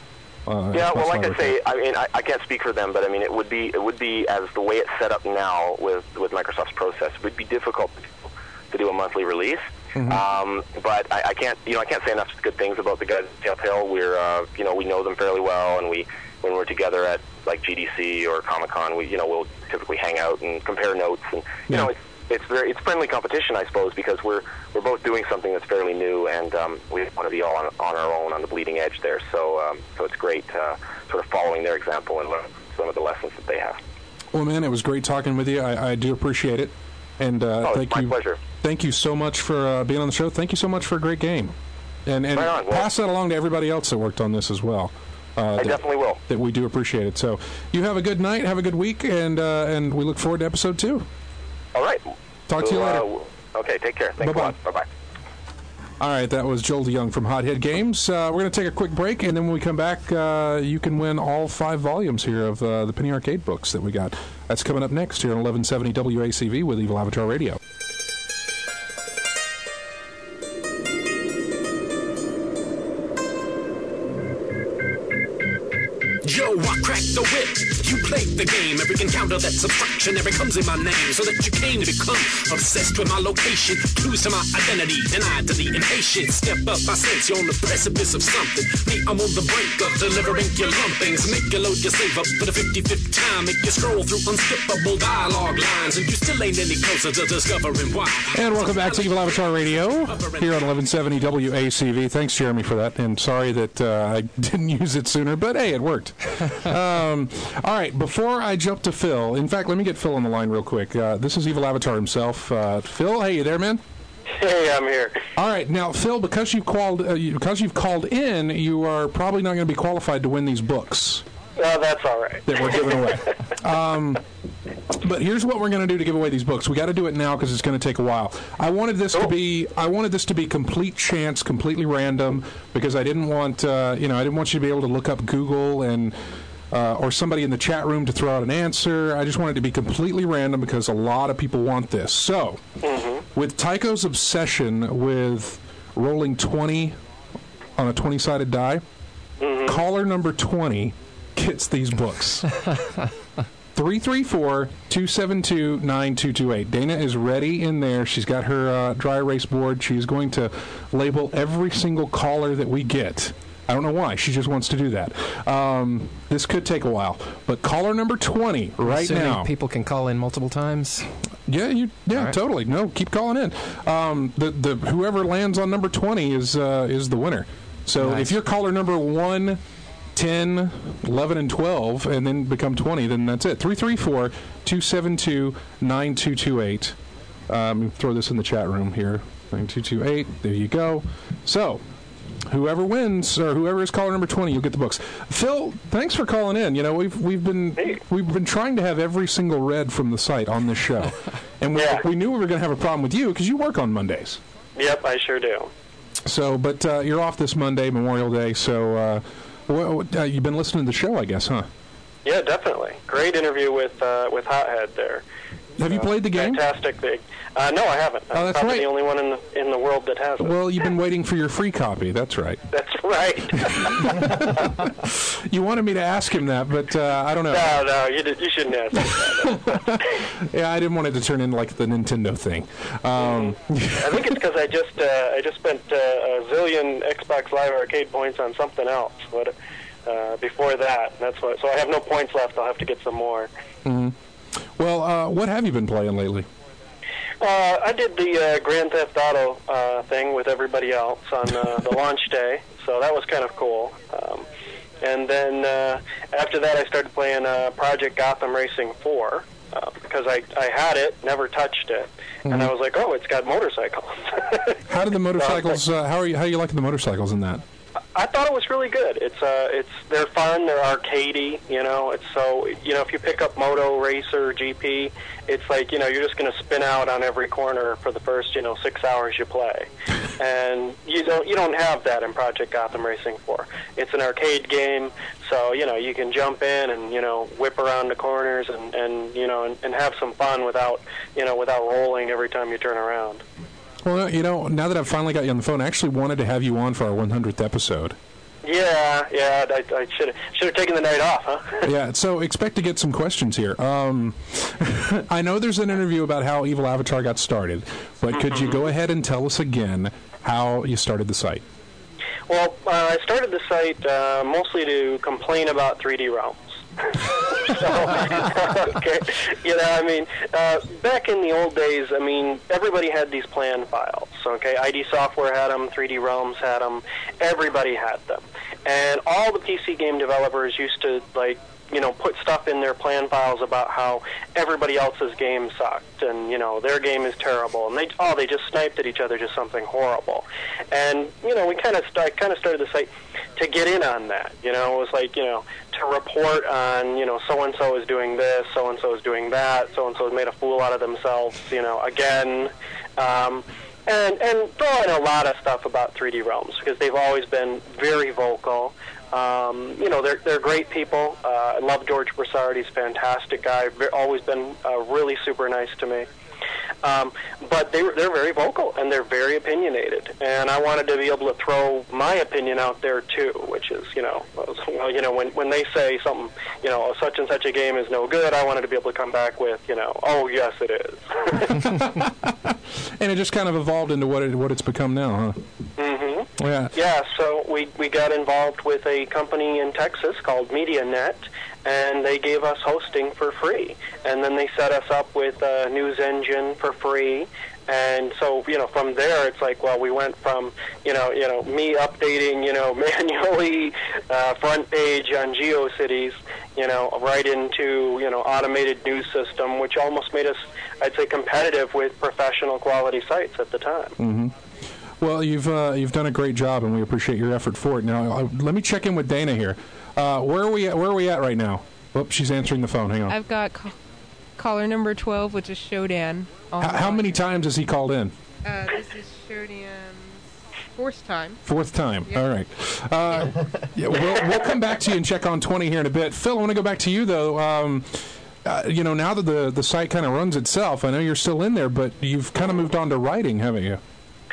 [SPEAKER 2] Uh,
[SPEAKER 9] Yeah, well,
[SPEAKER 2] Xbox
[SPEAKER 9] like I
[SPEAKER 2] Live
[SPEAKER 9] say,
[SPEAKER 2] Arcade.
[SPEAKER 9] I mean, I, I can't speak for them, but I mean, it would be it would be as the way it's set up now with with Microsoft's process, it would be difficult to do a monthly release.
[SPEAKER 2] Mhm.
[SPEAKER 9] Um, but I, I can't, you know, I can't say enough good things about the guys at Telltale. We're, uh, you know, we know them fairly well, and we when we're together at like G D C or Comic Con, we, you know, we'll typically hang out and compare notes, and you
[SPEAKER 2] Yeah.
[SPEAKER 9] know, it's it's very it's friendly competition, I suppose, because we're we're both doing something that's fairly new, and um, we want to be all on, on our own on the bleeding edge there. So um, so it's great, uh, sort of following their example and learn some of the lessons that they have.
[SPEAKER 2] Well, man, it was great talking with you. I, I do appreciate it, and uh,
[SPEAKER 9] Oh,
[SPEAKER 2] thank
[SPEAKER 9] it's my
[SPEAKER 2] you.
[SPEAKER 9] pleasure.
[SPEAKER 2] Thank you so much for uh, being on the show. Thank you so much for a great game, and and
[SPEAKER 9] Right on. Well-
[SPEAKER 2] pass that along to everybody else that worked on this as well. Uh,
[SPEAKER 9] I
[SPEAKER 2] that,
[SPEAKER 9] definitely will.
[SPEAKER 2] That we do appreciate it. So you have a good night, have a good week, and uh, and we look forward to episode two.
[SPEAKER 9] All right.
[SPEAKER 2] Talk
[SPEAKER 9] so,
[SPEAKER 2] to you later.
[SPEAKER 9] Uh, okay, take care. Thanks
[SPEAKER 2] Bye-bye.
[SPEAKER 9] a lot. Bye-bye.
[SPEAKER 2] All right, that was Joel DeYoung from Hothead Games. Uh, we're going to take a quick break, and then when we come back, uh, you can win all five volumes here of uh, the Penny Arcade books that we got. That's coming up next here on eleven seventy W A C V with Evil Avatar Radio.
[SPEAKER 10] Joe, I cracked the whip. You played the game. Every encounter that's subtractionary comes in my name. So that you came to become obsessed with my location. Clues to my identity, denied to the impatient. Step up, I sense you're on the precipice of something. Me, I'm on the brink of delivering your lumpings. Make you load your save up for the fifty-fifth time. Make you scroll through unskippable dialogue lines. And you still ain't any closer to discovering why. And welcome back to Evil Avatar Radio here on eleven seventy W A C V. Thanks, Jeremy, for that. And sorry that uh, I didn't use it sooner, but hey, it worked. um, all right, before I jump to Phil, in fact, let me get Phil on the line real quick. Uh, this is Evil Avatar himself. Uh, Phil, hey, you there, man?
[SPEAKER 11] Hey, I'm here.
[SPEAKER 2] All right, now, Phil, because you've called, uh, you, because you've called in, you are probably not going to be qualified to win these books.
[SPEAKER 11] Oh, that's all right.
[SPEAKER 2] That we're giving away. um, but here's what we're going to do to give away these books. We got to do it now because it's going to take a while. I wanted this cool. to be, I wanted this to be complete chance, completely random, because I didn't want, uh, you know, I didn't want you to be able to look up Google and. Uh, or somebody in the chat room to throw out an answer. I just wanted to be completely random because a lot of people want this. So, mm-hmm. with Tycho's obsession with rolling twenty on a twenty-sided die, mm-hmm. caller number twenty gets these books. three three four, two seven two, nine two two eight. Dana is ready in there. She's got her uh, dry erase board. She's going to label every single caller that we get. I don't know why. She just wants to do that. Um, this could take a while. But caller number twenty right
[SPEAKER 4] Assuming
[SPEAKER 2] now.
[SPEAKER 4] People can call in multiple times?
[SPEAKER 2] Yeah, you, yeah, right. Totally. No, keep calling in. Um, the, the, whoever lands on number twenty is uh, is the winner. So nice. If you're caller number one, ten, eleven, and twelve, and then become twenty, then that's it. three three four, two seven two, nine two two eight. Um, throw this in the chat room here. nine two two eight. There you go. So... whoever wins, or whoever is caller number twenty, you'll get the books. Phil, thanks for calling in. You know, we've we've been hey. we've been trying to have every single read from the site on this show, and we,
[SPEAKER 11] yeah.
[SPEAKER 2] we knew we were going to have a problem with you because you work on Mondays.
[SPEAKER 11] Yep, I sure do.
[SPEAKER 2] So, but uh, you're off this Monday, Memorial Day. So, uh, what, what, uh, you've been listening to the show, I guess, huh?
[SPEAKER 11] Yeah, definitely. Great interview with uh, with Hothead there.
[SPEAKER 2] Have you
[SPEAKER 11] uh,
[SPEAKER 2] played the game?
[SPEAKER 11] Fantastic thing. Uh, no, I haven't. I'm
[SPEAKER 2] oh, that's
[SPEAKER 11] probably
[SPEAKER 2] right.
[SPEAKER 11] the only one in the, in the world that hasn't.
[SPEAKER 2] Well, you've been waiting for your free copy. That's right.
[SPEAKER 11] That's right.
[SPEAKER 2] You wanted me to ask him that, but uh, I don't know.
[SPEAKER 11] No, no, you, did, you shouldn't ask him that.
[SPEAKER 2] Yeah, I didn't want it to turn into like the Nintendo thing. Um,
[SPEAKER 11] mm-hmm. I think it's because I just uh, I just spent uh, a zillion Xbox Live Arcade points on something else. But uh, before that, that's what. So I have no points left. I'll have to get some more.
[SPEAKER 2] Mm-hmm. Well, uh, what have you been playing lately?
[SPEAKER 11] Uh, I did the uh, Grand Theft Auto uh, thing with everybody else on uh, the launch day, so that was kind of cool. Um, and then uh, after that, I started playing uh, Project Gotham Racing four uh, because I, I had it, never touched it, mm-hmm. and I was like, oh, it's got motorcycles.
[SPEAKER 2] How did the motorcycles? Uh, how are you? How are you liking the motorcycles in that?
[SPEAKER 11] I thought it was really good. It's uh, it's they're fun. They're arcadey. You know, it's so you know if you pick up Moto Racer G P, it's like you know you're just going to spin out on every corner for the first you know six hours you play, and you don't you don't have that in Project Gotham Racing four. It's an arcade game, so you know you can jump in and you know whip around the corners and, and you know and, and have some fun without you know without rolling every time you turn around.
[SPEAKER 2] Well, you know, now that I've finally got you on the phone, I actually wanted to have you on for our one hundredth episode.
[SPEAKER 11] Yeah, yeah, I, I should have should have taken the night off, huh?
[SPEAKER 2] Yeah, so expect to get some questions here. Um, I know there's an interview about how Evil Avatar got started, but could you go ahead and tell us again how you started the site?
[SPEAKER 11] Well, uh, I started the site uh, mostly to complain about three D realms. so, okay, you know, I mean, uh, back in the old days, I mean, everybody had these plan files. Okay, I D Software had them, three D Realms had them, everybody had them, and all the P C game developers used to like. you know, put stuff in their plan files about how everybody else's game sucked and, you know, their game is terrible. And they, oh, they just sniped at each other, just something horrible. And, you know, we kind of st- kind of started the site to get in on that. You know, it was like, you know, to report on, you know, so-and-so is doing this, so-and-so is doing that, so-and-so has made a fool out of themselves, you know, again. Um, and, and throw in a lot of stuff about three D Realms, because they've always been very vocal. Um, you know, they're, they're great people. Uh, I love George Broussard. He's a fantastic guy. Ve- always been uh, really super nice to me. Um, but they, they're very vocal, and they're very opinionated. And I wanted to be able to throw my opinion out there, too, which is, you know, well, you know, when, when they say something, you know, such and such a game is no good, I wanted to be able to come back with, you know, oh, yes, it is.
[SPEAKER 2] And it just kind of evolved into what it, what it's become now, huh?
[SPEAKER 11] Mm-hmm.
[SPEAKER 2] Yeah.
[SPEAKER 11] Yeah, so we, we got involved with a company in Texas called MediaNet, and they gave us hosting for free. And then they set us up with a news engine for free. And so, you know, from there, it's like, well, we went from, you know, you know, me updating, you know, manually uh, front page on GeoCities, you know, right into, you know, automated news system, which almost made us, I'd say, competitive with professional quality sites at the time.
[SPEAKER 2] Mm-hmm. Well, you've uh, you've done a great job, and we appreciate your effort for it. Now, uh, let me check in with Dana here. Uh, where are we at, where are we at right now? Oh, she's answering the phone. Hang on.
[SPEAKER 7] I've got ca- caller number twelve, which is Shodan.
[SPEAKER 2] H- how many times has he called in?
[SPEAKER 7] Uh, this is Shodan's fourth time.
[SPEAKER 2] Fourth time.
[SPEAKER 7] Yep.
[SPEAKER 2] All right. Uh, yeah, we'll, we'll come back to you and check on twenty here in a bit. Phil, I want to go back to you, though. Um, uh, you know, now that the, the site kind of runs itself, I know you're still in there, but you've kind of moved on to writing, haven't you?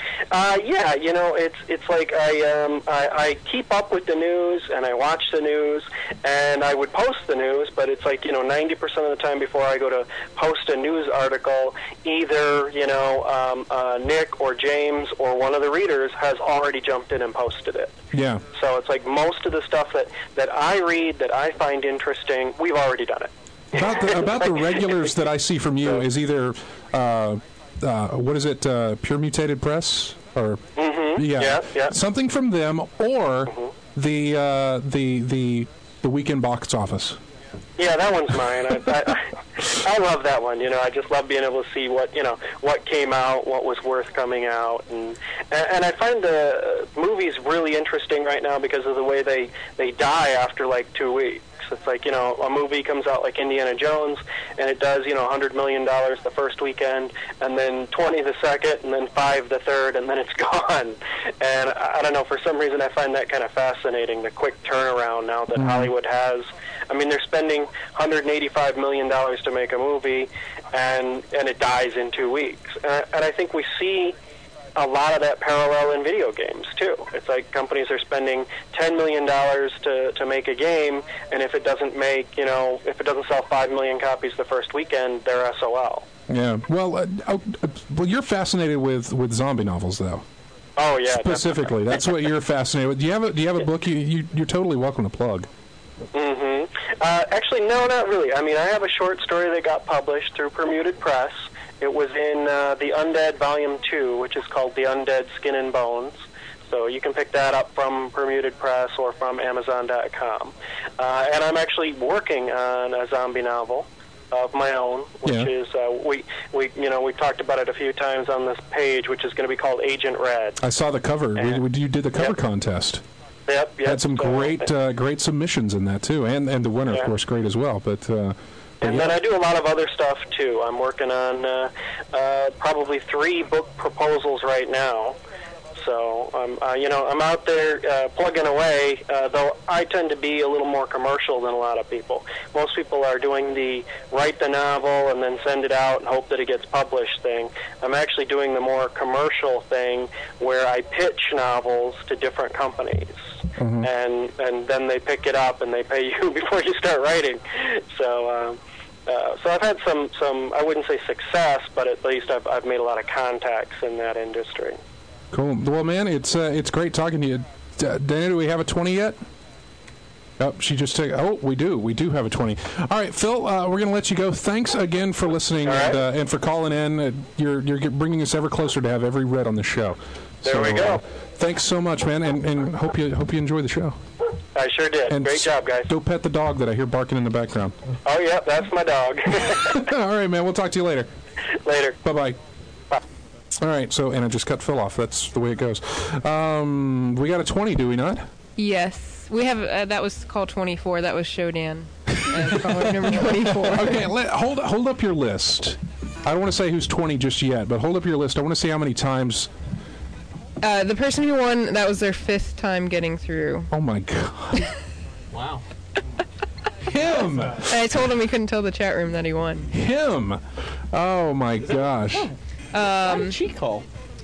[SPEAKER 11] Uh, yeah, you know, it's it's like I, um, I I keep up with the news, and I watch the news, and I would post the news, but it's like, you know, ninety percent of the time before I go to post a news article, either, you know, um, uh, Nick or James or one of the readers has already jumped in and posted it.
[SPEAKER 2] Yeah.
[SPEAKER 11] So it's like most of the stuff that, that I read, that I find interesting, we've already done it.
[SPEAKER 2] About the, about the regulars that I see from you is either, uh, uh, what is it, uh, Pure Mutated Press? Or
[SPEAKER 11] mm-hmm.
[SPEAKER 2] yeah,
[SPEAKER 11] yeah, yeah,
[SPEAKER 2] something from them, or
[SPEAKER 11] mm-hmm.
[SPEAKER 2] the uh, the the the Weekend Box Office.
[SPEAKER 11] Yeah, that one's mine. I, I, I love that one. You know, I just love being able to see what you know what came out, what was worth coming out, and and I find the movies really interesting right now because of the way they they die after like two weeks. It's like, you know, a movie comes out like Indiana Jones, and it does, you know, one hundred million dollars the first weekend, and then twenty the second, and then five the third, and then it's gone. And I, I don't know, for some reason I find that kind of fascinating, the quick turnaround now that mm-hmm. Hollywood has. I mean, they're spending one hundred eighty-five million dollars to make a movie, and, and it dies in two weeks. And, and I think we see a lot of that parallel in video games, too. It's like companies are spending ten million dollars to, to make a game, and if it doesn't make, you know, if it doesn't sell five million copies the first weekend, they're S O L.
[SPEAKER 2] Yeah. Well, uh, uh, well, you're fascinated with, with zombie novels, though.
[SPEAKER 11] Oh, yeah.
[SPEAKER 2] Specifically. That's what you're fascinated with. Do you have a, do you have a book you, you, you're totally welcome to plug?
[SPEAKER 11] Mm-hmm. Uh, actually, no, not really. I mean, I have a short story that got published through Permuted Press. It was in uh, The Undead Volume two, which is called The Undead Skin and Bones. So you can pick that up from Permuted Press or from Amazon dot com. Uh, and I'm actually working on a zombie novel of my own, which
[SPEAKER 2] yeah.
[SPEAKER 11] is, uh, we, we, you know, we talked about it a few times on this page, which is going to be called Agent Red.
[SPEAKER 2] I saw the cover. We, we, you did the cover
[SPEAKER 11] yep.
[SPEAKER 2] contest.
[SPEAKER 11] Yep, yep.
[SPEAKER 2] Had some
[SPEAKER 11] so,
[SPEAKER 2] great uh, great submissions in that, too. And, and the winner,
[SPEAKER 11] yeah.
[SPEAKER 2] of course, great as well. But... Uh,
[SPEAKER 11] And
[SPEAKER 2] yeah.
[SPEAKER 11] then I do a lot of other stuff, too. I'm working on uh, uh, probably three book proposals right now. So, um, uh, you know, I'm out there uh, plugging away, uh, though I tend to be a little more commercial than a lot of people. Most people are doing the write the novel and then send it out and hope that it gets published thing. I'm actually doing the more commercial thing where I pitch novels to different companies. Mm-hmm. And and then they pick it up and they pay you before you start writing. So um, uh, so I've had some, some, I wouldn't say success, but at least I've I've made a lot of contacts in that industry.
[SPEAKER 2] Cool. Well, man, it's uh, it's great talking to you. D- Dana, do we have a twenty yet? Oh, she just took. Oh, we do. We do have a twenty. All right, Phil. Uh, we're going to let you go. Thanks again for listening
[SPEAKER 11] right.
[SPEAKER 2] and, uh, and for calling in. Uh, you're you're bringing us ever closer to have every read on the show.
[SPEAKER 11] There
[SPEAKER 2] so,
[SPEAKER 11] we go.
[SPEAKER 2] Uh, thanks so much, man, and, and hope you hope you enjoy the show.
[SPEAKER 11] I sure did.
[SPEAKER 2] And
[SPEAKER 11] Great job, guys.
[SPEAKER 2] Go pet the dog that I hear barking in the background.
[SPEAKER 11] Oh, yeah, that's my dog.
[SPEAKER 2] All right, man. We'll talk to you later.
[SPEAKER 11] Later.
[SPEAKER 2] Bye-bye.
[SPEAKER 11] Bye.
[SPEAKER 2] All right, so, and I just cut Phil off. That's the way it goes. Um, we got a twenty, do we not?
[SPEAKER 7] Yes, we have. Uh, that was call twenty-four. That was Shodan. Uh, caller number twenty-four.
[SPEAKER 2] Okay, let, hold hold up your list. I don't want to say who's twenty just yet, but hold up your list. I want to see how many times.
[SPEAKER 7] Uh, the person who won, that was their fifth time getting through.
[SPEAKER 2] Oh my god!
[SPEAKER 3] Wow.
[SPEAKER 2] Him.
[SPEAKER 7] And I told him he couldn't tell the chat room that he won.
[SPEAKER 2] Him. Oh my gosh.
[SPEAKER 7] Um,
[SPEAKER 3] she call?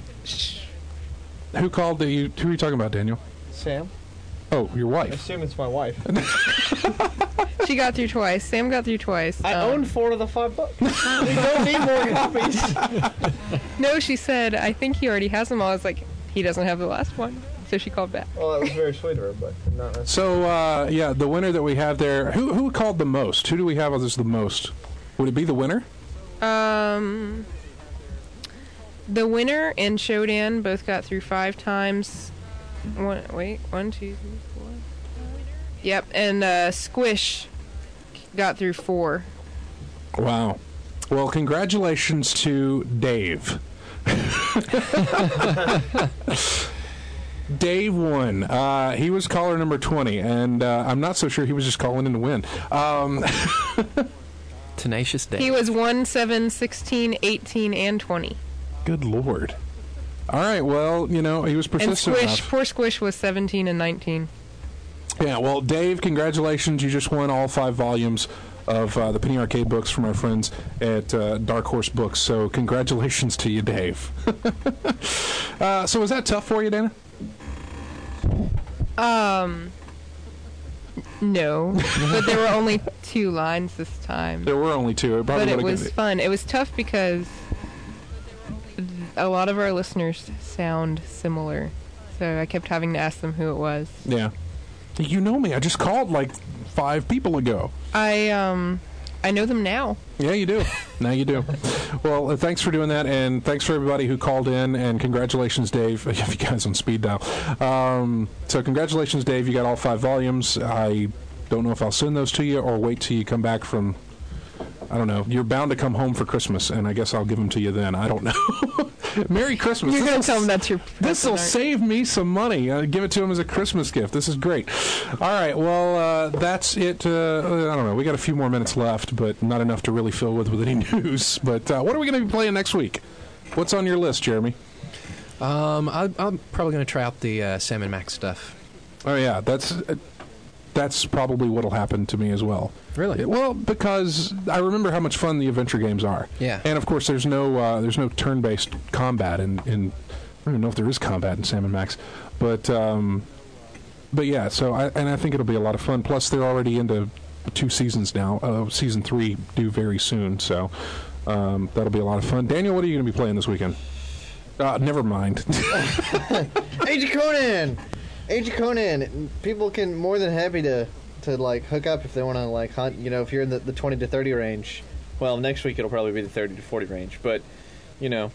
[SPEAKER 2] Who called the? You, who are you talking about, Daniel?
[SPEAKER 3] Sam.
[SPEAKER 2] Oh, your
[SPEAKER 3] I
[SPEAKER 2] wife.
[SPEAKER 3] assume it's my wife.
[SPEAKER 7] She got through twice. Sam got through twice.
[SPEAKER 3] I
[SPEAKER 7] um,
[SPEAKER 3] own four of the five books. We don't need more copies.
[SPEAKER 7] No, she said, I think he already has them all. I was like, he doesn't have the last one. So she called back.
[SPEAKER 3] Well, that was very sweet of her, but not necessarily.
[SPEAKER 2] So uh, yeah, the winner that we have there. Who who called the most? Who do we have as the most? Would it be the winner?
[SPEAKER 7] Um, the winner and Shodan both got through five times. One, wait, one, two, three, four. Yep, and uh, Squish got through four.
[SPEAKER 2] Wow. Well, congratulations to Dave. Dave won. Uh, he was caller number twenty, and uh, I'm not so sure he was just calling in to win. Um,
[SPEAKER 4] Tenacious Dave.
[SPEAKER 7] He was one, seven, sixteen, eighteen, and twenty.
[SPEAKER 2] Good Lord. All right, well, you know, he was
[SPEAKER 7] And
[SPEAKER 2] persistent
[SPEAKER 7] Squish,
[SPEAKER 2] enough.
[SPEAKER 7] poor Squish was seventeen and nineteen.
[SPEAKER 2] Yeah, well, Dave, congratulations. You just won all five volumes of uh, the Penny Arcade books from our friends at uh, Dark Horse Books. So congratulations to you, Dave. uh, so was that tough for you, Dana?
[SPEAKER 7] Um, no. But there were only two lines this time.
[SPEAKER 2] There were only two. It probably
[SPEAKER 7] But it
[SPEAKER 2] would've
[SPEAKER 7] was
[SPEAKER 2] been-
[SPEAKER 7] fun. It was tough because a lot of our listeners sound similar. So I kept having to ask them who it was.
[SPEAKER 2] Yeah. You know me. I just called like five people ago.
[SPEAKER 7] I um I know them now.
[SPEAKER 2] Yeah, you do. Now you do. Well, uh, thanks for doing that, and thanks for everybody who called in, and congratulations, Dave. You guys on speed dial. Um, so congratulations, Dave. You got all five volumes. I don't know if I'll send those to you or wait till you come back from, I don't know. You're bound to come home for Christmas, and I guess I'll give them to you then. I don't know. Merry Christmas.
[SPEAKER 7] You're going
[SPEAKER 2] This'll
[SPEAKER 7] to tell them that's your
[SPEAKER 2] This will
[SPEAKER 7] present, aren't
[SPEAKER 2] save me some money. Uh, give it to him as a Christmas gift. This is great. All right. Well, uh, that's it. Uh, I don't know. We got a few more minutes left, but not enough to really fill with with any news. But uh, what are we going to be playing next week? What's on your list, Jeremy?
[SPEAKER 4] Um, I, I'm probably going to try out the uh, Sam and Max stuff.
[SPEAKER 2] Oh yeah, that's uh, that's probably what'll happen to me as well.
[SPEAKER 4] Really?
[SPEAKER 2] Well, because I remember how much fun the adventure games are.
[SPEAKER 4] Yeah.
[SPEAKER 2] And of course, there's no uh, there's no turn-based combat in, in I don't even know if there is combat in Sam and Max, but um, but yeah. So I and I think it'll be a lot of fun. Plus, they're already into two seasons now. Uh, season three due very soon, so um, that'll be a lot of fun. Daniel, what are you going to be playing this weekend? Uh, never mind.
[SPEAKER 3] Age of Conan! Age of Conan! People can more than happy to, to like, hook up if they want to, like, hunt, you know, if you're in the, the twenty to thirty range. Well, next week it'll probably be the thirty to forty range, but, you know.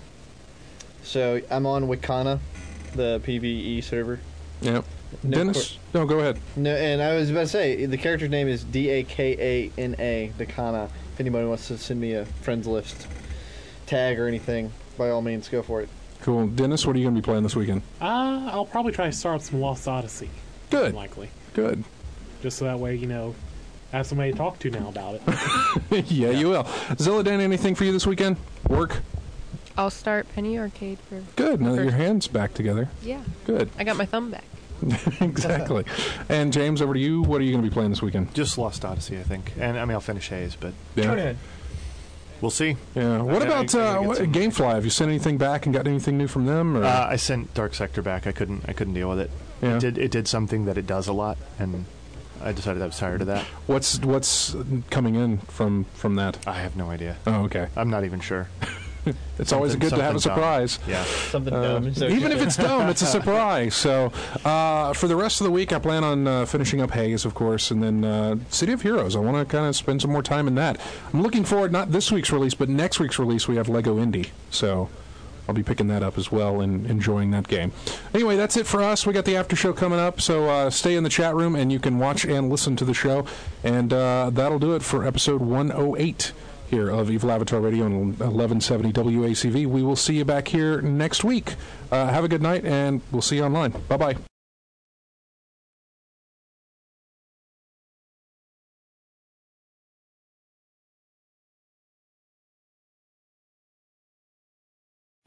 [SPEAKER 3] So, I'm on Wikana, the PvE server.
[SPEAKER 2] Yep.
[SPEAKER 3] No,
[SPEAKER 2] Dennis? No, go ahead.
[SPEAKER 3] No, and I was about to say, the character's name is D A K A N A, Dakana. If anybody wants to send me a friends list tag or anything, by all means, go for it.
[SPEAKER 2] Cool. Dennis, what are you going to be playing this weekend?
[SPEAKER 6] Uh, I'll probably try to start some Lost Odyssey.
[SPEAKER 2] Good.
[SPEAKER 6] Likely.
[SPEAKER 2] Good.
[SPEAKER 6] Just so that way, you know, I have somebody to talk to now about it.
[SPEAKER 2] yeah, you will. Zilladan, anything for you this weekend? Work?
[SPEAKER 7] I'll start Penny Arcade for...
[SPEAKER 2] Good. Now that
[SPEAKER 7] for-
[SPEAKER 2] your hand's back together.
[SPEAKER 7] Yeah.
[SPEAKER 2] Good.
[SPEAKER 7] I got my thumb back.
[SPEAKER 2] Exactly. And James, over to you. What are you going to be playing this weekend?
[SPEAKER 5] Just Lost Odyssey, I think. And, I mean, I'll finish Haze, but
[SPEAKER 2] Yeah.
[SPEAKER 5] we'll see.
[SPEAKER 2] Yeah. What
[SPEAKER 5] I-
[SPEAKER 2] about
[SPEAKER 5] I- I
[SPEAKER 2] uh,
[SPEAKER 5] get
[SPEAKER 2] what,
[SPEAKER 5] some-
[SPEAKER 2] GameFly? Have you sent anything back and got anything new from them? Or?
[SPEAKER 5] Uh, I sent Dark Sector back. I couldn't. I couldn't deal with it.
[SPEAKER 2] Yeah.
[SPEAKER 5] It did. It did something that it does a lot, and I decided I was tired of that.
[SPEAKER 2] What's what's coming in from from that?
[SPEAKER 5] I have no idea.
[SPEAKER 2] Oh, okay.
[SPEAKER 5] I'm not even sure.
[SPEAKER 2] It's always
[SPEAKER 5] Something-
[SPEAKER 2] good to have a
[SPEAKER 5] something dumb.
[SPEAKER 2] surprise.
[SPEAKER 5] Yeah.
[SPEAKER 3] Something
[SPEAKER 2] Uh,
[SPEAKER 3] dumb. So
[SPEAKER 2] even if it's dumb, it's a surprise. So, uh, for the rest of the week, I plan on uh, finishing up Haze, of course, and then uh, City of Heroes. I want to kind of spend some more time in that. I'm looking forward, not this week's release, but next week's release. We have Lego Indy, so I'll be picking that up as well and enjoying that game. Anyway, that's it for us. We got the after show coming up, so uh, stay in the chat room and you can watch and listen to the show. And uh, that'll do it for episode one oh eight. Here of Evil Avatar Radio on eleven seventy W A C V. We will see you back here next week. Uh, have a good night, and we'll see you online. Bye-bye.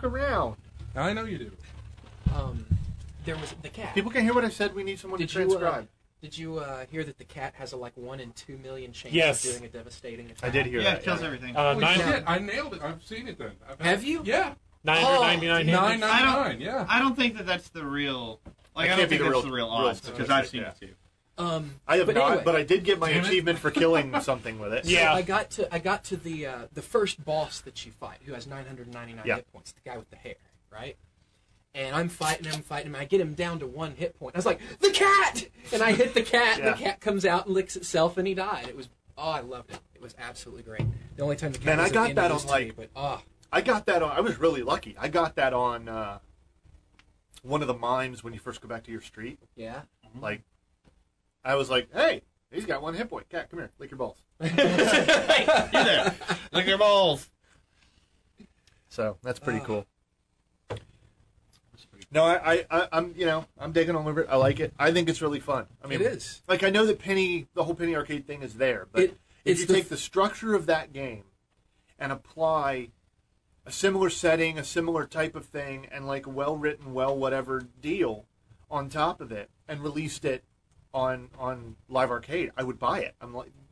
[SPEAKER 5] around.
[SPEAKER 2] I know you do.
[SPEAKER 4] Um, there was the cat.
[SPEAKER 5] People can hear what I said. We need someone
[SPEAKER 4] Did
[SPEAKER 5] to
[SPEAKER 4] you,
[SPEAKER 5] transcribe.
[SPEAKER 4] uh, did you uh, hear that the cat has a like one in two million chance
[SPEAKER 6] Yes.
[SPEAKER 4] of doing a devastating attack?
[SPEAKER 5] I did hear
[SPEAKER 12] Yeah,
[SPEAKER 5] that.
[SPEAKER 12] it kills
[SPEAKER 5] yeah.
[SPEAKER 12] everything.
[SPEAKER 6] Uh,
[SPEAKER 2] Holy
[SPEAKER 6] nine,
[SPEAKER 2] shit, I nailed it. I've seen it then. I've had-
[SPEAKER 4] Have you?
[SPEAKER 2] Yeah.
[SPEAKER 6] nine hundred ninety-nine hits.
[SPEAKER 2] nine ninety-nine,
[SPEAKER 12] I
[SPEAKER 2] yeah.
[SPEAKER 12] I don't think that that's the real. Like,
[SPEAKER 5] That
[SPEAKER 12] I
[SPEAKER 5] can't
[SPEAKER 12] don't
[SPEAKER 5] be
[SPEAKER 12] think
[SPEAKER 5] the
[SPEAKER 12] that's
[SPEAKER 5] real-
[SPEAKER 12] the real
[SPEAKER 5] real
[SPEAKER 12] odds because
[SPEAKER 5] statistic,
[SPEAKER 12] I've seen
[SPEAKER 5] yeah.
[SPEAKER 12] it too.
[SPEAKER 4] Um,
[SPEAKER 5] I have
[SPEAKER 4] but
[SPEAKER 5] not,
[SPEAKER 4] anyway,
[SPEAKER 5] but I did get my
[SPEAKER 2] Damn it.
[SPEAKER 5] achievement for killing something with it.
[SPEAKER 4] so
[SPEAKER 6] Yeah.
[SPEAKER 4] I got to I got to the uh, the first boss that you fight, who has nine hundred ninety-nine
[SPEAKER 5] Yeah.
[SPEAKER 4] hit points, the guy with the hair, right? And I'm fighting him, fighting him. I get him down to one hit point. I was like, the cat! And I hit the cat, and
[SPEAKER 5] Yeah.
[SPEAKER 4] the cat comes out and licks itself, and he died. It was, oh, I loved it. It was absolutely great. The only time the cat
[SPEAKER 5] Man, I
[SPEAKER 4] was of
[SPEAKER 5] got
[SPEAKER 4] any
[SPEAKER 5] that
[SPEAKER 4] use
[SPEAKER 5] on,
[SPEAKER 4] to me,
[SPEAKER 5] like-
[SPEAKER 4] but, oh,
[SPEAKER 5] I got that on. I was really lucky. I got that on uh, one of the mimes when you first go back to your street.
[SPEAKER 4] yeah.
[SPEAKER 5] Like, I was like, hey, he's got one hit point. Cat, come here, lick your balls.
[SPEAKER 12] Hey, you there? Lick your balls.
[SPEAKER 5] So that's pretty
[SPEAKER 4] Ah.
[SPEAKER 5] cool. No, I, I, I, I'm, you know, I'm digging all over it. I like it. I think it's really fun. I mean,
[SPEAKER 4] It is.
[SPEAKER 5] Like, I know that Penny, the whole Penny Arcade thing is there, but
[SPEAKER 4] It-
[SPEAKER 5] if
[SPEAKER 4] it's
[SPEAKER 5] you
[SPEAKER 4] the
[SPEAKER 5] take
[SPEAKER 4] f-
[SPEAKER 5] the structure of that game and apply a similar setting, a similar type of thing, and like a well-written, well whatever deal on top of it, and released it on on Live Arcade, I would buy it. I'm like,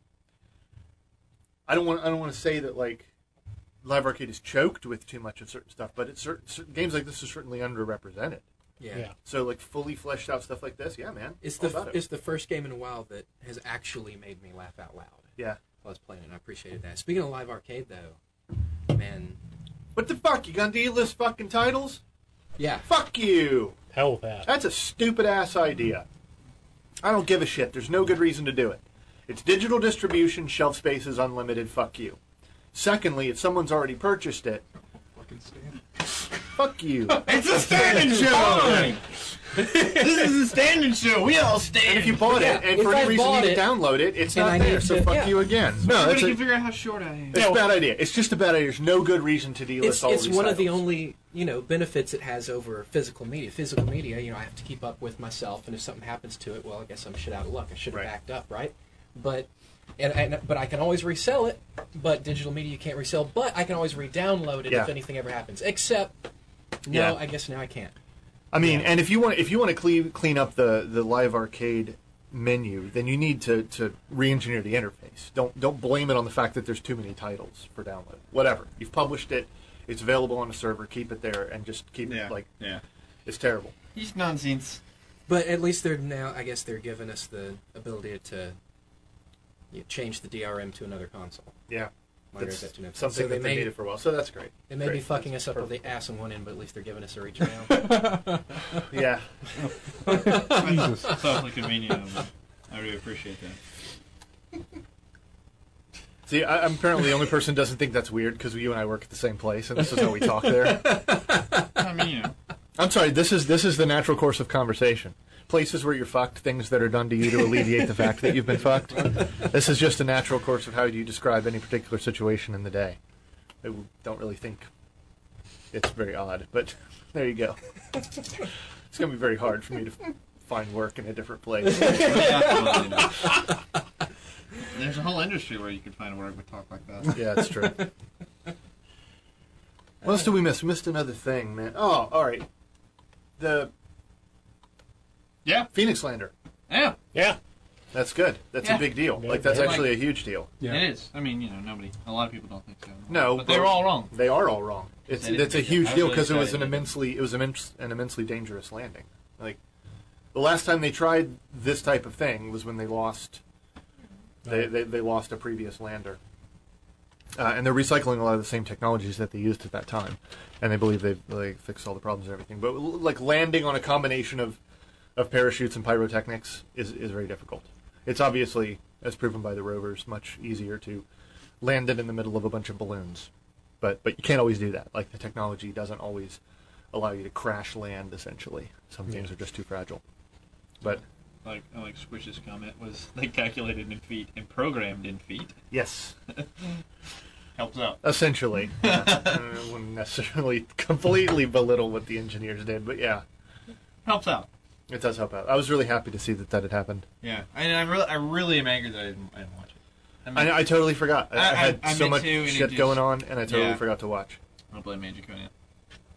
[SPEAKER 5] I don't want, I don't want to say that like Live Arcade is choked with too much of certain stuff, but it's certain, certain games like this are certainly underrepresented.
[SPEAKER 4] Yeah.
[SPEAKER 6] Yeah.
[SPEAKER 5] So like fully fleshed out stuff like this, yeah, man.
[SPEAKER 4] It's
[SPEAKER 5] all
[SPEAKER 4] the
[SPEAKER 5] about it.
[SPEAKER 4] it's the first game in a while that has actually made me laugh out loud.
[SPEAKER 5] Yeah.
[SPEAKER 4] I was playing it, and I appreciated that. Speaking of Live Arcade, though, man,
[SPEAKER 5] What the fuck? You gonna delist fucking titles?
[SPEAKER 4] yeah.
[SPEAKER 5] Fuck you.
[SPEAKER 6] Hell with that.
[SPEAKER 5] That's a stupid ass idea. I don't give a shit. There's no good reason to do it. It's digital distribution, shelf space is unlimited. Fuck you. Secondly, if someone's already purchased it,
[SPEAKER 2] Fucking stand.
[SPEAKER 5] fuck you.
[SPEAKER 12] It's a standing show. This is a standing show. We all stand.
[SPEAKER 5] And if you bought
[SPEAKER 4] Yeah,
[SPEAKER 5] it, and
[SPEAKER 4] if
[SPEAKER 5] for
[SPEAKER 4] I
[SPEAKER 5] any reason
[SPEAKER 4] bought
[SPEAKER 5] you need
[SPEAKER 4] it,
[SPEAKER 5] to download it, it's
[SPEAKER 4] and
[SPEAKER 5] not
[SPEAKER 4] I
[SPEAKER 5] there,
[SPEAKER 4] need
[SPEAKER 5] so
[SPEAKER 4] to-
[SPEAKER 5] fuck
[SPEAKER 4] yeah.
[SPEAKER 5] you again. No,
[SPEAKER 12] Everybody
[SPEAKER 5] it's
[SPEAKER 12] can
[SPEAKER 5] a,
[SPEAKER 12] figure out how short I am.
[SPEAKER 5] it's a bad idea. It's just a bad idea. There's no good reason to delist
[SPEAKER 4] It's
[SPEAKER 5] all
[SPEAKER 4] it's
[SPEAKER 5] these
[SPEAKER 4] one of the
[SPEAKER 5] titles.
[SPEAKER 4] only you know benefits it has over physical media. Physical media, you know, I have to keep up with myself, and if something happens to it, well, I guess I'm shit out of luck. I should have
[SPEAKER 5] Right.
[SPEAKER 4] backed up, right? But and, and but I can always resell it. But digital media you can't resell. But I can always re-download it
[SPEAKER 5] Yeah.
[SPEAKER 4] if anything ever happens. Except no,
[SPEAKER 5] Yeah.
[SPEAKER 4] I guess now I can't.
[SPEAKER 5] I mean, and if you want, if you want to clean clean up the, the Live Arcade menu, then you need to, to re-engineer the interface. Don't don't blame it on the fact that there's too many titles for download. Whatever, you've published it, it's available on a server. Keep it there and just keep
[SPEAKER 12] Yeah.
[SPEAKER 5] it like
[SPEAKER 12] Yeah.
[SPEAKER 5] it's terrible.
[SPEAKER 12] He's nonsense.
[SPEAKER 4] But at least they're now. I guess they're giving us the ability to you know, change the D R M to another console.
[SPEAKER 5] Yeah,
[SPEAKER 4] Like I
[SPEAKER 5] that's
[SPEAKER 4] said, you know,
[SPEAKER 5] something
[SPEAKER 4] so they
[SPEAKER 5] that they
[SPEAKER 4] may-
[SPEAKER 5] needed for a while. So that's great.
[SPEAKER 4] They may
[SPEAKER 5] Great.
[SPEAKER 4] be fucking
[SPEAKER 5] That's
[SPEAKER 4] us up with
[SPEAKER 5] perfect.
[SPEAKER 4] the ass on one end, but at least they're giving us a reach around.
[SPEAKER 5] Yeah,
[SPEAKER 2] Jesus.
[SPEAKER 12] It's awfully convenient of them. I really appreciate that.
[SPEAKER 5] see, I, I'm apparently the only person who doesn't think that's weird because you and I work at the same place, and this is how we talk there.
[SPEAKER 12] I mean, you know.
[SPEAKER 5] I'm sorry. This is this is the natural course of conversation. Places where you're fucked, things that are done to you to alleviate the fact that you've been fucked. This is just a natural course of how you describe any particular situation in the day. I don't really think it's very odd, but there you go. It's going to be very hard for me to find work in a different place.
[SPEAKER 12] Absolutely not. There's a whole industry where you could find work with talk like that.
[SPEAKER 5] Yeah, it's true. What else did we miss? We missed another thing, man. Oh, all right. The
[SPEAKER 12] Yeah.
[SPEAKER 5] Phoenix Lander.
[SPEAKER 12] Yeah.
[SPEAKER 6] Yeah.
[SPEAKER 5] That's good. That's
[SPEAKER 12] Yeah.
[SPEAKER 5] a big deal.
[SPEAKER 6] Yeah.
[SPEAKER 5] Like, that's
[SPEAKER 12] Yeah.
[SPEAKER 5] actually a huge deal.
[SPEAKER 2] Yeah.
[SPEAKER 12] It is. I mean, you know, nobody, a lot of people don't think so.
[SPEAKER 5] No,
[SPEAKER 12] But they were all wrong.
[SPEAKER 5] They are all wrong. It's
[SPEAKER 12] They didn't
[SPEAKER 5] it's a
[SPEAKER 12] think it.
[SPEAKER 5] huge
[SPEAKER 12] I was
[SPEAKER 5] deal
[SPEAKER 12] really
[SPEAKER 5] because it was an
[SPEAKER 12] excited.
[SPEAKER 5] immensely it was immense, an immensely dangerous landing. Like the last time they tried this type of thing was when they lost they they, they lost a previous lander, uh, and they're recycling a lot of the same technologies that they used at that time, and they believe they've like fixed all the problems and everything. But l- like landing on a combination of of parachutes and pyrotechnics is is very difficult. It's obviously, as proven by the rovers, much easier to land it in the middle of a bunch of balloons. But but you can't always do that. Like, the technology doesn't always allow you to crash land, essentially. Some things are just too fragile. But,
[SPEAKER 12] Like, I like Squish's comment was they calculated in feet and programmed in feet.
[SPEAKER 5] yes,
[SPEAKER 12] Helps out.
[SPEAKER 5] essentially. Yeah. I wouldn't necessarily completely belittle what the engineers did, but yeah,
[SPEAKER 12] Helps out.
[SPEAKER 5] it does help out. I was really happy to see that that had happened.
[SPEAKER 12] Yeah. And I really, I really am angry that I didn't, I didn't watch it. I, mean,
[SPEAKER 5] I, I totally forgot. I,
[SPEAKER 12] I-
[SPEAKER 5] I had
[SPEAKER 12] I- I
[SPEAKER 5] so
[SPEAKER 12] meant
[SPEAKER 5] much
[SPEAKER 12] to, and it
[SPEAKER 5] shit
[SPEAKER 12] just-
[SPEAKER 5] going on, and I totally
[SPEAKER 12] Yeah.
[SPEAKER 5] forgot to watch.
[SPEAKER 12] I don't blame Magic on it.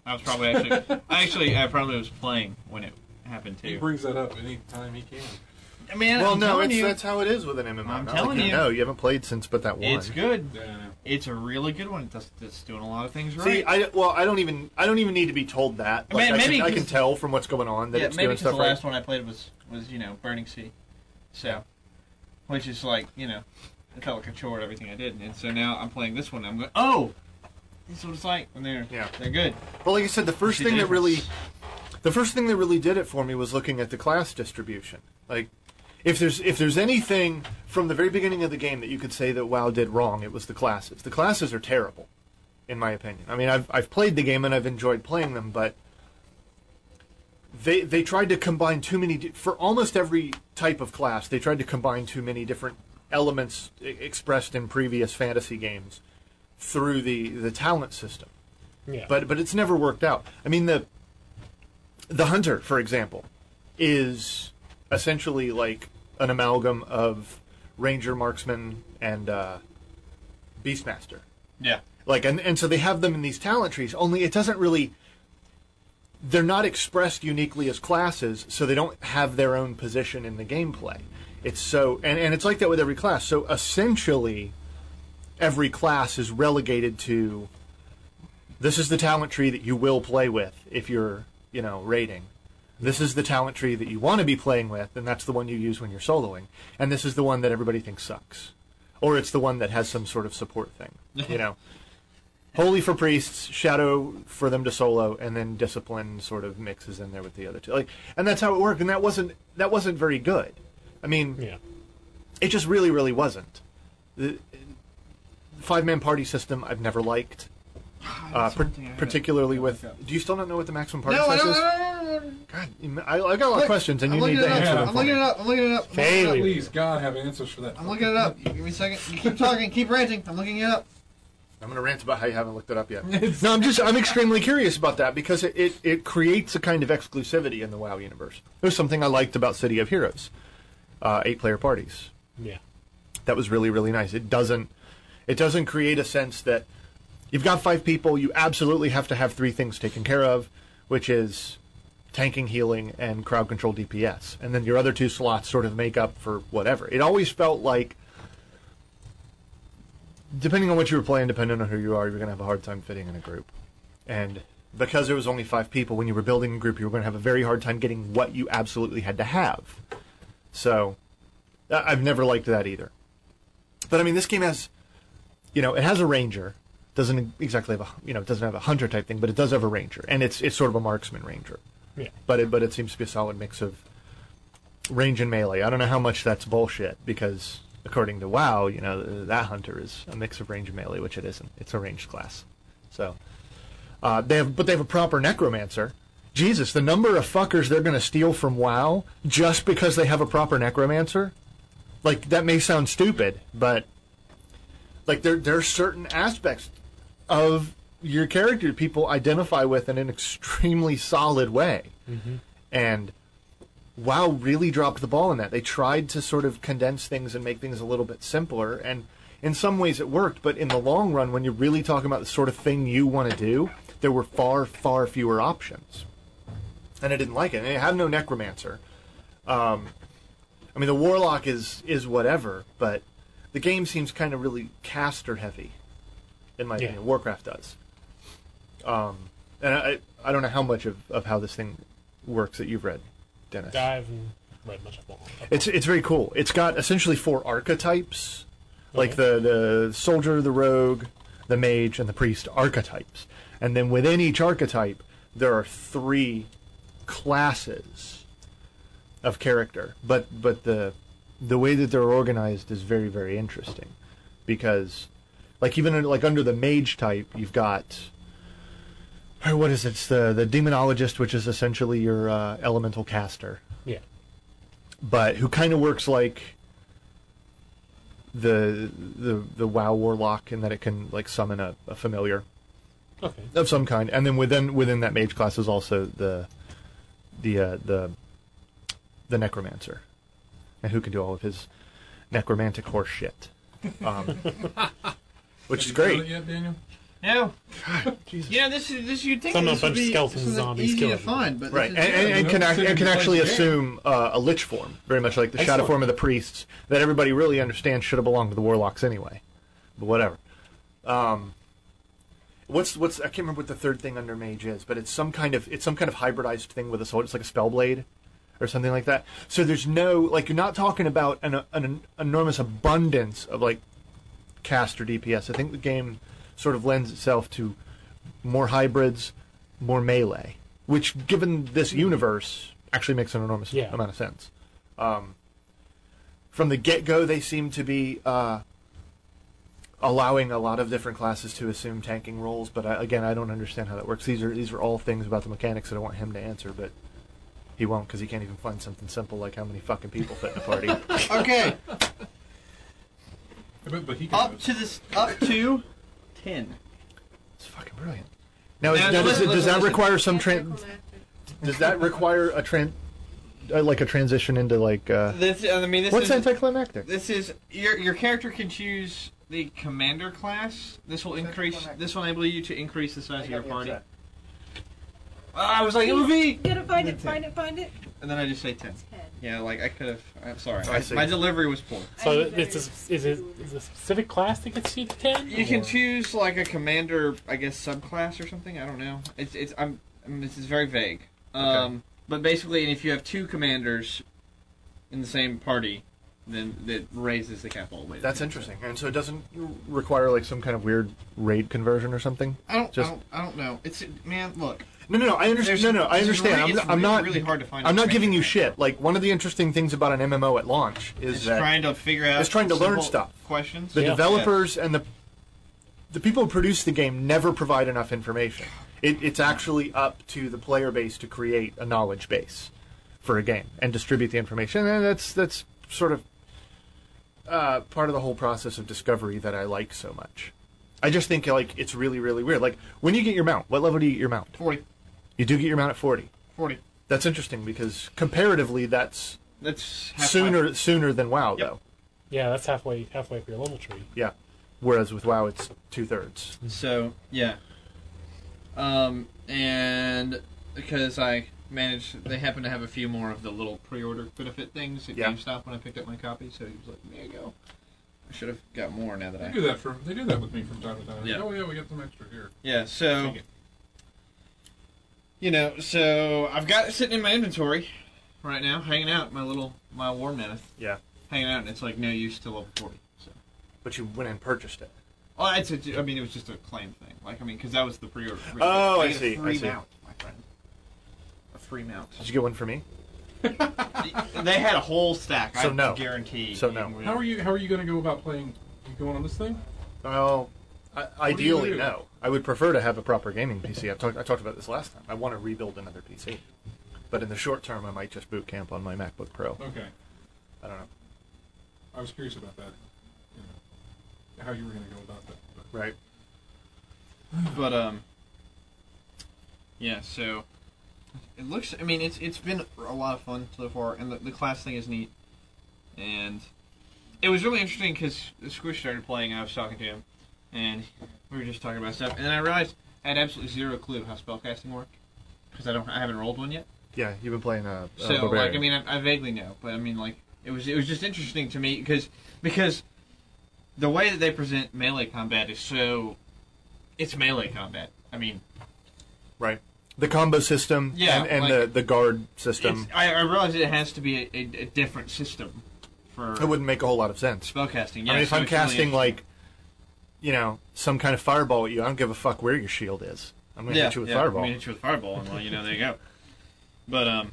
[SPEAKER 12] I was probably actually, I actually, I probably was playing when it happened too.
[SPEAKER 2] He brings that up any time he can.
[SPEAKER 12] I mean,
[SPEAKER 5] well,
[SPEAKER 12] I'm
[SPEAKER 5] no,
[SPEAKER 12] telling
[SPEAKER 5] it's,
[SPEAKER 12] you,
[SPEAKER 5] that's how it is with an M M O.
[SPEAKER 12] I'm
[SPEAKER 5] Not
[SPEAKER 12] telling
[SPEAKER 5] like
[SPEAKER 12] you.
[SPEAKER 5] No, you haven't played since but that one.
[SPEAKER 12] it's good.
[SPEAKER 2] Yeah, I know.
[SPEAKER 12] It's a really good one. It's, it's doing a lot of things right.
[SPEAKER 5] See, I well, I don't even I don't even need to be told that.
[SPEAKER 12] I mean,
[SPEAKER 5] Like, I,
[SPEAKER 12] maybe
[SPEAKER 5] can, I can
[SPEAKER 12] 'cause-
[SPEAKER 5] tell from what's going on that
[SPEAKER 12] yeah,
[SPEAKER 5] it's
[SPEAKER 12] maybe
[SPEAKER 5] doing
[SPEAKER 12] because the
[SPEAKER 5] stuff right.
[SPEAKER 12] last one I played was was you know Burning Sea, so which is like you know it felt like a chore everything I did, and so now I'm playing this one. And I'm going, oh, this is what it's like when they're
[SPEAKER 5] Yeah.
[SPEAKER 12] they're good.
[SPEAKER 5] Well, like I said, the first
[SPEAKER 12] See the
[SPEAKER 5] thing that really,
[SPEAKER 12] difference.
[SPEAKER 5] the first thing that really did it for me was looking at the class distribution. Like, if there's if there's anything from the very beginning of the game that you could say that WoW did wrong, it was the classes. The classes are terrible, in my opinion. I mean, I've I've played the game and I've enjoyed playing them, but they they tried to combine too many di- for almost every type of class. They tried to combine too many different elements e- expressed in previous fantasy games through the the talent system.
[SPEAKER 6] Yeah.
[SPEAKER 5] But but it's never worked out. I mean the the hunter, for example, is essentially like an amalgam of ranger, marksman, and uh, beastmaster.
[SPEAKER 12] Yeah.
[SPEAKER 5] Like and and so they have them in these talent trees. Only it doesn't really. They're not expressed uniquely as classes, so they don't have their own position in the gameplay. It's so and and it's like that with every class. So essentially, every class is relegated to. This is the talent tree that you will play with if you're, you know, raiding. This is the talent tree that you want to be playing with, and that's the one you use when you're soloing. And this is the one that everybody thinks sucks. Or it's the one that has some sort of support thing, you know. Holy for priests, shadow for them to solo, and then discipline sort of mixes in there with the other two. Like, and that's how it worked, and that wasn't that wasn't very good. I mean,
[SPEAKER 6] Yeah.
[SPEAKER 5] it just really, really wasn't. The five-man party system I've never liked. Uh, par- particularly with. Do you still not know what the maximum party
[SPEAKER 12] No, I
[SPEAKER 5] size
[SPEAKER 12] don't,
[SPEAKER 5] is?
[SPEAKER 12] I don't, I don't.
[SPEAKER 5] God, I, I got a lot of questions, and
[SPEAKER 12] I'm
[SPEAKER 5] you need
[SPEAKER 12] looking
[SPEAKER 5] to
[SPEAKER 12] it up.
[SPEAKER 5] answer them.
[SPEAKER 12] I'm
[SPEAKER 5] for
[SPEAKER 12] looking
[SPEAKER 5] me.
[SPEAKER 12] it up. I'm looking it up. I'm looking it up.
[SPEAKER 2] Please, God, have answers for that.
[SPEAKER 12] I'm looking it up. You give me a second. You keep talking. Keep ranting. I'm looking it up.
[SPEAKER 5] I'm going to rant about how you haven't looked it up yet. No, I'm just I'm extremely curious about that because it, it, it creates a kind of exclusivity in the WoW universe. There's something I liked about City of Heroes, uh, eight-player parties.
[SPEAKER 6] Yeah.
[SPEAKER 5] That was really really nice. It doesn't it doesn't create a sense that you've got five people, you absolutely have to have three things taken care of, which is tanking, healing, and crowd control D P S, and then your other two slots sort of make up for whatever. It always felt like. Depending on what you were playing, depending on who you are, you're going to have a hard time fitting in a group. And because there was only five people, when you were building a group, you were going to have a very hard time getting what you absolutely had to have. So, I- I've never liked that either. But, I mean, this game has, you know, it has a ranger. Doesn't exactly have a, you know, it doesn't have a hunter type thing, but it does have a ranger. And it's it's sort of a marksman ranger.
[SPEAKER 6] Yeah.
[SPEAKER 5] But it, but it seems to be a solid mix of range and melee. I don't know how much that's bullshit, because... According to WoW, you know, that hunter is a mix of range and melee, which it isn't. It's a ranged class. So, uh, they have, but they have a proper necromancer. Jesus, the number of fuckers they're going to steal from WoW just because they have a proper necromancer. Like, that may sound stupid, but like there there are certain aspects of your character people identify with in an extremely solid way,
[SPEAKER 6] Mm-hmm.
[SPEAKER 5] and. WoW really dropped the ball in that. They tried to sort of condense things and make things a little bit simpler, and in some ways it worked, but in the long run, when you're really talking about the sort of thing you want to do, there were far, far fewer options. And I didn't like it. And it had no necromancer. Um, I mean, the warlock is, is whatever, but the game seems kind of really caster-heavy, in my
[SPEAKER 6] Yeah.
[SPEAKER 5] opinion. Warcraft does. Um, and I, I don't know how much of, of how this thing works that you've read. Dennis.
[SPEAKER 6] I haven't read much of it.
[SPEAKER 5] It's it's very cool. It's got essentially four archetypes, like the, the soldier, the rogue, the mage, and the priest archetypes. And then within each archetype, there are three classes of character. But but the the way that they're organized is very very interesting, because like even in, like under the mage type, you've got. What is it? It's the, the demonologist, which is essentially your uh, elemental caster.
[SPEAKER 6] Yeah.
[SPEAKER 5] But who kind of works like the the the WoW warlock in that it can like summon a, a familiar
[SPEAKER 6] Okay.
[SPEAKER 5] of some kind, and then within within that mage class is also the the uh, the the necromancer, and who can do all of his necromantic horse shit, um, which is
[SPEAKER 2] Have you
[SPEAKER 5] great.
[SPEAKER 2] done it yet, Daniel?
[SPEAKER 12] No.
[SPEAKER 5] Jesus.
[SPEAKER 12] Yeah, this is this. You'd think
[SPEAKER 6] Some
[SPEAKER 12] this
[SPEAKER 6] of a
[SPEAKER 12] would
[SPEAKER 6] bunch of
[SPEAKER 12] be
[SPEAKER 6] skeletons
[SPEAKER 12] this is
[SPEAKER 6] and zombies
[SPEAKER 12] easy
[SPEAKER 6] killing
[SPEAKER 12] to
[SPEAKER 6] people.
[SPEAKER 12] find, but
[SPEAKER 5] Right,
[SPEAKER 12] this
[SPEAKER 5] and,
[SPEAKER 12] is,
[SPEAKER 5] and, and can, act, and can actually
[SPEAKER 12] Yeah.
[SPEAKER 5] assume uh, a lich form, very much like the shadow
[SPEAKER 6] Excellent.
[SPEAKER 5] form of the priests, that everybody really understands should have belonged to the warlocks anyway. But whatever. Um, what's what's I can't remember what the third thing under mage is, but it's some kind of it's some kind of hybridized thing with a sword. It's like a spell blade or something like that. So there's no like you're not talking about an, an, an enormous abundance of like caster D P S. I think the game sort of lends itself to more hybrids, more melee, which, given this universe, actually makes an enormous
[SPEAKER 6] Yeah.
[SPEAKER 5] amount of sense. Um, from the get-go, they seem to be uh, allowing a lot of different classes to assume tanking roles, but I, again, I don't understand how that works. These are these are all things about the mechanics that I want him to answer, but he won't because he can't even find something simple like how many fucking people fit in a party.
[SPEAKER 12] Okay.
[SPEAKER 2] But, but he can
[SPEAKER 12] Up to this, up to ten.
[SPEAKER 5] It's fucking brilliant. Now, is,
[SPEAKER 12] Now,
[SPEAKER 5] now does,
[SPEAKER 12] listen,
[SPEAKER 5] it, does
[SPEAKER 12] listen,
[SPEAKER 5] that
[SPEAKER 12] listen.
[SPEAKER 5] require some tran Does that require a tran uh, like a transition into like uh,
[SPEAKER 12] This, I mean, this
[SPEAKER 5] what's
[SPEAKER 12] is
[SPEAKER 5] anticlimactic?
[SPEAKER 12] this is your your character can choose the commander class. This will increase. This will enable you to increase the size of your party. I was like, it would be.
[SPEAKER 13] You gotta find it, find it, find it.
[SPEAKER 12] And then I just say ten. Yeah, like I could have. I'm sorry.
[SPEAKER 5] I see.
[SPEAKER 12] My delivery was poor.
[SPEAKER 6] So it's a, is it is it a specific class that gets you to ten?
[SPEAKER 12] You can
[SPEAKER 6] or-
[SPEAKER 12] choose like a commander, I guess, subclass or something. I don't know. It's it's. I'm. I mean, this is very vague. Um, but basically, if you have two commanders in the same party, then that raises the cap all the way. to
[SPEAKER 5] That's
[SPEAKER 12] ten.
[SPEAKER 5] interesting. And so it doesn't require like some kind of weird raid conversion or something.
[SPEAKER 12] I don't.
[SPEAKER 5] Just
[SPEAKER 12] I don't. I don't know. It's man. Look.
[SPEAKER 5] no, no, no. I understand.
[SPEAKER 12] There's-
[SPEAKER 5] No, no, I
[SPEAKER 12] it's
[SPEAKER 5] understand.
[SPEAKER 12] really-
[SPEAKER 5] I'm,
[SPEAKER 12] it's
[SPEAKER 5] I'm not.
[SPEAKER 12] really hard to find
[SPEAKER 5] I'm
[SPEAKER 12] a
[SPEAKER 5] not giving you
[SPEAKER 12] commander.
[SPEAKER 5] shit. Like one of the interesting things about an M M O at launch is
[SPEAKER 12] It's
[SPEAKER 5] that
[SPEAKER 12] trying to figure out.
[SPEAKER 5] it's trying to learn
[SPEAKER 12] simple
[SPEAKER 5] stuff.
[SPEAKER 12] Questions.
[SPEAKER 5] the
[SPEAKER 6] Yeah.
[SPEAKER 5] developers and the the people who produce the game never provide enough information. It, it's actually up to the player base to create a knowledge base for a game and distribute the information. And that's that's sort of uh, part of the whole process of discovery that I like so much. I just think like it's really really weird. Like when you get your mount, what level do you get your mount?
[SPEAKER 12] Forty.
[SPEAKER 5] You do get your mount at forty.
[SPEAKER 12] Forty.
[SPEAKER 5] That's interesting because comparatively, that's
[SPEAKER 12] That's half
[SPEAKER 5] sooner
[SPEAKER 12] life.
[SPEAKER 5] sooner than WoW
[SPEAKER 12] Yep.
[SPEAKER 5] though.
[SPEAKER 6] Yeah, that's halfway halfway up your level tree.
[SPEAKER 5] Yeah. Whereas with WoW, it's two thirds.
[SPEAKER 12] So yeah. Um, and because I managed, they happen to have a few more of the little pre-order benefit things at
[SPEAKER 5] Yeah.
[SPEAKER 12] GameStop when I picked up my copy. So he was like, "There you go." I should have got more now that
[SPEAKER 2] They
[SPEAKER 12] I.
[SPEAKER 2] do that for they do that with me from time to time.
[SPEAKER 12] Yeah.
[SPEAKER 2] Oh yeah, we got some extra here.
[SPEAKER 12] Yeah. So.
[SPEAKER 2] Take it.
[SPEAKER 12] You know, so I've got it sitting in my inventory right now, hanging out. My little my war mammoth
[SPEAKER 5] Yeah.
[SPEAKER 12] hanging out, and it's like no use till level forty. So.
[SPEAKER 5] But you went and purchased it.
[SPEAKER 12] Oh, it's a, I mean, it was just a claim thing. Like, I mean, because that was the pre-order.
[SPEAKER 5] Oh, I
[SPEAKER 12] get a
[SPEAKER 5] see,
[SPEAKER 12] Free
[SPEAKER 5] I see.
[SPEAKER 12] mount, my friend. A free mount.
[SPEAKER 5] Did you get one for me?
[SPEAKER 12] They had a whole stack.
[SPEAKER 5] So
[SPEAKER 12] I
[SPEAKER 5] no.
[SPEAKER 12] guarantee.
[SPEAKER 5] So no.
[SPEAKER 2] How are you? How are you going to go about playing? You going on this thing?
[SPEAKER 5] Well, I,
[SPEAKER 2] do you
[SPEAKER 5] ideally,
[SPEAKER 2] do?
[SPEAKER 5] no. I would prefer to have a proper gaming P C. I've talked, I talked about this last time. I want to rebuild another P C. But in the short term, I might just boot camp on my MacBook Pro.
[SPEAKER 2] Okay.
[SPEAKER 5] I don't know.
[SPEAKER 2] I was curious about that. You know, how you were going to go about that. But.
[SPEAKER 5] Right.
[SPEAKER 12] But um. Yeah. So. It looks. I mean, it's it's been a lot of fun so far, and the, the class thing is neat. And it was really interesting because Squish started playing, and I was talking to him, and we were just talking about stuff, and then I realized I had absolutely zero clue how spellcasting worked because I don't, I haven't rolled one yet.
[SPEAKER 5] Yeah, you've been playing uh, uh
[SPEAKER 12] So,
[SPEAKER 5] Barbarian.
[SPEAKER 12] like, I mean, I, I vaguely know, but I mean, like, it was it was just interesting to me because because the way that they present melee combat is so it's melee combat. I mean,
[SPEAKER 5] right. The combo system
[SPEAKER 12] Yeah,
[SPEAKER 5] and, and
[SPEAKER 12] like-
[SPEAKER 5] the, the guard system.
[SPEAKER 12] it's, I, I realize it has to be a, a, a different system for
[SPEAKER 5] It wouldn't make a whole lot of sense.
[SPEAKER 12] spellcasting. Yeah,
[SPEAKER 5] I mean, if
[SPEAKER 12] so
[SPEAKER 5] I'm
[SPEAKER 12] it's really
[SPEAKER 5] casting, like, you know, some kind of fireball at you, I don't give a fuck where your shield is. I'm going to
[SPEAKER 12] yeah,
[SPEAKER 5] hit you with
[SPEAKER 12] yeah,
[SPEAKER 5] fireball.
[SPEAKER 12] I'm gonna hit you with fireball, and well, you know, there you go. But um,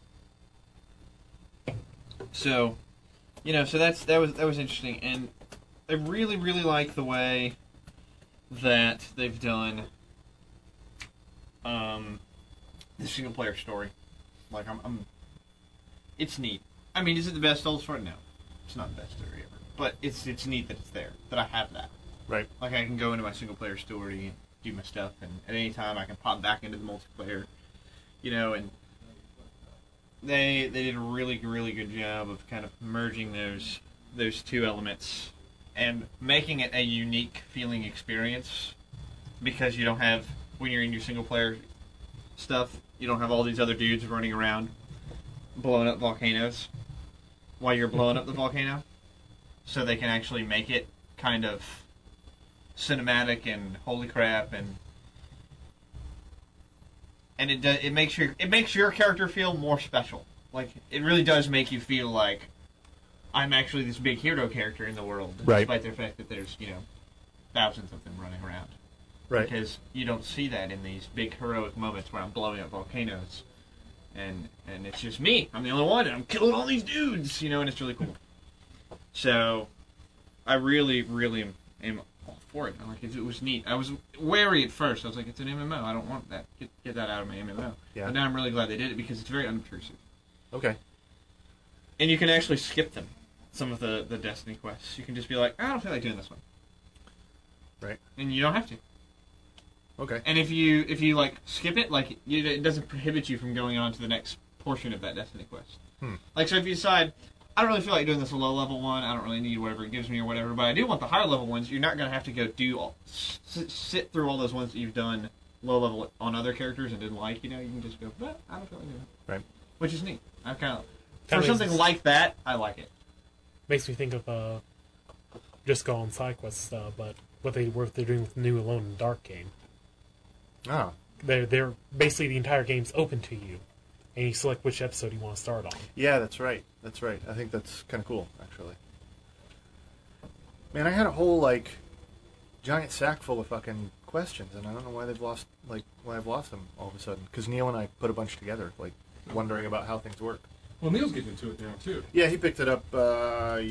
[SPEAKER 12] so, you know, so that's that was that was interesting, and I really really like the way that they've done um the single player story. Like, I'm, I'm, it's neat. I mean, is it the best old story? No, it's not the best story ever. But it's it's neat that it's there, that I have that.
[SPEAKER 5] Right.
[SPEAKER 12] Like, I can go into my single player story and do my stuff, and at any time I can pop back into the multiplayer, you know, and they they did a really really good job of kind of merging those those two elements and making it a unique feeling experience because you don't have, when you're in your single player stuff, you don't have all these other dudes running around blowing up volcanoes while you're blowing up the volcano. So they can actually make it kind of cinematic and holy crap, and and it does, it makes your it makes your character feel more special. Like, it really does make you feel like I'm actually this big hero character in the world,
[SPEAKER 5] right.
[SPEAKER 12] despite the fact that there's, you know, thousands of them running around.
[SPEAKER 5] Right.
[SPEAKER 12] Because you don't see that in these big heroic moments where I'm blowing up volcanoes, and and it's just me. I'm the only one, and I'm killing all these dudes, you know, and it's really cool. So, I really, really am, am all for it. I'm like, it, it was neat. I was wary at first. I was like, it's an M M O. I don't want that. Get, get that out of my M M O.
[SPEAKER 5] Yeah.
[SPEAKER 12] But now I'm really glad they did it because it's very unobtrusive.
[SPEAKER 5] Okay.
[SPEAKER 12] And you can actually skip them. Some of the, the Destiny quests. You can just be like, I don't feel like doing this one.
[SPEAKER 5] Right.
[SPEAKER 12] And you don't have to.
[SPEAKER 5] Okay.
[SPEAKER 12] And if you if you like skip it, like you, it doesn't prohibit you from going on to the next portion of that Destiny quest.
[SPEAKER 5] Hmm.
[SPEAKER 12] Like, so if you decide, I don't really feel like doing this a low level one, I don't really need whatever it gives me or whatever, but I do want the higher level ones, you're not going to have to go do all, sit, sit through all those ones that you've done low level on other characters and didn't like, you know, you can just go, but I don't feel like doing it.
[SPEAKER 5] Right.
[SPEAKER 12] Which is neat. I kind of,
[SPEAKER 6] Kinda
[SPEAKER 12] for something
[SPEAKER 6] makes-
[SPEAKER 12] like that, I like it.
[SPEAKER 6] Makes me think of uh, just go on side quests, uh, but what they what they're doing with the new Alone in the Dark game.
[SPEAKER 5] Oh.
[SPEAKER 6] They're they're basically the entire game's open to you, and you select which episode you want to start on.
[SPEAKER 5] Yeah, that's right. That's right. I think that's kind of cool, actually. Man, I had a whole, like, giant sack full of fucking questions, and I don't know why they've lost, like, why I've lost them all of a sudden. Because Neil and I put a bunch together, like, wondering about how things work.
[SPEAKER 2] Well, Neil's getting into it now, too.
[SPEAKER 5] Yeah, he picked it up uh,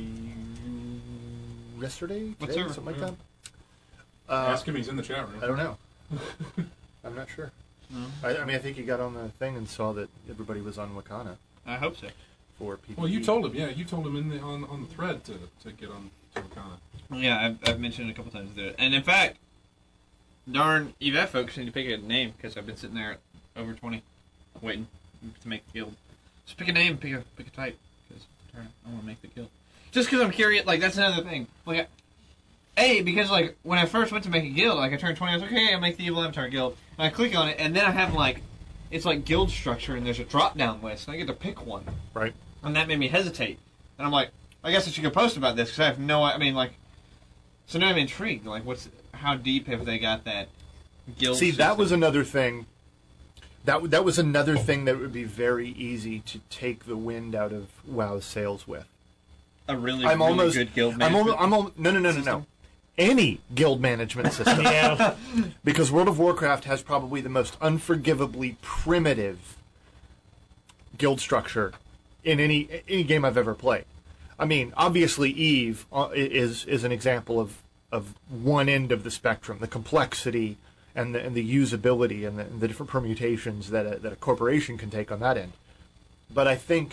[SPEAKER 5] yesterday,
[SPEAKER 12] What's
[SPEAKER 5] today,
[SPEAKER 12] over?
[SPEAKER 5] something like
[SPEAKER 12] Yeah.
[SPEAKER 5] that. Uh,
[SPEAKER 2] Ask him, he's in the chat room.
[SPEAKER 5] I don't know. I'm not sure.
[SPEAKER 12] No.
[SPEAKER 5] I, I mean, I think he got on the thing and saw that everybody was on Wakana
[SPEAKER 12] I hope so.
[SPEAKER 5] for P P E.
[SPEAKER 2] Well, you told him, yeah, you told him in the on, on the thread to, to get on to Wakana.
[SPEAKER 12] Yeah, I've, I've mentioned it a couple times there. And in fact, darn Yvette folks need to pick a name because I've been sitting there at over twenty waiting to make the guild. Just pick a name, pick a pick a type, because I want to make the guild. Just because I'm curious, like, that's another thing. Like, A, because, like, when I first went to make a guild, like, I turned twenty, I was like, okay, I'll make the Evil Avatar guild. And I click on it, and then I have, like, it's like guild structure, and there's a drop-down list, and I get to pick one.
[SPEAKER 5] Right.
[SPEAKER 12] And that made me hesitate. And I'm like, I guess I should go post about this, because I have no, I mean, like, so now I'm intrigued. Like, what's, how deep have they got that guild
[SPEAKER 5] See,
[SPEAKER 12] system?
[SPEAKER 5] that was another thing. That that was another thing that would be very easy to take the wind out of WoW's sails with.
[SPEAKER 12] A really,
[SPEAKER 5] I'm
[SPEAKER 12] really
[SPEAKER 5] almost,
[SPEAKER 12] good guild
[SPEAKER 5] I'm
[SPEAKER 12] management
[SPEAKER 5] almost, I'm almost, no, no, no, no, no.
[SPEAKER 12] system?
[SPEAKER 5] Any guild management system.
[SPEAKER 6] Yeah.
[SPEAKER 5] Because World of Warcraft has probably the most unforgivably primitive guild structure in any any game I've ever played. I mean, obviously Eve uh, is is an example of of one end of the spectrum, the complexity and the, and the usability and the, and the different permutations that a, that a corporation can take on that end. But I think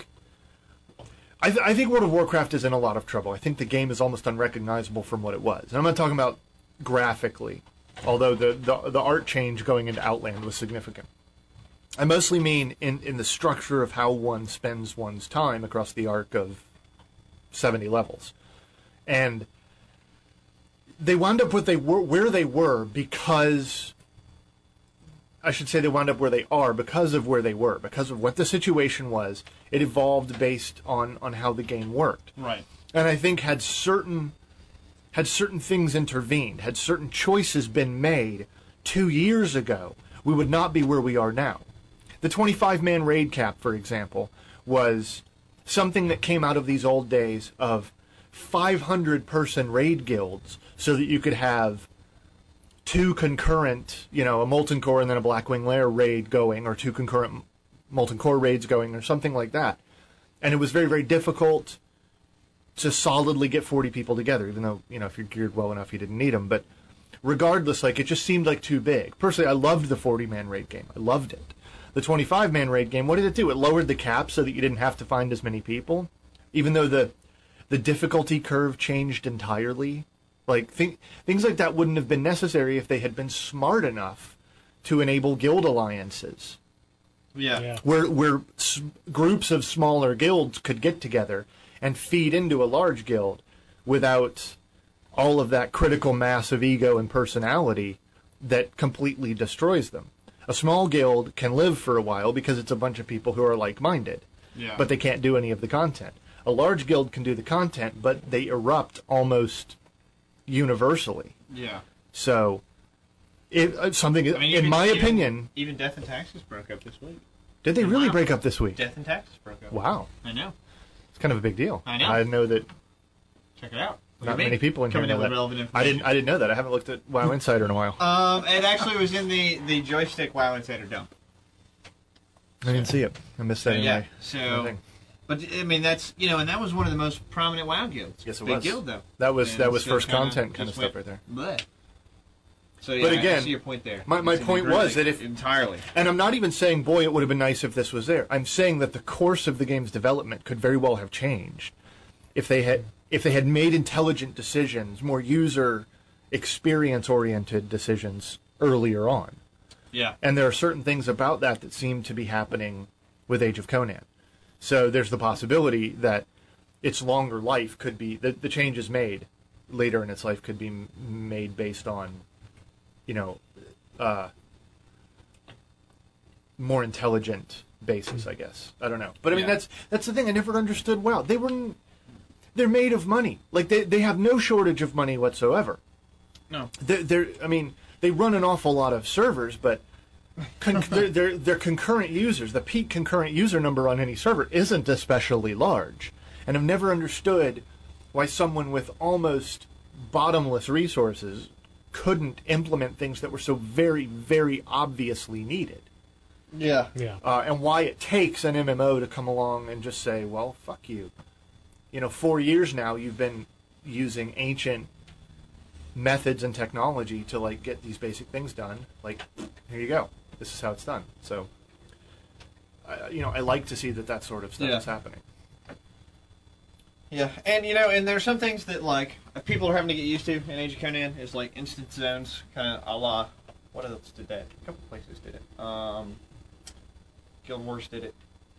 [SPEAKER 5] I, th- I think World of Warcraft is in a lot of trouble. I think the game is almost unrecognizable from what it was. And I'm not talking about graphically, although the, the, the art change going into Outland was significant. I mostly mean in, in the structure of how one spends one's time across the arc of seventy levels. And they wound up what they were, where they were because... I should say they wound up where they are because of where they were, because of what the situation was. It evolved based on, on how the game worked.
[SPEAKER 12] Right.
[SPEAKER 5] And I think had certain had certain things intervened, had certain choices been made two years ago, we would not be where we are now. The twenty-five man raid cap, for example, was something that came out of these old days of five hundred person raid guilds so that you could have two concurrent, you know, a Molten Core and then a Blackwing Lair raid going, or two concurrent Molten Core raids going, or something like that. And it was very, very difficult to solidly get forty people together, even though, you know, if you're geared well enough, you didn't need them. But regardless, like, it just seemed like too big. Personally, I loved the forty man raid game. I loved it. The twenty-five man raid game, what did it do? It lowered the cap so that you didn't have to find as many people, even though the the difficulty curve changed entirely. Like, th- things like that wouldn't have been necessary if they had been smart enough to enable guild alliances.
[SPEAKER 12] Yeah. yeah.
[SPEAKER 5] Where, where s- groups of smaller guilds could get together and feed into a large guild without all of that critical mass of ego and personality that completely destroys them. A small guild can live for a while because it's a bunch of people who are like-minded,
[SPEAKER 12] Yeah.
[SPEAKER 5] but they can't do any of the content. A large guild can do the content, but they erupt almost universally.
[SPEAKER 12] Yeah.
[SPEAKER 5] So, it, uh, something,
[SPEAKER 12] I mean,
[SPEAKER 5] in
[SPEAKER 12] even-
[SPEAKER 5] my
[SPEAKER 12] even-
[SPEAKER 5] opinion...
[SPEAKER 12] Even Death and Taxes broke up this week.
[SPEAKER 5] Did they really
[SPEAKER 12] Wow.
[SPEAKER 5] break up this week?
[SPEAKER 12] Death and Taxes broke up.
[SPEAKER 5] Wow.
[SPEAKER 12] I know.
[SPEAKER 5] It's kind of a big deal.
[SPEAKER 12] I know.
[SPEAKER 5] I know that
[SPEAKER 12] Check it out. Look
[SPEAKER 5] not
[SPEAKER 12] at me,
[SPEAKER 5] many people in here
[SPEAKER 12] coming
[SPEAKER 5] know
[SPEAKER 12] in with
[SPEAKER 5] that.
[SPEAKER 12] relevant
[SPEAKER 5] I
[SPEAKER 12] information.
[SPEAKER 5] didn't. I didn't know that. I haven't looked at WoW Insider in a while.
[SPEAKER 12] Um, it actually was in the, the joystick WoW Insider dump.
[SPEAKER 5] I didn't see it. I missed that.
[SPEAKER 12] So,
[SPEAKER 5] in
[SPEAKER 12] yeah.
[SPEAKER 5] my-
[SPEAKER 12] So,
[SPEAKER 5] my thing.
[SPEAKER 12] but I mean, that's you know, and that was one of the most prominent WoW guilds.
[SPEAKER 5] Yes, it
[SPEAKER 12] Big
[SPEAKER 5] was.
[SPEAKER 12] guild though.
[SPEAKER 5] That was
[SPEAKER 12] And
[SPEAKER 5] that was
[SPEAKER 12] so
[SPEAKER 5] first
[SPEAKER 12] kinda
[SPEAKER 5] content kind of
[SPEAKER 12] just
[SPEAKER 5] stuff
[SPEAKER 12] went
[SPEAKER 5] right there.
[SPEAKER 12] bleh. So yeah,
[SPEAKER 5] But
[SPEAKER 12] I- I
[SPEAKER 5] again,
[SPEAKER 12] see your point there.
[SPEAKER 5] My, my
[SPEAKER 12] It's
[SPEAKER 5] point
[SPEAKER 12] agree
[SPEAKER 5] was that if
[SPEAKER 12] entirely,
[SPEAKER 5] and I'm not even saying, boy, it would have been nice if this was there. I'm saying that the course of the game's development could very well have changed if they had if they had made intelligent decisions, more user experience oriented decisions earlier on.
[SPEAKER 12] Yeah.
[SPEAKER 5] And there are certain things about that that seem to be happening with Age of Conan. So there's the possibility that its longer life could be the the changes made later in its life could be m- made based on, you know, uh, more intelligent basis, I guess. I don't know, but I mean
[SPEAKER 12] Yeah.
[SPEAKER 5] that's that's the thing. I never understood. Wow, they were n- they're made of money. Like they they have no shortage of money whatsoever.
[SPEAKER 12] No.
[SPEAKER 5] They're, they're I mean they run an awful lot of servers, but con- they're, they're they're concurrent users. The peak concurrent user number on any server isn't especially large, and I've never understood why someone with almost bottomless resources couldn't implement things that were so very, very obviously needed.
[SPEAKER 12] Yeah.
[SPEAKER 6] Yeah.
[SPEAKER 5] Uh, and why it takes an M M O to come along and just say, well, fuck you. You know, four years now you've been using ancient methods and technology to, like, get these basic things done. Like, here you go. This is how it's done. So, I you know, I like to see that that sort of stuff
[SPEAKER 12] Yeah.
[SPEAKER 5] is happening.
[SPEAKER 12] Yeah, and you know, and there's some things that like people are having to get used to in Age of Conan is like instant zones, kind of a la. What else did that? A couple places did it. Um, Guild Wars did it,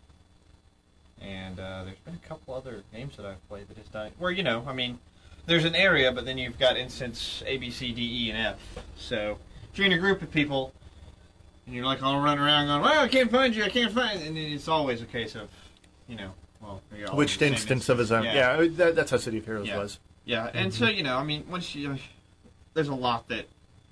[SPEAKER 12] and uh, there's been a couple other games that I've played that has done it. Where you know, I mean, there's an area, but then you've got instance A, B, C, D, E, and F. So if you're in a group of people, and you're like all running around going, "Well, I can't find you, I can't find," and then it's always a case of, you know. Well, you're all in
[SPEAKER 5] Which
[SPEAKER 12] the same
[SPEAKER 5] instance of his own?
[SPEAKER 12] Yeah,
[SPEAKER 5] Yeah, that, that's how City of Heroes
[SPEAKER 12] Yeah.
[SPEAKER 5] was.
[SPEAKER 12] yeah. And so you know, I mean, once you, there's a lot that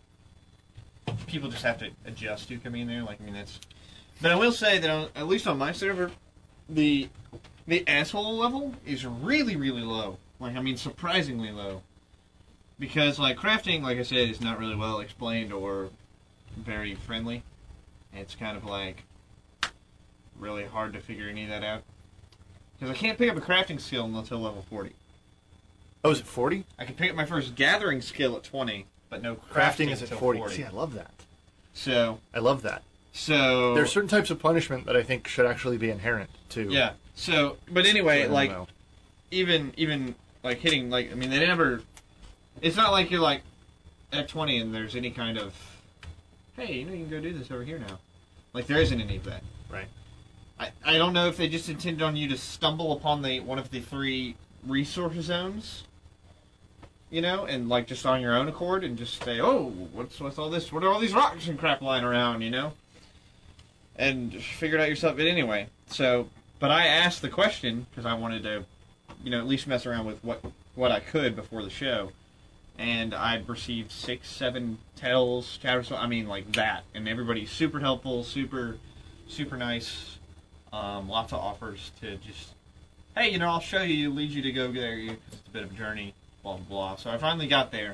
[SPEAKER 12] people just have to adjust to coming in there. Like, I mean, that's. But I will say that on, at least on my server, the the asshole level is really, really low. Like, I mean, surprisingly low. Because like crafting, like I said, is not really well explained or very friendly. It's kind of like really hard to figure any of that out. Because I can't pick up a crafting skill until level forty.
[SPEAKER 5] Oh, is it forty?
[SPEAKER 12] I can pick up my first gathering skill at twenty, but no crafting,
[SPEAKER 5] Crafting is at
[SPEAKER 12] until
[SPEAKER 5] forty.
[SPEAKER 12] forty.
[SPEAKER 5] See, I love that.
[SPEAKER 12] So
[SPEAKER 5] I love that.
[SPEAKER 12] So
[SPEAKER 5] There are certain types of punishment that I think should actually be inherent to.
[SPEAKER 12] yeah. So but anyway,
[SPEAKER 5] to an
[SPEAKER 12] like
[SPEAKER 5] M M O.
[SPEAKER 12] even even like hitting like I mean they never. It's not like you're like at twenty and there's any kind of hey you know you can go do this over here now. Like there isn't any of that.
[SPEAKER 5] Right.
[SPEAKER 12] I, I don't know if they just intended on you to stumble upon the one of the three resource zones, you know, and like just on your own accord and just say, oh, what's what's all this? What are all these rocks and crap lying around, you know? And figure it out yourself. But anyway, so but I asked the question because I wanted to, you know, at least mess around with what what I could before the show, and I'd received six, seven tells, chatters. I mean, like that, and everybody's super helpful, super, super nice. Um, lots of offers to just, hey, you know, I'll show you, lead you to go there, because it's a bit of a journey, blah, blah, blah. So I finally got there,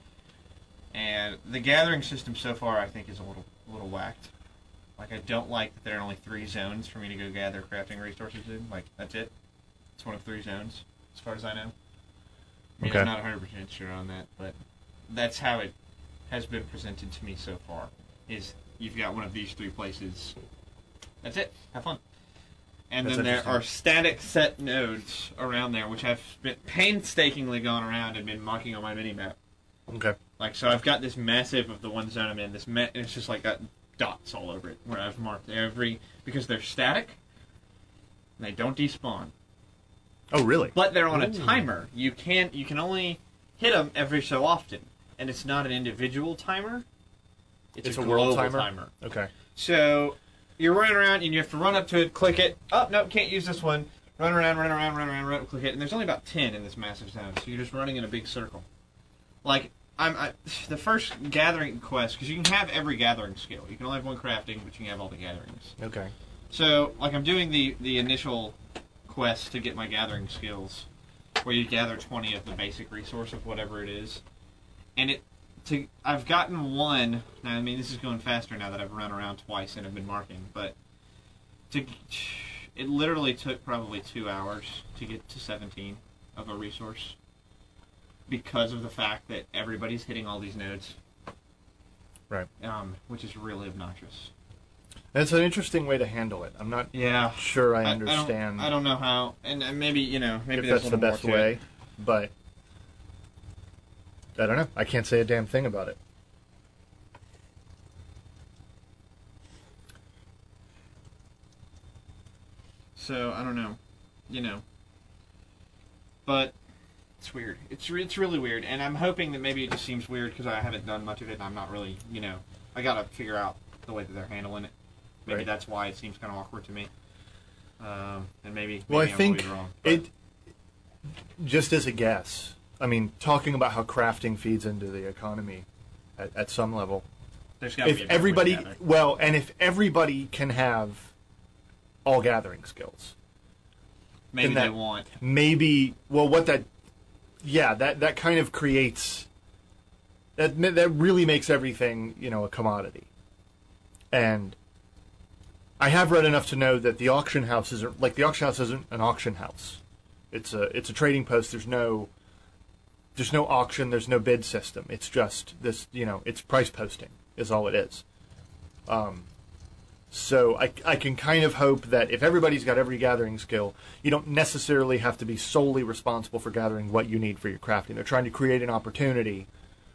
[SPEAKER 12] and the gathering system so far, I think, is a little, a little whacked. Like, I don't like that there are only three zones for me to go gather crafting resources in. Like, that's it. It's one of three zones, as far as I know. I mean,
[SPEAKER 5] Okay.
[SPEAKER 12] I'm not one hundred percent sure on that, but that's how it has been presented to me so far, is you've got one of these three places. That's it. Have fun. And
[SPEAKER 5] That's
[SPEAKER 12] then there
[SPEAKER 5] interesting.
[SPEAKER 12] are static set nodes around there, which I've been painstakingly gone around and been marking on my mini-map.
[SPEAKER 5] Okay.
[SPEAKER 12] Like, so I've got this massive of the one zone I'm in, this ma- and it's just like got dots all over it, where I've marked every, because they're static, and they don't despawn.
[SPEAKER 5] Oh, really?
[SPEAKER 12] But they're on a
[SPEAKER 5] Ooh.
[SPEAKER 12] timer. You can you can only hit them every so often, and it's not an individual timer. It's,
[SPEAKER 5] It's
[SPEAKER 12] a,
[SPEAKER 5] a world
[SPEAKER 12] global
[SPEAKER 5] timer? Okay.
[SPEAKER 12] So you're running around and you have to run up to it, click it. Oh, no, can't use this one. Run around, run around, run around, run, click it. And there's only about ten in this massive zone, so you're just running in a big circle. Like, I'm I, the first gathering quest, because you can have every gathering skill. You can only have one crafting, but you can have all the gatherings.
[SPEAKER 5] Okay.
[SPEAKER 12] So, like, I'm doing the, the initial quest to get my gathering skills, where you gather twenty of the basic resource of whatever it is. And it to I've gotten one. Now, I mean, this is going faster now that I've run around twice and have been marking, but to it literally took probably two hours to get to seventeen of a resource because of the fact that everybody's hitting all these nodes.
[SPEAKER 5] Right.
[SPEAKER 12] Um, which is really obnoxious.
[SPEAKER 5] That's an interesting way to handle it. I'm not
[SPEAKER 12] Yeah.
[SPEAKER 5] sure I
[SPEAKER 12] I
[SPEAKER 5] understand
[SPEAKER 12] don't, I don't know how, and, and maybe you know, maybe
[SPEAKER 5] if
[SPEAKER 12] there's
[SPEAKER 5] that's
[SPEAKER 12] a
[SPEAKER 5] the
[SPEAKER 12] little
[SPEAKER 5] best
[SPEAKER 12] more to
[SPEAKER 5] way,
[SPEAKER 12] it.
[SPEAKER 5] but I don't know. I can't say a damn thing about it.
[SPEAKER 12] So I don't know, you know, but it's weird. It's re- it's really weird, and I'm hoping that maybe it just seems weird because I haven't done much of it, and I'm not really, you know, I gotta figure out the way that they're handling it. Maybe
[SPEAKER 5] Right.
[SPEAKER 12] that's why it seems kind of awkward to me. Um, and maybe, maybe
[SPEAKER 5] Well, I
[SPEAKER 12] I'm
[SPEAKER 5] think
[SPEAKER 12] always wrong. but-
[SPEAKER 5] it, just as a guess, I mean, talking about how crafting feeds into the economy at, at some level.
[SPEAKER 12] There's gotta
[SPEAKER 5] If
[SPEAKER 12] be a better way to
[SPEAKER 5] everybody,
[SPEAKER 12] gather.
[SPEAKER 5] well, and if everybody can have all gathering skills,
[SPEAKER 12] Maybe
[SPEAKER 5] then
[SPEAKER 12] they
[SPEAKER 5] that-
[SPEAKER 12] want.
[SPEAKER 5] maybe, well, what that, yeah, that, that kind of creates, that that really makes everything, you know, a commodity. And I have read enough to know that the auction house isn't, like, the auction house isn't an auction house. It's a, it's a trading post. There's no, there's no auction. There's no bid system. It's just this, you know, it's price posting is all it is. Um, so I, I can kind of hope that if everybody's got every gathering skill, you don't necessarily have to be solely responsible for gathering what you need for your crafting. They're trying to create an opportunity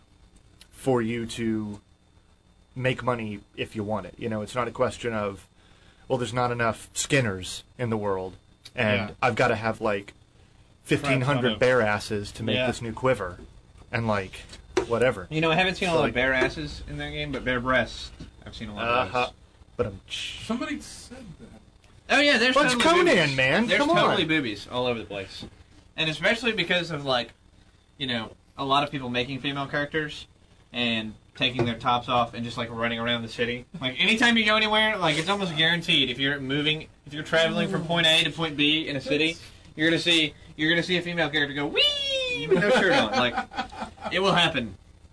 [SPEAKER 5] for you to make money if you want it. You know, it's not a question of, well, there's not enough skinners in the world, and
[SPEAKER 12] Yeah.
[SPEAKER 5] I've got to have like fifteen hundred
[SPEAKER 12] of-
[SPEAKER 5] bear asses to make
[SPEAKER 12] Yeah.
[SPEAKER 5] this new quiver, and like whatever.
[SPEAKER 12] You know, I haven't seen a
[SPEAKER 5] So,
[SPEAKER 12] lot
[SPEAKER 5] like-
[SPEAKER 12] of bare asses in that game, but bare breasts, I've seen a lot of
[SPEAKER 5] Uh-huh.
[SPEAKER 12] those.
[SPEAKER 5] But I'm.
[SPEAKER 2] Somebody said that.
[SPEAKER 12] Oh yeah, there's
[SPEAKER 5] Well, it's
[SPEAKER 12] totally
[SPEAKER 5] Conan,
[SPEAKER 12] boobies.
[SPEAKER 5] man.
[SPEAKER 12] There's
[SPEAKER 5] Come on.
[SPEAKER 12] totally boobies all over the place, and especially because of like, you know, a lot of people making female characters and taking their tops off and just like running around the city. Like anytime you go anywhere, like it's almost guaranteed if you're moving, if you're traveling from point A to point B in a city, you're gonna see you're gonna see a female character go wee with no shirt on. Like it will happen.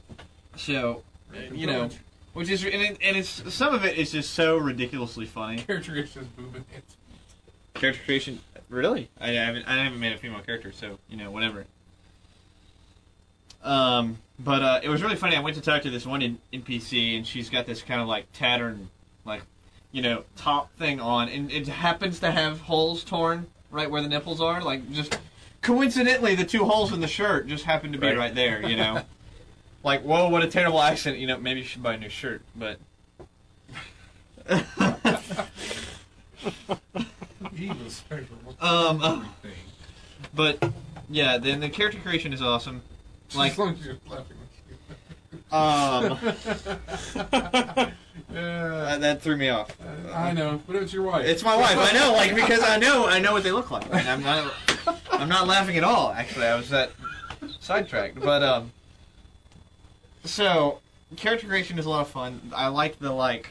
[SPEAKER 12] So, you know. Which is, and, it, and it's some of it is just so ridiculously funny.
[SPEAKER 2] Character creation is booming.
[SPEAKER 12] Character creation, really? I haven't, I haven't made a female character, so you know, whatever. Um, but uh, it was really funny. I went to talk to this one N P C, and she's got this kind of like tattered, like, you know, top thing on, and it happens to have holes torn right where the nipples are. Like, just coincidentally, the two holes in the shirt just happen to be
[SPEAKER 5] Right.
[SPEAKER 12] right there. You know. Like, whoa, what a terrible accident. You know, maybe you should buy a new shirt, but... um, uh, but, yeah, then the character creation is awesome. Like,
[SPEAKER 2] As long as you're laughing.
[SPEAKER 12] um...
[SPEAKER 2] Yeah.
[SPEAKER 12] that, that threw me off.
[SPEAKER 2] I know, but it's your wife.
[SPEAKER 12] It's my wife, I know, like, because I know, I know what they look like. And I'm not, I'm not laughing at all, actually. I was that sidetracked, but, um... So, character creation is a lot of fun. I like the, like...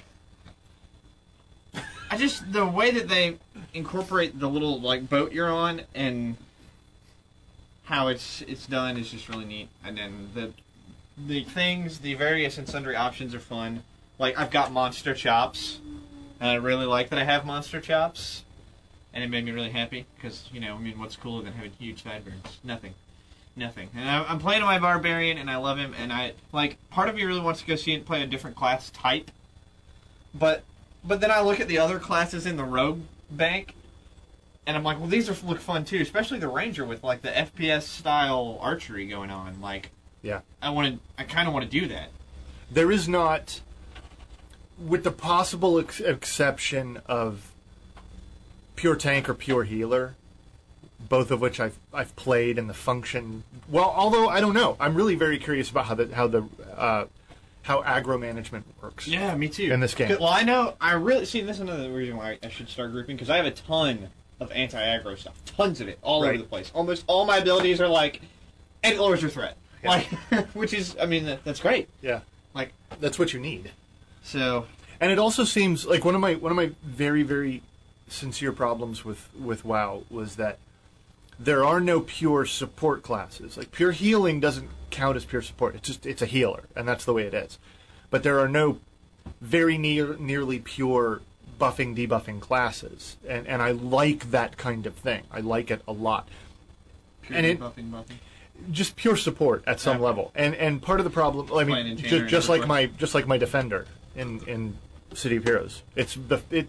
[SPEAKER 12] I just... The way that they incorporate the little, like, boat you're on and how it's it's done is just really neat. And then the the things, the various and sundry options are fun. Like, I've got monster chops. And I really like that I have monster chops. And it made me really happy. Because, you know, I mean, what's cooler than having huge sideburns? Nothing. Nothing. And I, I'm playing my barbarian, and I love him, and I, like, part of me really wants to go see and play a different class type, but, but then I look at the other classes in the rogue bank, and I'm like, well, these are, look fun too, especially the ranger with, like, the F P S style archery going on, like,
[SPEAKER 5] Yeah.
[SPEAKER 12] I want to, I kind of want to do that.
[SPEAKER 5] There is not, with the possible ex- exception of pure tank or pure healer, both of which I've I've played, and the function. Well, although I don't know, I'm really very curious about how the how the uh, how aggro management works.
[SPEAKER 12] Yeah, me too.
[SPEAKER 5] In this game.
[SPEAKER 12] Well, I know. I really see. This is another reason why I should start grouping because I have a ton of anti-aggro stuff, tons of it, all
[SPEAKER 5] Right.
[SPEAKER 12] over the place. Almost all my abilities are like, and it lowers your threat,
[SPEAKER 5] Yeah.
[SPEAKER 12] like, which is, I mean, that, that's great.
[SPEAKER 5] Yeah,
[SPEAKER 12] like
[SPEAKER 5] that's what you need.
[SPEAKER 12] So,
[SPEAKER 5] and it also seems like one of my one of my very very sincere problems with with WoW was that there are no pure support classes. Like pure healing doesn't count as pure support. It's just it's a healer, and that's the way it is. But there are no very near nearly pure buffing debuffing classes, and and I like that kind of thing. I like it a lot.
[SPEAKER 12] pure
[SPEAKER 5] And it-
[SPEAKER 12] buffing, buffing.
[SPEAKER 5] Just pure support at some
[SPEAKER 12] Okay.
[SPEAKER 5] level, and and part of the problem. I
[SPEAKER 12] Playing
[SPEAKER 5] mean,
[SPEAKER 12] Enchanter
[SPEAKER 5] ju-
[SPEAKER 12] and
[SPEAKER 5] just like
[SPEAKER 12] Everquest.
[SPEAKER 5] my just like my defender in in City of Heroes. It's the it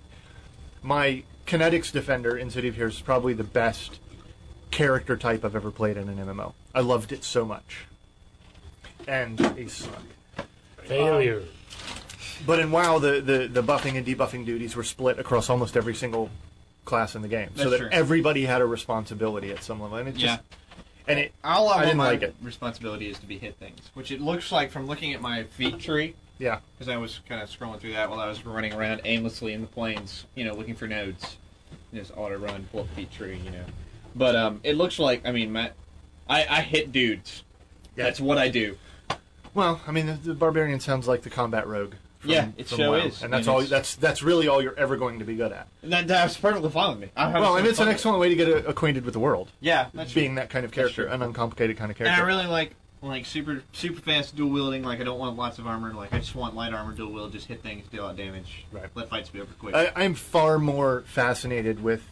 [SPEAKER 5] my Kinetics defender in City of Heroes is probably the best character type I've ever played in an M M O. I loved it so much. And a suck.
[SPEAKER 13] Failure.
[SPEAKER 5] Um, but in WoW, the, the, the buffing and debuffing duties were split across almost every single class in the game, so
[SPEAKER 12] That's
[SPEAKER 5] that
[SPEAKER 12] true.
[SPEAKER 5] everybody had a responsibility at some level, and it
[SPEAKER 12] Yeah.
[SPEAKER 5] just and it
[SPEAKER 12] All I,
[SPEAKER 5] I didn't
[SPEAKER 12] my
[SPEAKER 5] like it.
[SPEAKER 12] responsibility is to be hit things, which it looks like from looking at my feat tree.
[SPEAKER 5] Yeah.
[SPEAKER 12] Because I was kind of scrolling through that while I was running around aimlessly in the plains, you know, looking for nodes. Just auto run, pull up feat tree, you know. But um, it looks like, I mean, my, I, I hit dudes.
[SPEAKER 5] Yeah.
[SPEAKER 12] That's what I do.
[SPEAKER 5] Well, I mean, the, the barbarian sounds like the combat rogue. From,
[SPEAKER 12] Yeah, it
[SPEAKER 5] from
[SPEAKER 12] so
[SPEAKER 5] WoW,
[SPEAKER 12] is.
[SPEAKER 5] and that's
[SPEAKER 12] And
[SPEAKER 5] all.
[SPEAKER 12] it's-
[SPEAKER 5] That's that's really all you're ever going to be good at.
[SPEAKER 12] And that, that's perfectly fine with me. I have
[SPEAKER 5] Well,
[SPEAKER 12] so
[SPEAKER 5] and
[SPEAKER 12] much
[SPEAKER 5] it's an
[SPEAKER 12] fun with
[SPEAKER 5] excellent way to get a, acquainted with the world.
[SPEAKER 12] Yeah, that's true.
[SPEAKER 5] being that kind of
[SPEAKER 12] That's
[SPEAKER 5] character,
[SPEAKER 12] true.
[SPEAKER 5] an uncomplicated kind of
[SPEAKER 12] it. And
[SPEAKER 5] character.
[SPEAKER 12] I really like, like super super fast dual wielding. Like, I don't want lots of armor. Like, I just want light armor, dual wield, just hit things, deal out damage.
[SPEAKER 5] Right.
[SPEAKER 12] Let fights be over quick.
[SPEAKER 5] I, I'm far more fascinated with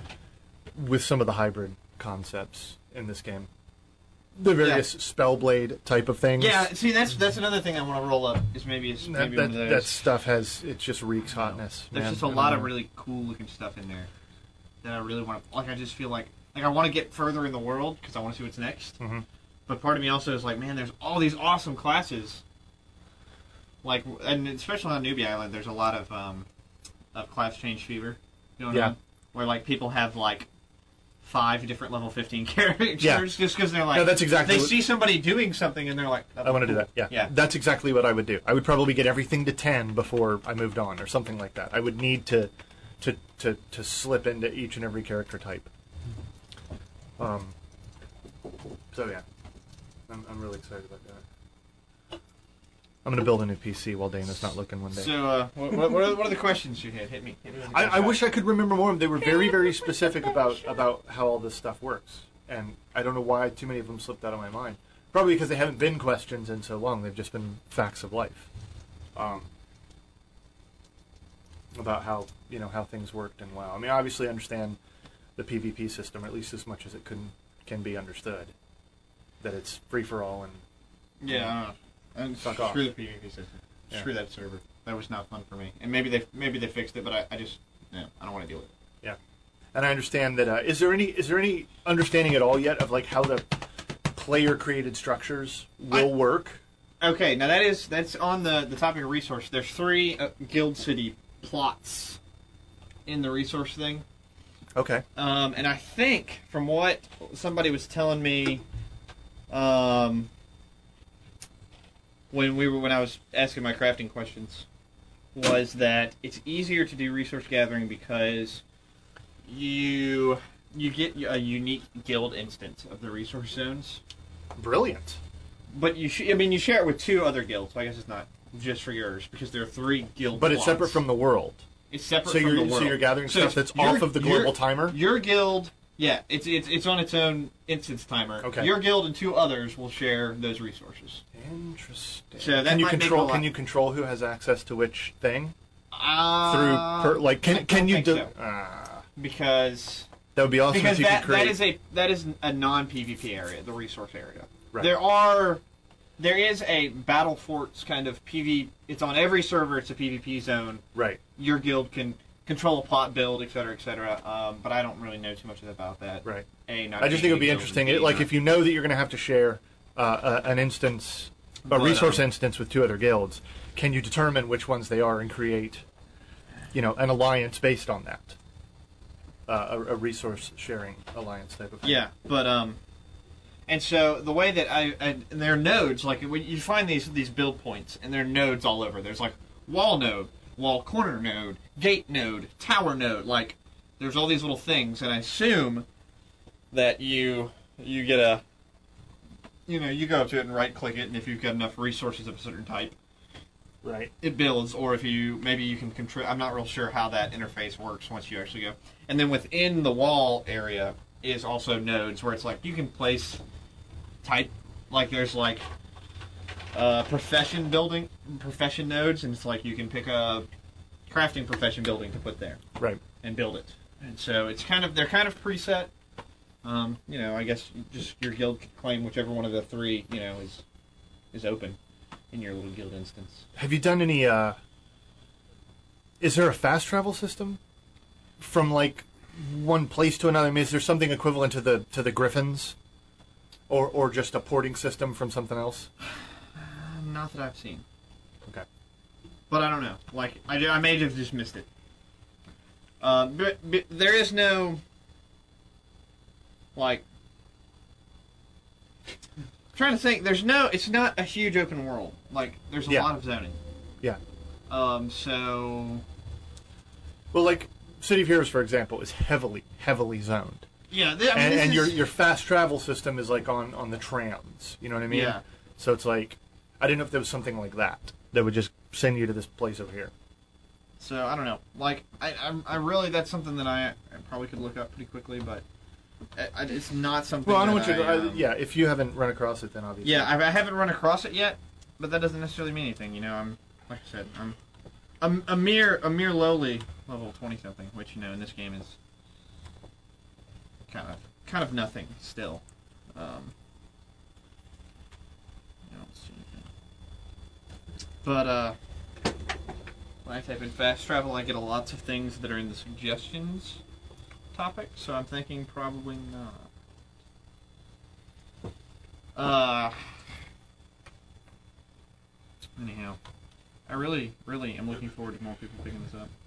[SPEAKER 5] with some of the hybrid concepts in this game. The various Spellblade type of things.
[SPEAKER 12] Yeah, see, that's that's another thing I want to roll up. Is maybe is
[SPEAKER 5] That,
[SPEAKER 12] maybe
[SPEAKER 5] that,
[SPEAKER 12] one of those.
[SPEAKER 5] that stuff has it just reeks hotness.
[SPEAKER 12] There's
[SPEAKER 5] man.
[SPEAKER 12] just a
[SPEAKER 5] I don't
[SPEAKER 12] lot of
[SPEAKER 5] know.
[SPEAKER 12] really cool looking stuff in there that I really want to. Like, I just feel like like I want to get further in the world because I want to see what's next.
[SPEAKER 5] Mhm.
[SPEAKER 12] But part of me also is like, man, there's all these awesome classes. Like, and especially on Newbie Island, there's a lot of um, of class change fever going
[SPEAKER 5] Yeah.
[SPEAKER 12] on, where like people have like five different level fifteen characters
[SPEAKER 5] Yeah.
[SPEAKER 12] just because they're like,
[SPEAKER 5] No, that's exactly
[SPEAKER 12] they
[SPEAKER 5] what-
[SPEAKER 12] see somebody doing something and they're like,
[SPEAKER 5] I want to do that. Yeah.
[SPEAKER 12] yeah.
[SPEAKER 5] That's exactly what I would do. I would probably get everything to ten before I moved on, or something like that. I would need to, to, to, to slip into each and every character type. Um. So yeah, I'm, I'm really excited about that. I'm going to build a new P C while Dana's not looking one day.
[SPEAKER 12] So, uh, what, what, what, are, what are the questions you had? Hit me. Hit me with the
[SPEAKER 5] I, I
[SPEAKER 12] gunshot.
[SPEAKER 5] wish I could remember more. They were very, very specific about, about how all this stuff works. And I don't know why too many of them slipped out of my mind. Probably because they haven't been questions in so long. They've just been facts of life. Um, about how, you know, how things worked and WoW. I mean, obviously I understand the PvP system, or at least as much as it can, can be understood. That it's free-for-all and...
[SPEAKER 12] Yeah, I don't know. And
[SPEAKER 5] Fuck
[SPEAKER 12] screw
[SPEAKER 5] off.
[SPEAKER 12] the PvP system.
[SPEAKER 5] Yeah.
[SPEAKER 12] Screw that server. That was not fun for me. And maybe they maybe they fixed it, but I, I just no, I don't want to deal with it.
[SPEAKER 5] Yeah, and I understand that. Uh, is there any is there any understanding at all yet of like how the player created structures will work?
[SPEAKER 12] Okay, now that is that's on the the topic of resource. There's three uh, Guild City plots in the resource thing.
[SPEAKER 5] Okay.
[SPEAKER 12] Um, and I think from what somebody was telling me, um, when we were when I was asking my crafting questions, was that it's easier to do resource gathering because you you get a unique guild instance of the resource zones.
[SPEAKER 5] Brilliant.
[SPEAKER 12] But you, sh- I mean, you share it with two other guilds. So I guess it's not just for yours because there are three guild.
[SPEAKER 5] But it's
[SPEAKER 12] plots.
[SPEAKER 5] separate from the world.
[SPEAKER 12] It's separate
[SPEAKER 5] So
[SPEAKER 12] from
[SPEAKER 5] you're
[SPEAKER 12] the world.
[SPEAKER 5] so you're gathering
[SPEAKER 12] So
[SPEAKER 5] stuff that's
[SPEAKER 12] your-
[SPEAKER 5] off of the global
[SPEAKER 12] your-
[SPEAKER 5] timer.
[SPEAKER 12] Your guild, yeah, it's it's it's on its own instance timer.
[SPEAKER 5] Okay.
[SPEAKER 12] Your guild and two others will share those resources.
[SPEAKER 5] Interesting.
[SPEAKER 12] So that
[SPEAKER 5] can you
[SPEAKER 12] might make
[SPEAKER 5] control?
[SPEAKER 12] a lot-
[SPEAKER 5] Can you control who has access to which thing?
[SPEAKER 12] Uh,
[SPEAKER 5] Through per, like
[SPEAKER 12] I
[SPEAKER 5] can
[SPEAKER 12] don't
[SPEAKER 5] can you
[SPEAKER 12] think
[SPEAKER 5] do?
[SPEAKER 12] so.
[SPEAKER 5] Ah,
[SPEAKER 12] because
[SPEAKER 5] that would be awesome
[SPEAKER 12] because
[SPEAKER 5] if you
[SPEAKER 12] that,
[SPEAKER 5] could create.
[SPEAKER 12] that is a that is a non PvP area, the resource area.
[SPEAKER 5] Right.
[SPEAKER 12] There are there is a Battle Forts kind of P V. It's on every server. It's a PvP zone.
[SPEAKER 5] Right.
[SPEAKER 12] Your guild can control a plot build, et cetera, et cetera. Um, but I don't really know too much about that.
[SPEAKER 5] Right.
[SPEAKER 12] A, not
[SPEAKER 5] I just think it would be
[SPEAKER 12] being
[SPEAKER 5] interesting.
[SPEAKER 12] guild
[SPEAKER 5] It, like
[SPEAKER 12] and
[SPEAKER 5] if you know that you're going to have to share uh, uh, an instance, a
[SPEAKER 12] But,
[SPEAKER 5] resource
[SPEAKER 12] um,
[SPEAKER 5] instance with two other guilds, can you determine which ones they are and create, you know, an alliance based on that? Uh, a, a resource sharing alliance type of thing.
[SPEAKER 12] Yeah, but um, And so the way that I, I and there are nodes, like when you find these these build points, and there are nodes all over. There's like wall node, wall corner node, gate node, tower node. Like there's all these little things, and I assume that you you get a you know you go up to it and right click it, and if you've got enough resources of a certain type,
[SPEAKER 5] right,
[SPEAKER 12] it builds. Or if you maybe you can control. I'm not real sure how that interface works once you actually go. And then within the wall area is also nodes where it's like you can place type, like there's like uh, profession building, profession nodes, and it's like you can pick a crafting profession building to put there,
[SPEAKER 5] right,
[SPEAKER 12] and build it. And so it's kind of they're kind of preset. Um, you know, I guess just your guild can claim whichever one of the three you know is is open in your little guild instance.
[SPEAKER 5] Have you done any? Uh, is there a fast travel system from like one place to another? I mean, is there something equivalent to the to the Griffins? Or or just a porting system from something else?
[SPEAKER 12] Not that I've seen.
[SPEAKER 5] Okay.
[SPEAKER 12] But I don't know. Like, I, I may have just missed it. Uh, but, but there is no... Like... I'm trying to think. There's no... It's not a huge open world. Like, there's a
[SPEAKER 5] Yeah.
[SPEAKER 12] lot of zoning.
[SPEAKER 5] Yeah.
[SPEAKER 12] Um, so...
[SPEAKER 5] Well, like, City of Heroes, for example, is heavily, heavily zoned.
[SPEAKER 12] Yeah, th- I mean,
[SPEAKER 5] and,
[SPEAKER 12] this
[SPEAKER 5] and
[SPEAKER 12] is-
[SPEAKER 5] your your fast travel system is like on, on the trams. You know what I mean?
[SPEAKER 12] Yeah.
[SPEAKER 5] So it's like, I didn't know if there was something like that that would just send you to this place over here.
[SPEAKER 12] So, I don't know. Like, I, I, I really... That's something that I, I probably could look up pretty quickly, but... I, I- it's not something
[SPEAKER 5] Well, I don't want
[SPEAKER 12] that
[SPEAKER 5] you to.
[SPEAKER 12] I,
[SPEAKER 5] I,
[SPEAKER 12] um,
[SPEAKER 5] yeah, if you haven't run across it, then obviously.
[SPEAKER 12] Yeah, I, I haven't run across it yet, but that doesn't necessarily mean anything. You know, I'm like I said, I'm a, a mere a mere lowly level twenty something, which you know in this game is kind of kind of nothing still. Um, I don't see anything. But uh, when I type in fast travel, I get a lots of things that are in the suggestions topic. So I'm thinking probably not. Uh. Anyhow, I really, really am looking forward to more people picking this up.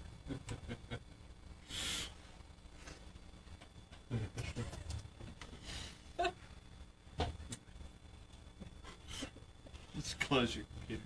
[SPEAKER 12] Just close your computer.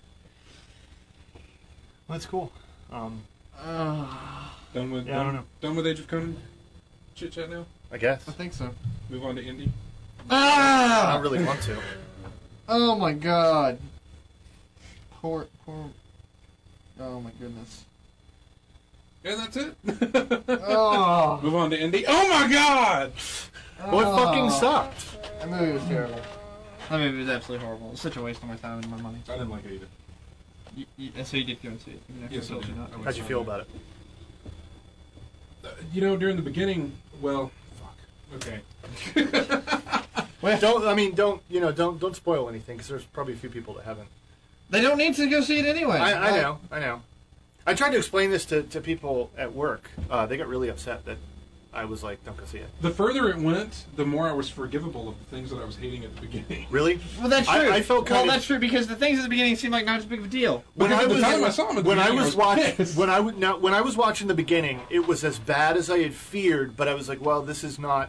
[SPEAKER 5] Well, that's cool. Um,
[SPEAKER 2] Done with
[SPEAKER 5] Yeah, I
[SPEAKER 2] done,
[SPEAKER 5] don't know.
[SPEAKER 2] done with Age of Conan chit chat now.
[SPEAKER 5] I guess.
[SPEAKER 12] I think so.
[SPEAKER 2] Move on to Indy.
[SPEAKER 12] Ah!
[SPEAKER 5] I don't really want to.
[SPEAKER 12] Oh my god. Poor, poor. Oh my goodness.
[SPEAKER 2] And that's it.
[SPEAKER 12] Oh.
[SPEAKER 2] Move on to Indy. Oh my god!
[SPEAKER 5] What fucking sucked?
[SPEAKER 12] That movie was terrible. That movie was absolutely horrible. It was such a waste of my time and my money.
[SPEAKER 2] I didn't like it either.
[SPEAKER 12] You, you, and so you did go and see it. Even after
[SPEAKER 2] Yes,
[SPEAKER 12] I
[SPEAKER 2] I
[SPEAKER 12] told you
[SPEAKER 2] did.
[SPEAKER 12] not.
[SPEAKER 2] I went
[SPEAKER 5] How'd you
[SPEAKER 2] saw
[SPEAKER 5] feel
[SPEAKER 2] it.
[SPEAKER 5] about it?
[SPEAKER 2] Uh, you know, during the beginning, well, fuck. Okay.
[SPEAKER 5] Well, don't. I mean, don't. You know, don't don't spoil anything because there's probably a few people that haven't.
[SPEAKER 12] They don't need to go see it anyway.
[SPEAKER 5] I, I
[SPEAKER 12] Like-
[SPEAKER 5] know. I know. I tried to explain this to, to people at work. Uh, they got really upset that I was like, "Don't go see it."
[SPEAKER 2] The further it went, the more I was forgivable of the things that I was hating at the beginning.
[SPEAKER 5] Really?
[SPEAKER 12] Well, that's true.
[SPEAKER 5] I, I felt
[SPEAKER 12] well,
[SPEAKER 5] kind of.
[SPEAKER 12] that's true because the things at the beginning seemed like not as big of a deal.
[SPEAKER 5] When
[SPEAKER 2] Because
[SPEAKER 5] I
[SPEAKER 2] at the
[SPEAKER 5] was
[SPEAKER 2] time I saw him at the
[SPEAKER 5] when I
[SPEAKER 2] beginning, I
[SPEAKER 5] was
[SPEAKER 2] was
[SPEAKER 5] watching
[SPEAKER 2] pissed.
[SPEAKER 5] when I w- now, when I was watching the beginning, it was as bad as I had feared. But I was like, "Well, this is not."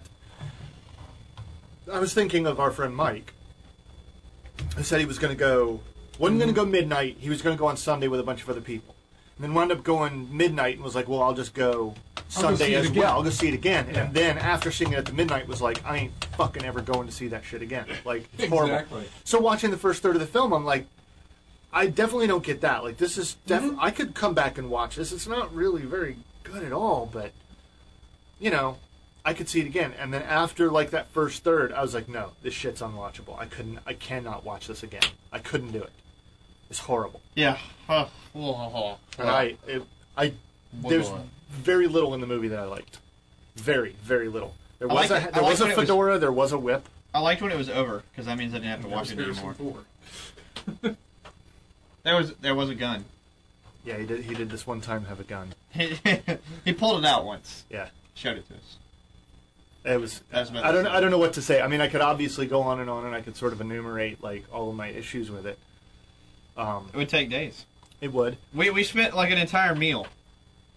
[SPEAKER 5] I was thinking of our friend Mike, who said he was going to go. wasn't going to go midnight. He was going to go on Sunday with a bunch of other people, and then wound up going midnight and was like, "Well, I'll just go
[SPEAKER 2] I'll go see
[SPEAKER 5] Sunday
[SPEAKER 2] it
[SPEAKER 5] as
[SPEAKER 2] again."
[SPEAKER 5] well. I'll go see it again."
[SPEAKER 2] Yeah.
[SPEAKER 5] And then after seeing it at the midnight, was like, "I ain't fucking ever going to see that shit again." Like it's horrible.
[SPEAKER 2] Exactly.
[SPEAKER 5] So watching the first third of the film, I'm like, I definitely don't get that. Like this is def-
[SPEAKER 2] Mm-hmm.
[SPEAKER 5] I could come back and watch this. It's not really very good at all, but you know, I could see it again. And then after like that first third, I was like, no, this shit's unwatchable. I couldn't. I cannot watch this again. I couldn't do it. It's horrible.
[SPEAKER 12] Yeah. Huh. Well,
[SPEAKER 5] And I, it, I, there's very little in the movie that I liked. Very, very little. There
[SPEAKER 12] I
[SPEAKER 5] was
[SPEAKER 12] liked
[SPEAKER 5] a
[SPEAKER 12] it-
[SPEAKER 5] there
[SPEAKER 12] I
[SPEAKER 5] was
[SPEAKER 12] liked
[SPEAKER 5] a
[SPEAKER 12] when it was-
[SPEAKER 5] fedora. There was a whip.
[SPEAKER 12] I liked when it was over because that means I didn't have to watch it
[SPEAKER 2] Harrison
[SPEAKER 12] anymore.
[SPEAKER 2] Ford.
[SPEAKER 12] There was there was a gun.
[SPEAKER 5] Yeah, he did. He did this one time have a gun.
[SPEAKER 12] He, he pulled it out once.
[SPEAKER 5] Yeah.
[SPEAKER 12] Showed it to us.
[SPEAKER 5] It was.
[SPEAKER 12] That's about
[SPEAKER 5] I don't.
[SPEAKER 12] it.
[SPEAKER 5] I don't know what to say. I mean, I could obviously go on and on, and I could sort of enumerate like all of my issues with it. Um,
[SPEAKER 12] It would take days.
[SPEAKER 5] it would.
[SPEAKER 12] We we spent like an entire meal.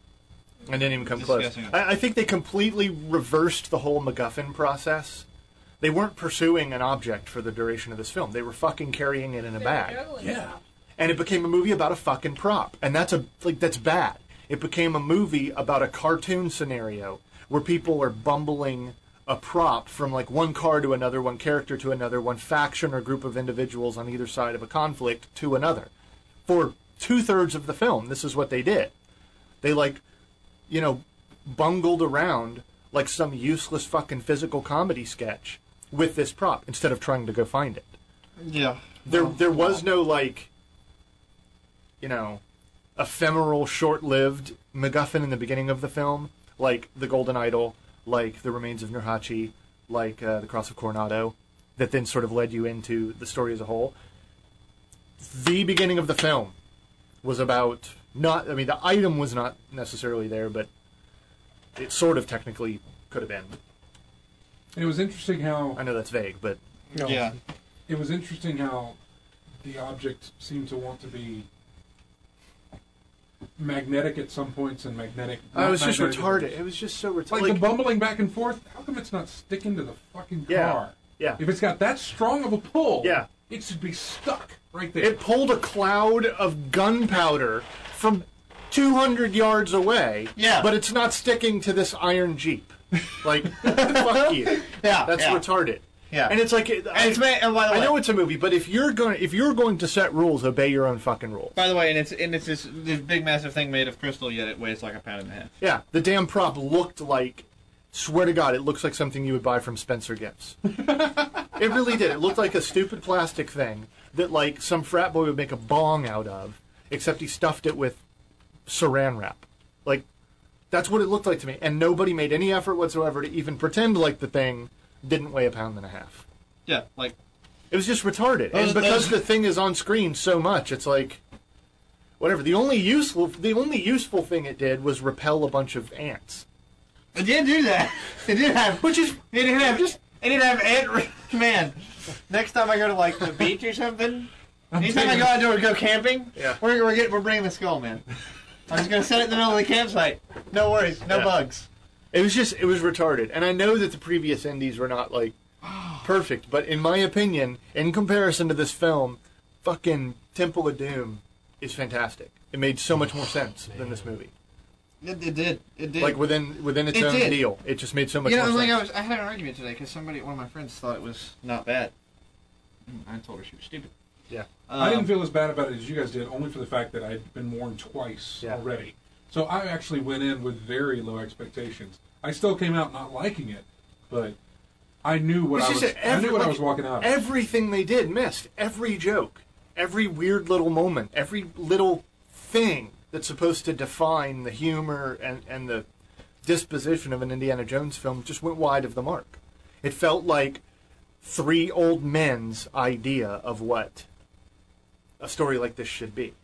[SPEAKER 5] I didn't even come close.
[SPEAKER 12] Discussing it.
[SPEAKER 5] I, I think they completely reversed the whole MacGuffin process. They weren't pursuing an object for the duration of this film. They were fucking carrying it in a bag.
[SPEAKER 2] Yeah.
[SPEAKER 5] And it became a movie about a fucking prop. And that's a like that's bad. It became a movie about a cartoon scenario where people are bumbling a prop from like one car to another, one character to another, one faction or group of individuals on either side of a conflict to another. For two-thirds of the film, this is what they did. They like, you know, bungled around like some useless fucking physical comedy sketch with this prop instead of trying to go find it.
[SPEAKER 12] Yeah.
[SPEAKER 5] There,
[SPEAKER 12] Oh,
[SPEAKER 5] there was
[SPEAKER 12] wow.
[SPEAKER 5] no like, you know, ephemeral, short-lived MacGuffin in the beginning of the film, like the Golden Idol, like the remains of Nurhaci, like uh, the Cross of Coronado, that then sort of led you into the story as a whole. The beginning of the film was about not. I mean, the item was not necessarily there, but it sort of technically could have been.
[SPEAKER 2] It was interesting how
[SPEAKER 5] I know that's vague, but
[SPEAKER 12] Yeah.
[SPEAKER 2] it was interesting how the object seemed to want to be magnetic at some points and magnetic.
[SPEAKER 5] I
[SPEAKER 2] not
[SPEAKER 5] was just
[SPEAKER 2] magnetic at
[SPEAKER 5] retarded.
[SPEAKER 2] others.
[SPEAKER 5] It was just so retarded.
[SPEAKER 2] Like, the bumbling back and forth. How come it's not sticking to the fucking car?
[SPEAKER 5] Yeah, yeah.
[SPEAKER 2] If it's got that strong of a pull,
[SPEAKER 5] Yeah.
[SPEAKER 2] it should be stuck right there.
[SPEAKER 5] It pulled a cloud of gunpowder from two hundred yards away.
[SPEAKER 12] Yeah.
[SPEAKER 5] But it's not sticking to this iron Jeep. Like, fuck you.
[SPEAKER 12] Yeah,
[SPEAKER 5] That's
[SPEAKER 12] yeah.
[SPEAKER 5] retarded.
[SPEAKER 12] Yeah.
[SPEAKER 5] And it's like, it, I,
[SPEAKER 12] And it's made, and by the way,
[SPEAKER 5] I know it's a movie, but if you're going, if you're going to set rules, obey your own fucking rules.
[SPEAKER 12] by the way, and it's and it's this, this big massive thing made of crystal, yet it weighs like a pound and a half.
[SPEAKER 5] Yeah, the damn prop looked like, swear to God, it looks like something you would buy from Spencer Gifts. It really did. It looked like a stupid plastic thing that, like, some frat boy would make a bong out of, except he stuffed it with saran wrap. Like, that's what it looked like to me. And nobody made any effort whatsoever to even pretend like the thing didn't weigh a pound and a half.
[SPEAKER 12] Yeah, like
[SPEAKER 5] It was just retarded.
[SPEAKER 12] Those-
[SPEAKER 5] and because
[SPEAKER 12] those-
[SPEAKER 5] the thing is on screen so much, it's like, whatever. The only useful, the only useful thing it did was repel a bunch of ants.
[SPEAKER 12] it did do that. It did have,
[SPEAKER 5] Which is,
[SPEAKER 12] it did have just, it did have ant. Man, next time I go to like the beach or something, anytime I go out to go camping,
[SPEAKER 5] Yeah.
[SPEAKER 12] we're we're getting we're bringing the skull, man. I'm just gonna set it in the middle of the campsite. No worries, no
[SPEAKER 5] Yeah.
[SPEAKER 12] bugs.
[SPEAKER 5] it was just, it was retarded. And I know that the previous indies were not, like, perfect, but in my opinion, in comparison to this film, fucking Temple of Doom is fantastic. It made so much more sense than this movie.
[SPEAKER 12] It, it did. It did.
[SPEAKER 5] Like, within within its
[SPEAKER 12] It
[SPEAKER 5] own
[SPEAKER 12] did.
[SPEAKER 5] deal. It just made so much
[SPEAKER 12] you know,
[SPEAKER 5] more
[SPEAKER 12] like
[SPEAKER 5] sense.
[SPEAKER 12] I was, I had an argument today because somebody, one of my friends, thought it was not bad. I told her she was stupid.
[SPEAKER 5] Yeah.
[SPEAKER 12] Um,
[SPEAKER 2] I didn't feel as bad about it as you guys did, only for the fact that I'd been warned twice
[SPEAKER 5] Yeah.
[SPEAKER 2] already. So I actually went in with very low expectations. I still came out not liking it, but I knew what
[SPEAKER 5] It's
[SPEAKER 2] I
[SPEAKER 5] just
[SPEAKER 2] was.
[SPEAKER 5] that every-
[SPEAKER 2] I knew what I
[SPEAKER 5] like,
[SPEAKER 2] was walking out of.
[SPEAKER 5] Everything they did missed. Every joke. Every weird little moment. Every little thing that's supposed to define the humor and, and the disposition of an Indiana Jones film just went wide of the mark. It felt like three old men's idea of what a story like this should be.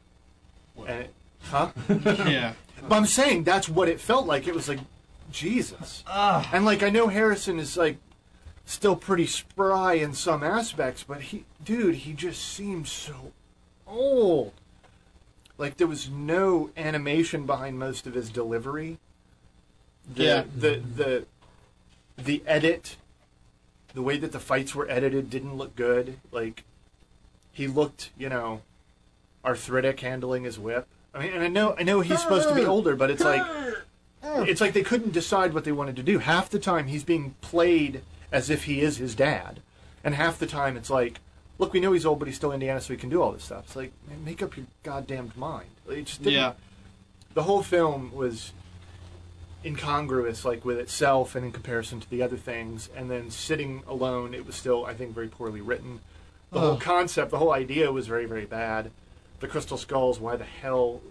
[SPEAKER 5] And it, huh?
[SPEAKER 12] yeah.
[SPEAKER 5] But I'm saying that's what it felt like. It was like, Jesus.
[SPEAKER 12] Ugh.
[SPEAKER 5] And, like, I know Harrison is, like, still pretty spry in some aspects, but he, dude, he just seems so old. Like, there was no animation behind most of his delivery. The,
[SPEAKER 12] Yeah.
[SPEAKER 5] The, the, the edit, the way that the fights were edited didn't look good. Like, he looked, you know, arthritic handling his whip. I mean, and I know, I know he's supposed to be older, but it's like, it's like they couldn't decide what they wanted to do. Half the time he's being played as if he is his dad, and half the time it's like, look, we know he's old, but he's still Indiana, so he can do all this stuff. It's like, man, make up your goddamn mind. Like, it just didn't,
[SPEAKER 12] Yeah.
[SPEAKER 5] the whole film was incongruous, like, with itself and in comparison to the other things, and then sitting alone, it was still, I think, very poorly written. The whole
[SPEAKER 12] Ugh.
[SPEAKER 5] concept, the whole idea was very, very bad. The Crystal Skulls, why the hell?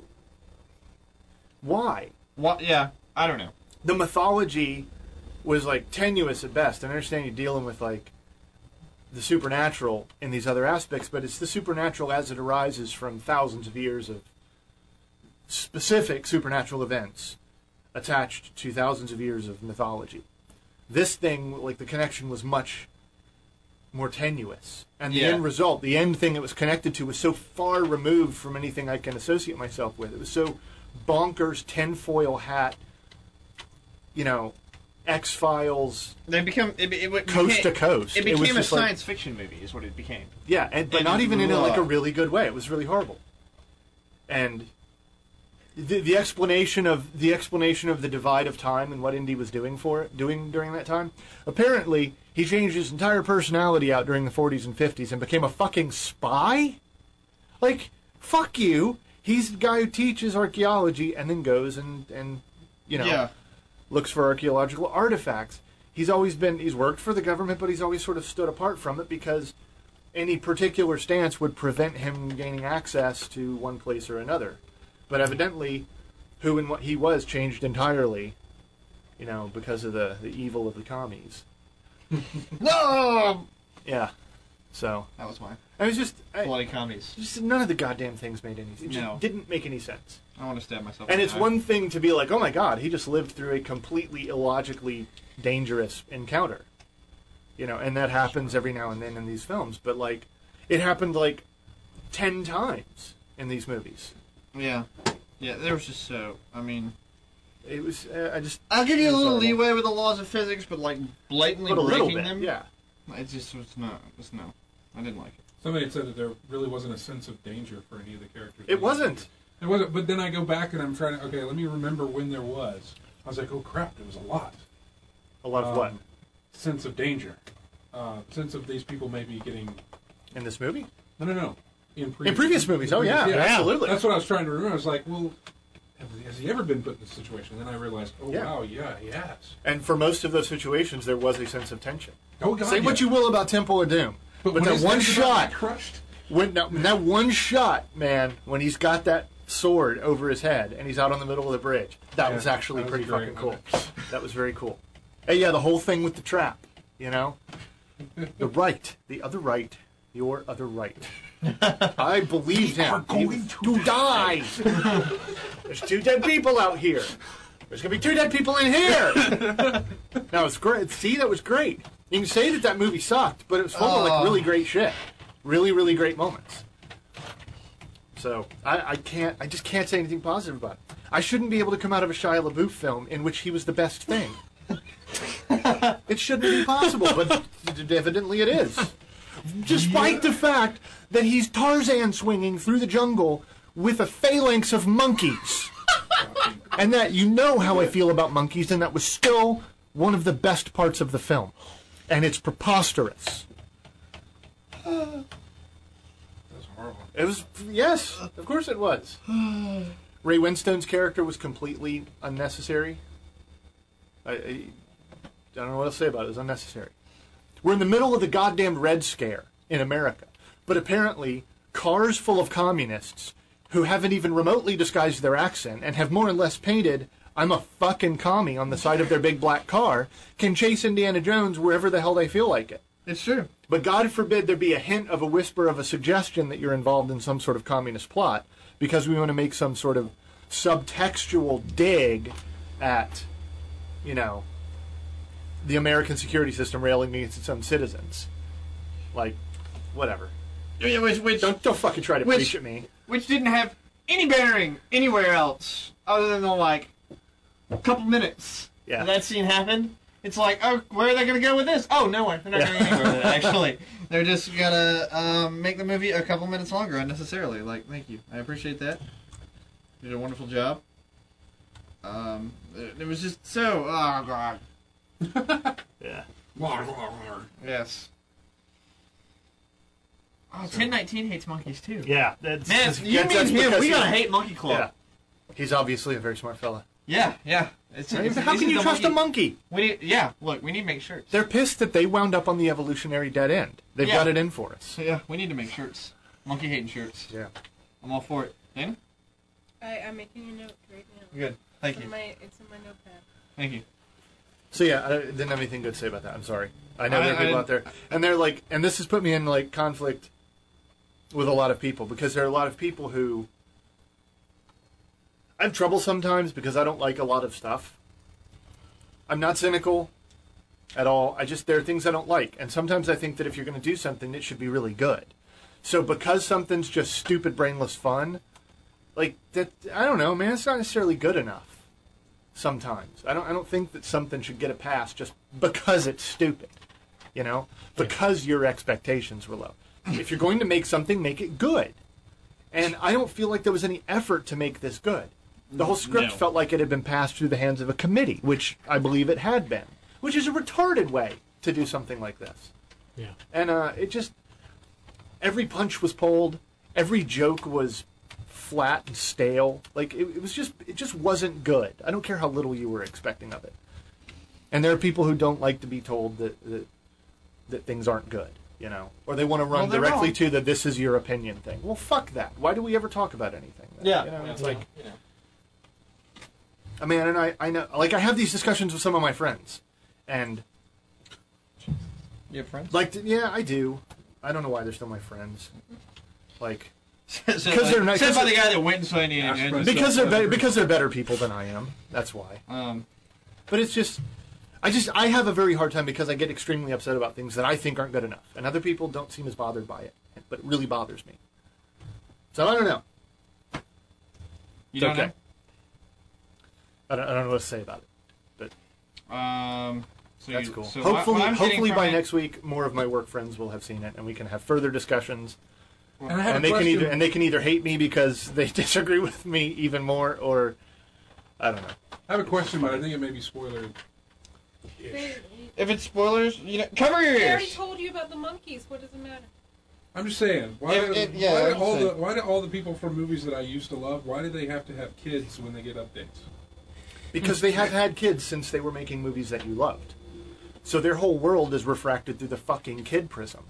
[SPEAKER 5] Why?
[SPEAKER 12] What? Yeah. I don't know.
[SPEAKER 5] The mythology was, like, tenuous at best. And I understand you're dealing with, like, the supernatural in these other aspects, but it's the supernatural as it arises from thousands of years of specific supernatural events attached to thousands of years of mythology. This thing, like, the connection was much more tenuous. And the
[SPEAKER 12] Yeah.
[SPEAKER 5] end result, the end thing it was connected to, was so far removed from anything I can associate myself with. It was so bonkers, tinfoil hat, you know, X Files.
[SPEAKER 12] They become it, it, it
[SPEAKER 5] coast
[SPEAKER 12] became,
[SPEAKER 5] to coast.
[SPEAKER 12] It became
[SPEAKER 5] was
[SPEAKER 12] a
[SPEAKER 5] just like-
[SPEAKER 12] science fiction movie, is what it became.
[SPEAKER 5] Yeah, and, but
[SPEAKER 12] And
[SPEAKER 5] not even in a, like a
[SPEAKER 12] ugh.
[SPEAKER 5] really good way. It was really horrible. And the, the explanation of the explanation of the divide of time and what Indy was doing for it, doing during that time. Apparently, he changed his entire personality out during the forties and fifties and became a fucking spy. Like, fuck you. He's the guy who teaches archaeology and then goes and and you know
[SPEAKER 12] Yeah.
[SPEAKER 5] looks for archaeological artifacts. He's always been he's worked for the government, but he's always sort of stood apart from it because any particular stance would prevent him gaining access to one place or another. But evidently, who and what he was changed entirely, you know, because of the, the evil of the commies.
[SPEAKER 12] No!
[SPEAKER 5] Yeah. So.
[SPEAKER 12] That was mine.
[SPEAKER 5] I was just... I,
[SPEAKER 12] Bloody commies.
[SPEAKER 5] Just none of the goddamn things made any sense. It just
[SPEAKER 12] No.
[SPEAKER 5] didn't make any sense.
[SPEAKER 12] I want to stab myself.
[SPEAKER 5] And
[SPEAKER 12] in
[SPEAKER 5] it's
[SPEAKER 12] the eye.
[SPEAKER 5] one thing to be like, oh my god, he just lived through a completely illogically dangerous encounter. You know, and that happens every now and then in these films. But, like, it happened, like, ten times in these movies.
[SPEAKER 12] Yeah. Yeah, there was just so... I mean...
[SPEAKER 5] It was... Uh, I just...
[SPEAKER 12] I'll give you a
[SPEAKER 5] it was
[SPEAKER 12] little
[SPEAKER 5] horrible.
[SPEAKER 12] leeway with the laws of physics, but, like, blatantly
[SPEAKER 5] But a little
[SPEAKER 12] breaking
[SPEAKER 5] bit,
[SPEAKER 12] them...
[SPEAKER 5] yeah.
[SPEAKER 12] It just was no... It was no. I didn't like it.
[SPEAKER 2] Somebody had said that there really wasn't a sense of danger for any of the characters.
[SPEAKER 5] It wasn't.
[SPEAKER 2] It wasn't. But then I go back and I'm trying to, okay, let me remember when there was. I was like, oh crap, there was a lot.
[SPEAKER 5] A lot of what?
[SPEAKER 2] Sense of danger. Uh, sense of these people maybe getting...
[SPEAKER 5] In this movie?
[SPEAKER 2] No, no, no. In previous,
[SPEAKER 5] In previous movies, oh, yeah, absolutely.
[SPEAKER 2] That's what I was trying to remember. I was like, well, has he ever been put in this situation? And then I realized, oh,
[SPEAKER 5] Yeah.
[SPEAKER 2] wow, yeah, he has.
[SPEAKER 5] And for most of those situations, there was a sense of tension.
[SPEAKER 2] Oh, God,
[SPEAKER 5] Say what
[SPEAKER 2] yeah.
[SPEAKER 5] you will about Temple of Doom,
[SPEAKER 2] But
[SPEAKER 5] but,
[SPEAKER 2] when
[SPEAKER 5] that
[SPEAKER 2] his
[SPEAKER 5] one
[SPEAKER 2] head's about to
[SPEAKER 5] shot,
[SPEAKER 2] be crushed?
[SPEAKER 5] when that, that one shot, man, when he's got that sword over his head and he's out on the middle of the bridge, that
[SPEAKER 2] Yeah,
[SPEAKER 5] was actually
[SPEAKER 2] that was
[SPEAKER 5] pretty
[SPEAKER 2] great.
[SPEAKER 5] fucking cool. That was very cool. Hey, yeah, the whole thing with the trap, you know, the right, the other right, your other right. I believed him. He was to die. There's two dead people out here. There's gonna be two dead people in here. That was great. See, that was great. You can say that that movie sucked, but it was full of like really great shit, really, really great moments. So I, I can't, I just can't say anything positive about it. I shouldn't be able to come out of a Shia LaBeouf film in which he was the best thing. It shouldn't be possible, but evidently it is. Despite the fact that he's Tarzan swinging through the jungle with a phalanx of monkeys. And that, you know how I feel about monkeys, and that was still one of the best parts of the film. And it's preposterous.
[SPEAKER 2] That was horrible.
[SPEAKER 5] It was, yes, of course it was. Ray Winstone's character was completely unnecessary. I, I, I don't know what else to say about it. It was unnecessary. We're in the middle of the goddamn Red Scare in America. But apparently, cars full of communists who haven't even remotely disguised their accent and have more or less painted, I'm a fucking commie on the side of their big black car, can chase Indiana Jones wherever the hell they feel like it.
[SPEAKER 12] It's true.
[SPEAKER 5] But God forbid there be a hint of a whisper of a suggestion that you're involved in some sort of communist plot, because we want to make some sort of subtextual dig at, you know, the American security system railing against its own citizens. Like, whatever.
[SPEAKER 12] Yeah, which, which,
[SPEAKER 5] Don't don't fucking try to
[SPEAKER 12] Which-
[SPEAKER 5] preach at me.
[SPEAKER 12] which didn't have any bearing anywhere else other than the, like, a couple minutes.
[SPEAKER 5] Yeah.
[SPEAKER 12] And that scene happened. It's like, oh, where are they going to go with this? Oh, nowhere. They're not going anywhere with it, actually. They're just going to um, make the movie a couple minutes longer unnecessarily. Like, thank you. I appreciate that. You did a wonderful job. Um, it, it was just so, oh, God.
[SPEAKER 5] Yeah.
[SPEAKER 12] Yes. Oh, ten nineteen hates monkeys, too.
[SPEAKER 5] Yeah. That's,
[SPEAKER 12] Man,
[SPEAKER 5] that's,
[SPEAKER 12] you
[SPEAKER 5] that's,
[SPEAKER 12] mean him.
[SPEAKER 5] because
[SPEAKER 12] We
[SPEAKER 5] he-
[SPEAKER 12] gotta hate Monkey Claw.
[SPEAKER 5] Yeah. He's obviously a very smart fella.
[SPEAKER 12] Yeah, yeah. It's, it's,
[SPEAKER 5] How
[SPEAKER 12] this
[SPEAKER 5] can
[SPEAKER 12] is
[SPEAKER 5] you
[SPEAKER 12] the
[SPEAKER 5] trust a monkey?
[SPEAKER 12] We need, yeah, look, we need to make shirts.
[SPEAKER 5] They're pissed that they wound up on the evolutionary dead end. They've
[SPEAKER 12] Yeah.
[SPEAKER 5] got it in for us.
[SPEAKER 12] So, yeah, we need to make shirts. Monkey hating shirts.
[SPEAKER 5] Yeah.
[SPEAKER 12] I'm all for it. Dana?
[SPEAKER 7] I, I'm making a note right now.
[SPEAKER 12] Good. Thank
[SPEAKER 7] It's
[SPEAKER 12] you.
[SPEAKER 7] in my, it's in my notepad.
[SPEAKER 12] Thank you.
[SPEAKER 5] So yeah, I didn't have anything good to say about that. I'm sorry. I know
[SPEAKER 12] I-
[SPEAKER 5] there are people
[SPEAKER 12] I-
[SPEAKER 5] out there, and they're like, and this has put me in like conflict with a lot of people, because there are a lot of people who I have trouble sometimes because I don't like a lot of stuff. I'm not cynical at all. I just, there are things I don't like, and sometimes I think that if you're going to do something, it should be really good. So because something's just stupid, brainless fun, like that, I don't know, man, it's not necessarily good enough. sometimes. I don't I don't think that something should get a pass just because it's stupid, you know, because your expectations were low. If you're going to make something, make it good. And I don't feel like there was any effort to make this good. The whole script
[SPEAKER 12] No.
[SPEAKER 5] felt like it had been passed through the hands of a committee, which I believe it had been, which is a retarded way to do something like this.
[SPEAKER 6] Yeah.
[SPEAKER 5] And uh, it just, every punch was pulled, every joke was flat and stale. Like, it, it was just, it just wasn't good. I don't care how little you were expecting of it. And there are people who don't like to be told that that, that things aren't good, you know, or they want to run
[SPEAKER 12] Well, they're
[SPEAKER 5] directly
[SPEAKER 12] wrong.
[SPEAKER 5] to the "this is your opinion" thing. Well, fuck that. Why do we ever talk about anything? then?
[SPEAKER 12] Yeah.
[SPEAKER 5] you know,
[SPEAKER 12] Yeah.
[SPEAKER 5] it's like,
[SPEAKER 12] Yeah.
[SPEAKER 5] I mean, and I, I know, like, I have these discussions with some of my friends, and
[SPEAKER 12] You have friends?
[SPEAKER 5] like, yeah, I do. I don't know why they're still my friends. Like,
[SPEAKER 12] Because
[SPEAKER 5] they're not-
[SPEAKER 12] Said by
[SPEAKER 5] 'cause
[SPEAKER 12] the guy that went and saw Indiana Jones. and
[SPEAKER 5] because
[SPEAKER 12] stuff.
[SPEAKER 5] they're be- because they're better people than I am. That's why.
[SPEAKER 12] Um,
[SPEAKER 5] But it's just, I just, I have a very hard time because I get extremely upset about things that I think aren't good enough, and other people don't seem as bothered by it, but it really bothers me. So I don't know.
[SPEAKER 12] you
[SPEAKER 5] It's
[SPEAKER 12] don't
[SPEAKER 5] okay. I don't, I don't know what to say about it.
[SPEAKER 12] know? Um, so
[SPEAKER 5] That's
[SPEAKER 12] you,
[SPEAKER 5] cool.
[SPEAKER 12] So what-
[SPEAKER 5] hopefully,
[SPEAKER 12] what I'm getting
[SPEAKER 5] hopefully
[SPEAKER 12] from
[SPEAKER 5] by
[SPEAKER 12] it-
[SPEAKER 5] next week, more of my work friends will have seen it, and we can have further discussions.
[SPEAKER 2] And I have
[SPEAKER 5] And
[SPEAKER 2] a
[SPEAKER 5] they can
[SPEAKER 2] question.
[SPEAKER 5] either and they can either hate me because they disagree with me even more, or I don't know.
[SPEAKER 2] I have a question, but I think it may be spoiler.
[SPEAKER 12] If it's spoilers, you know, cover your
[SPEAKER 7] I already
[SPEAKER 12] ears.
[SPEAKER 7] told you about the monkeys. What does it matter?
[SPEAKER 2] I'm just saying. Why,
[SPEAKER 12] It-
[SPEAKER 2] do,
[SPEAKER 12] it- yeah,
[SPEAKER 2] why, do
[SPEAKER 12] I'm
[SPEAKER 2] all the,
[SPEAKER 12] saying.
[SPEAKER 2] why do all the people from movies that I used to love, why do they have to have kids when they get updates?
[SPEAKER 5] Because they have had kids since they were making movies that you loved. So their whole world is refracted through the fucking kid prism.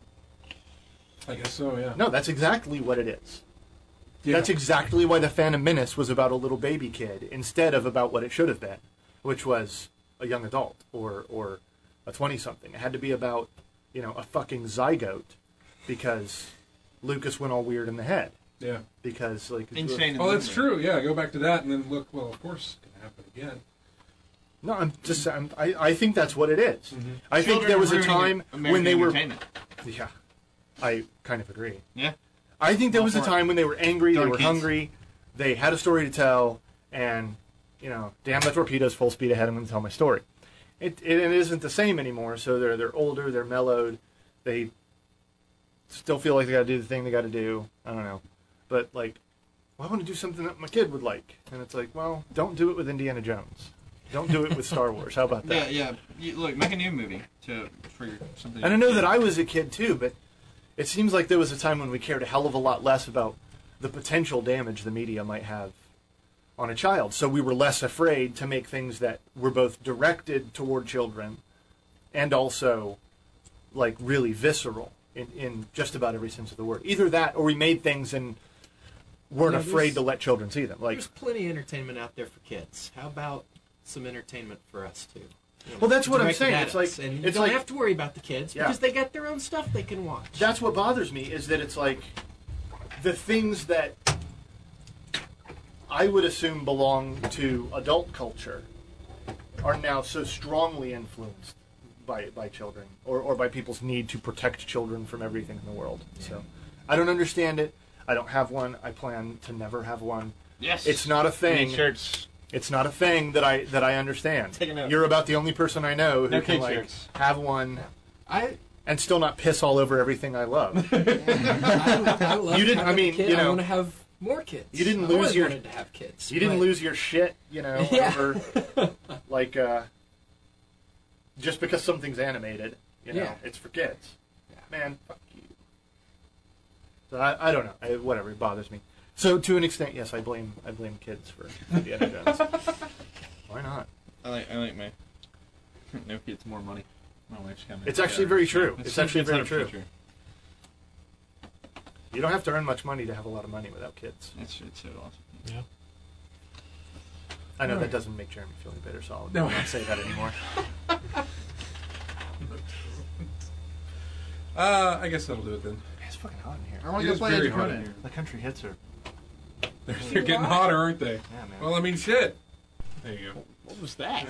[SPEAKER 2] I guess so, yeah.
[SPEAKER 5] No, that's exactly what it is.
[SPEAKER 2] Yeah.
[SPEAKER 5] That's exactly why The Phantom Menace was about a little baby kid instead of about what it should have been, which was a young adult or or a twenty-something. It had to be about, you know, a fucking zygote because Lucas went all weird in the head.
[SPEAKER 2] Yeah.
[SPEAKER 5] Because, like...
[SPEAKER 12] Insane.
[SPEAKER 2] Oh, that's true. Yeah, go back to that and then look. Well, of course, it's gonna happen again.
[SPEAKER 5] No, I'm just. I'm, I I think that's what it is.
[SPEAKER 2] Mm-hmm.
[SPEAKER 5] I think there was a time when they were.
[SPEAKER 12] Entertainment.
[SPEAKER 5] Yeah, I kind of agree.
[SPEAKER 12] Yeah.
[SPEAKER 5] I think there
[SPEAKER 12] All
[SPEAKER 5] was a
[SPEAKER 12] for it.
[SPEAKER 5] time when they were angry, they
[SPEAKER 12] Darn
[SPEAKER 5] were
[SPEAKER 12] kids.
[SPEAKER 5] hungry, they had a story to tell, and you know, damn the torpedoes, full speed ahead. I'm going to tell my story. It, it it isn't the same anymore. So they're they're older, they're mellowed, they still feel like they got to do the thing they got to do. I don't know, but like, well, I want to do something that my kid would like, and it's like, well, don't do it with Indiana Jones. Don't do it with Star Wars. How about that?
[SPEAKER 12] Yeah, yeah. You, look, make a new movie to for your, something.
[SPEAKER 5] And I know that I was a kid too, but it seems like there was a time when we cared a hell of a lot less about the potential damage the media might have on a child. So we were less afraid to make things that were both directed toward children and also like really visceral in, in just about every sense of the word. Either that or we made things and weren't
[SPEAKER 13] Yeah,
[SPEAKER 5] afraid
[SPEAKER 13] there's-
[SPEAKER 5] to let children see them. Like,
[SPEAKER 13] There's plenty of entertainment out there for kids. How about some entertainment for us too? You know,
[SPEAKER 5] Well, that's what I'm
[SPEAKER 13] directed
[SPEAKER 5] saying.
[SPEAKER 13] at
[SPEAKER 5] It's
[SPEAKER 13] us.
[SPEAKER 5] like-
[SPEAKER 13] and you
[SPEAKER 5] it's
[SPEAKER 13] don't
[SPEAKER 5] like-
[SPEAKER 13] have to worry about the kids
[SPEAKER 5] Yeah.
[SPEAKER 13] because they got their own stuff they can watch.
[SPEAKER 5] that's what bothers me is that it's like the things that I would assume belong to adult culture are now so strongly influenced by by children or, or by people's need to protect children from everything in the world. So I don't understand it. I don't have one. I plan to never have one.
[SPEAKER 12] Yes.
[SPEAKER 5] It's not a thing.
[SPEAKER 12] Any shirts.
[SPEAKER 5] It's not a thing that I that I understand.
[SPEAKER 12] Take a note.
[SPEAKER 5] You're about the only person I know who
[SPEAKER 12] No
[SPEAKER 5] can
[SPEAKER 12] kid
[SPEAKER 5] like
[SPEAKER 12] shirts.
[SPEAKER 5] have one
[SPEAKER 13] I
[SPEAKER 5] and still not piss all over everything I love.
[SPEAKER 13] I, I love
[SPEAKER 5] You didn't-
[SPEAKER 13] having
[SPEAKER 5] I mean,
[SPEAKER 13] a kid.
[SPEAKER 5] you know,
[SPEAKER 13] I want to have more kids.
[SPEAKER 5] you didn't
[SPEAKER 13] I
[SPEAKER 5] lose
[SPEAKER 13] always
[SPEAKER 5] your-
[SPEAKER 13] wanted to have kids.
[SPEAKER 5] You didn't
[SPEAKER 13] but-
[SPEAKER 5] lose your shit, you know,
[SPEAKER 13] Yeah.
[SPEAKER 5] over like uh, just because something's animated, you know,
[SPEAKER 13] Yeah.
[SPEAKER 5] it's for kids. Man, fuck you. So I, I don't know. I, whatever, it bothers me. So to an extent, yes, I blame I blame kids for Indiana Jones. Why not?
[SPEAKER 12] I like I like my no kids more money. My wife's coming.
[SPEAKER 5] It's actually very true. It's actually very true.
[SPEAKER 12] one hundred percent
[SPEAKER 5] You don't have to earn much money to have a lot of money without kids.
[SPEAKER 12] It's it's so awesome.
[SPEAKER 6] Yeah.
[SPEAKER 5] I know
[SPEAKER 2] Right.
[SPEAKER 5] that doesn't make Jeremy feel any better, so I'll
[SPEAKER 2] No.
[SPEAKER 5] not say that anymore.
[SPEAKER 2] Uh, I guess that'll do it then.
[SPEAKER 5] It's fucking hot in here.
[SPEAKER 12] I want
[SPEAKER 2] It
[SPEAKER 12] to go
[SPEAKER 2] is
[SPEAKER 12] play
[SPEAKER 2] very
[SPEAKER 12] Edge
[SPEAKER 2] hot
[SPEAKER 12] Dakota.
[SPEAKER 2] in here.
[SPEAKER 5] The country hits are.
[SPEAKER 2] They're, they're getting hotter, aren't they?
[SPEAKER 5] Yeah, man.
[SPEAKER 2] Well, I mean, shit. There you go.
[SPEAKER 13] What was that?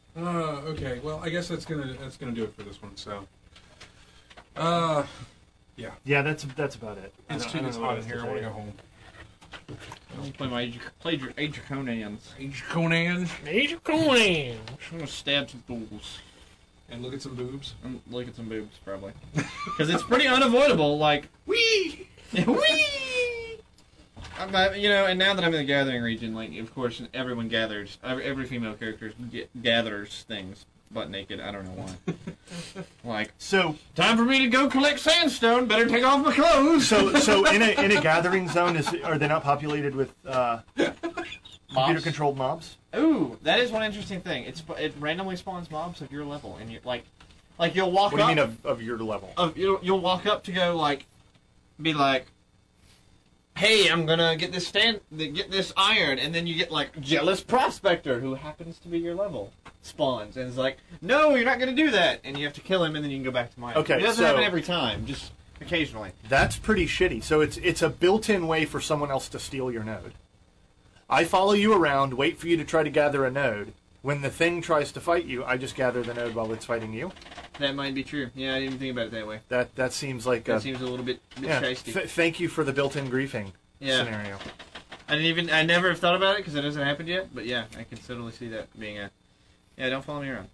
[SPEAKER 2] Uh, okay. Well, I guess that's gonna that's gonna do it for this one. So, uh, Yeah.
[SPEAKER 5] Yeah, that's that's about it. I
[SPEAKER 2] It's
[SPEAKER 5] don't-
[SPEAKER 2] too
[SPEAKER 5] I don't
[SPEAKER 2] it's
[SPEAKER 5] know what
[SPEAKER 2] hot in
[SPEAKER 5] else to
[SPEAKER 2] here. I
[SPEAKER 5] tell
[SPEAKER 2] want to
[SPEAKER 5] you.
[SPEAKER 2] go home.
[SPEAKER 12] I'll play my Age, play your Age of Conans.
[SPEAKER 2] Age of Conan.
[SPEAKER 6] Age of Conan.
[SPEAKER 12] I'm gonna stab some fools.
[SPEAKER 2] And look at some boobs.
[SPEAKER 12] And look at some boobs, probably. Because it's pretty unavoidable. Like wee, wee. But, you know, and now that I'm in the gathering region, like of course everyone gathers. Every, every female character g- gathers things butt naked. I don't know why. Like,
[SPEAKER 5] so
[SPEAKER 12] time for me to go collect sandstone. Better take off my clothes.
[SPEAKER 5] So, so in a in a gathering zone, is are they not populated with uh, computer controlled mobs?
[SPEAKER 12] Ooh, that is one interesting thing. It's it randomly spawns mobs of your level, and you like, like you'll walk
[SPEAKER 5] What do
[SPEAKER 12] up.
[SPEAKER 5] you mean of, of your level?
[SPEAKER 12] Of you'll, you'll walk up to go like, be like, hey, I'm gonna get this stand, get this iron, and then you get like jealous prospector who happens to be your level spawns, and it's like, no, you're not gonna do that, and you have to kill him, and then you can go back to mine.
[SPEAKER 5] Okay,
[SPEAKER 12] it doesn't
[SPEAKER 5] so-
[SPEAKER 12] happen every time, just occasionally.
[SPEAKER 5] That's pretty shitty. So it's it's a built-in way for someone else to steal your node. I follow you around, wait for you to try to gather a node. When the thing tries to fight you, I just gather the node while it's fighting you.
[SPEAKER 12] That might be true. Yeah, I didn't even think about it that way.
[SPEAKER 5] That that seems like
[SPEAKER 12] That
[SPEAKER 5] a,
[SPEAKER 12] seems a little bit, bit
[SPEAKER 5] yeah.
[SPEAKER 12] shysty.
[SPEAKER 5] Th- thank you for the built-in griefing
[SPEAKER 12] Yeah.
[SPEAKER 5] scenario.
[SPEAKER 12] I didn't even. I never have thought about it because it hasn't happened yet. But yeah, I can totally see that being a. Yeah, don't follow me around.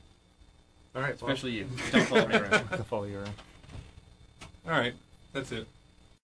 [SPEAKER 5] All right,
[SPEAKER 12] Especially you. Don't follow me around.
[SPEAKER 5] I'll follow you around.
[SPEAKER 2] All right. That's it.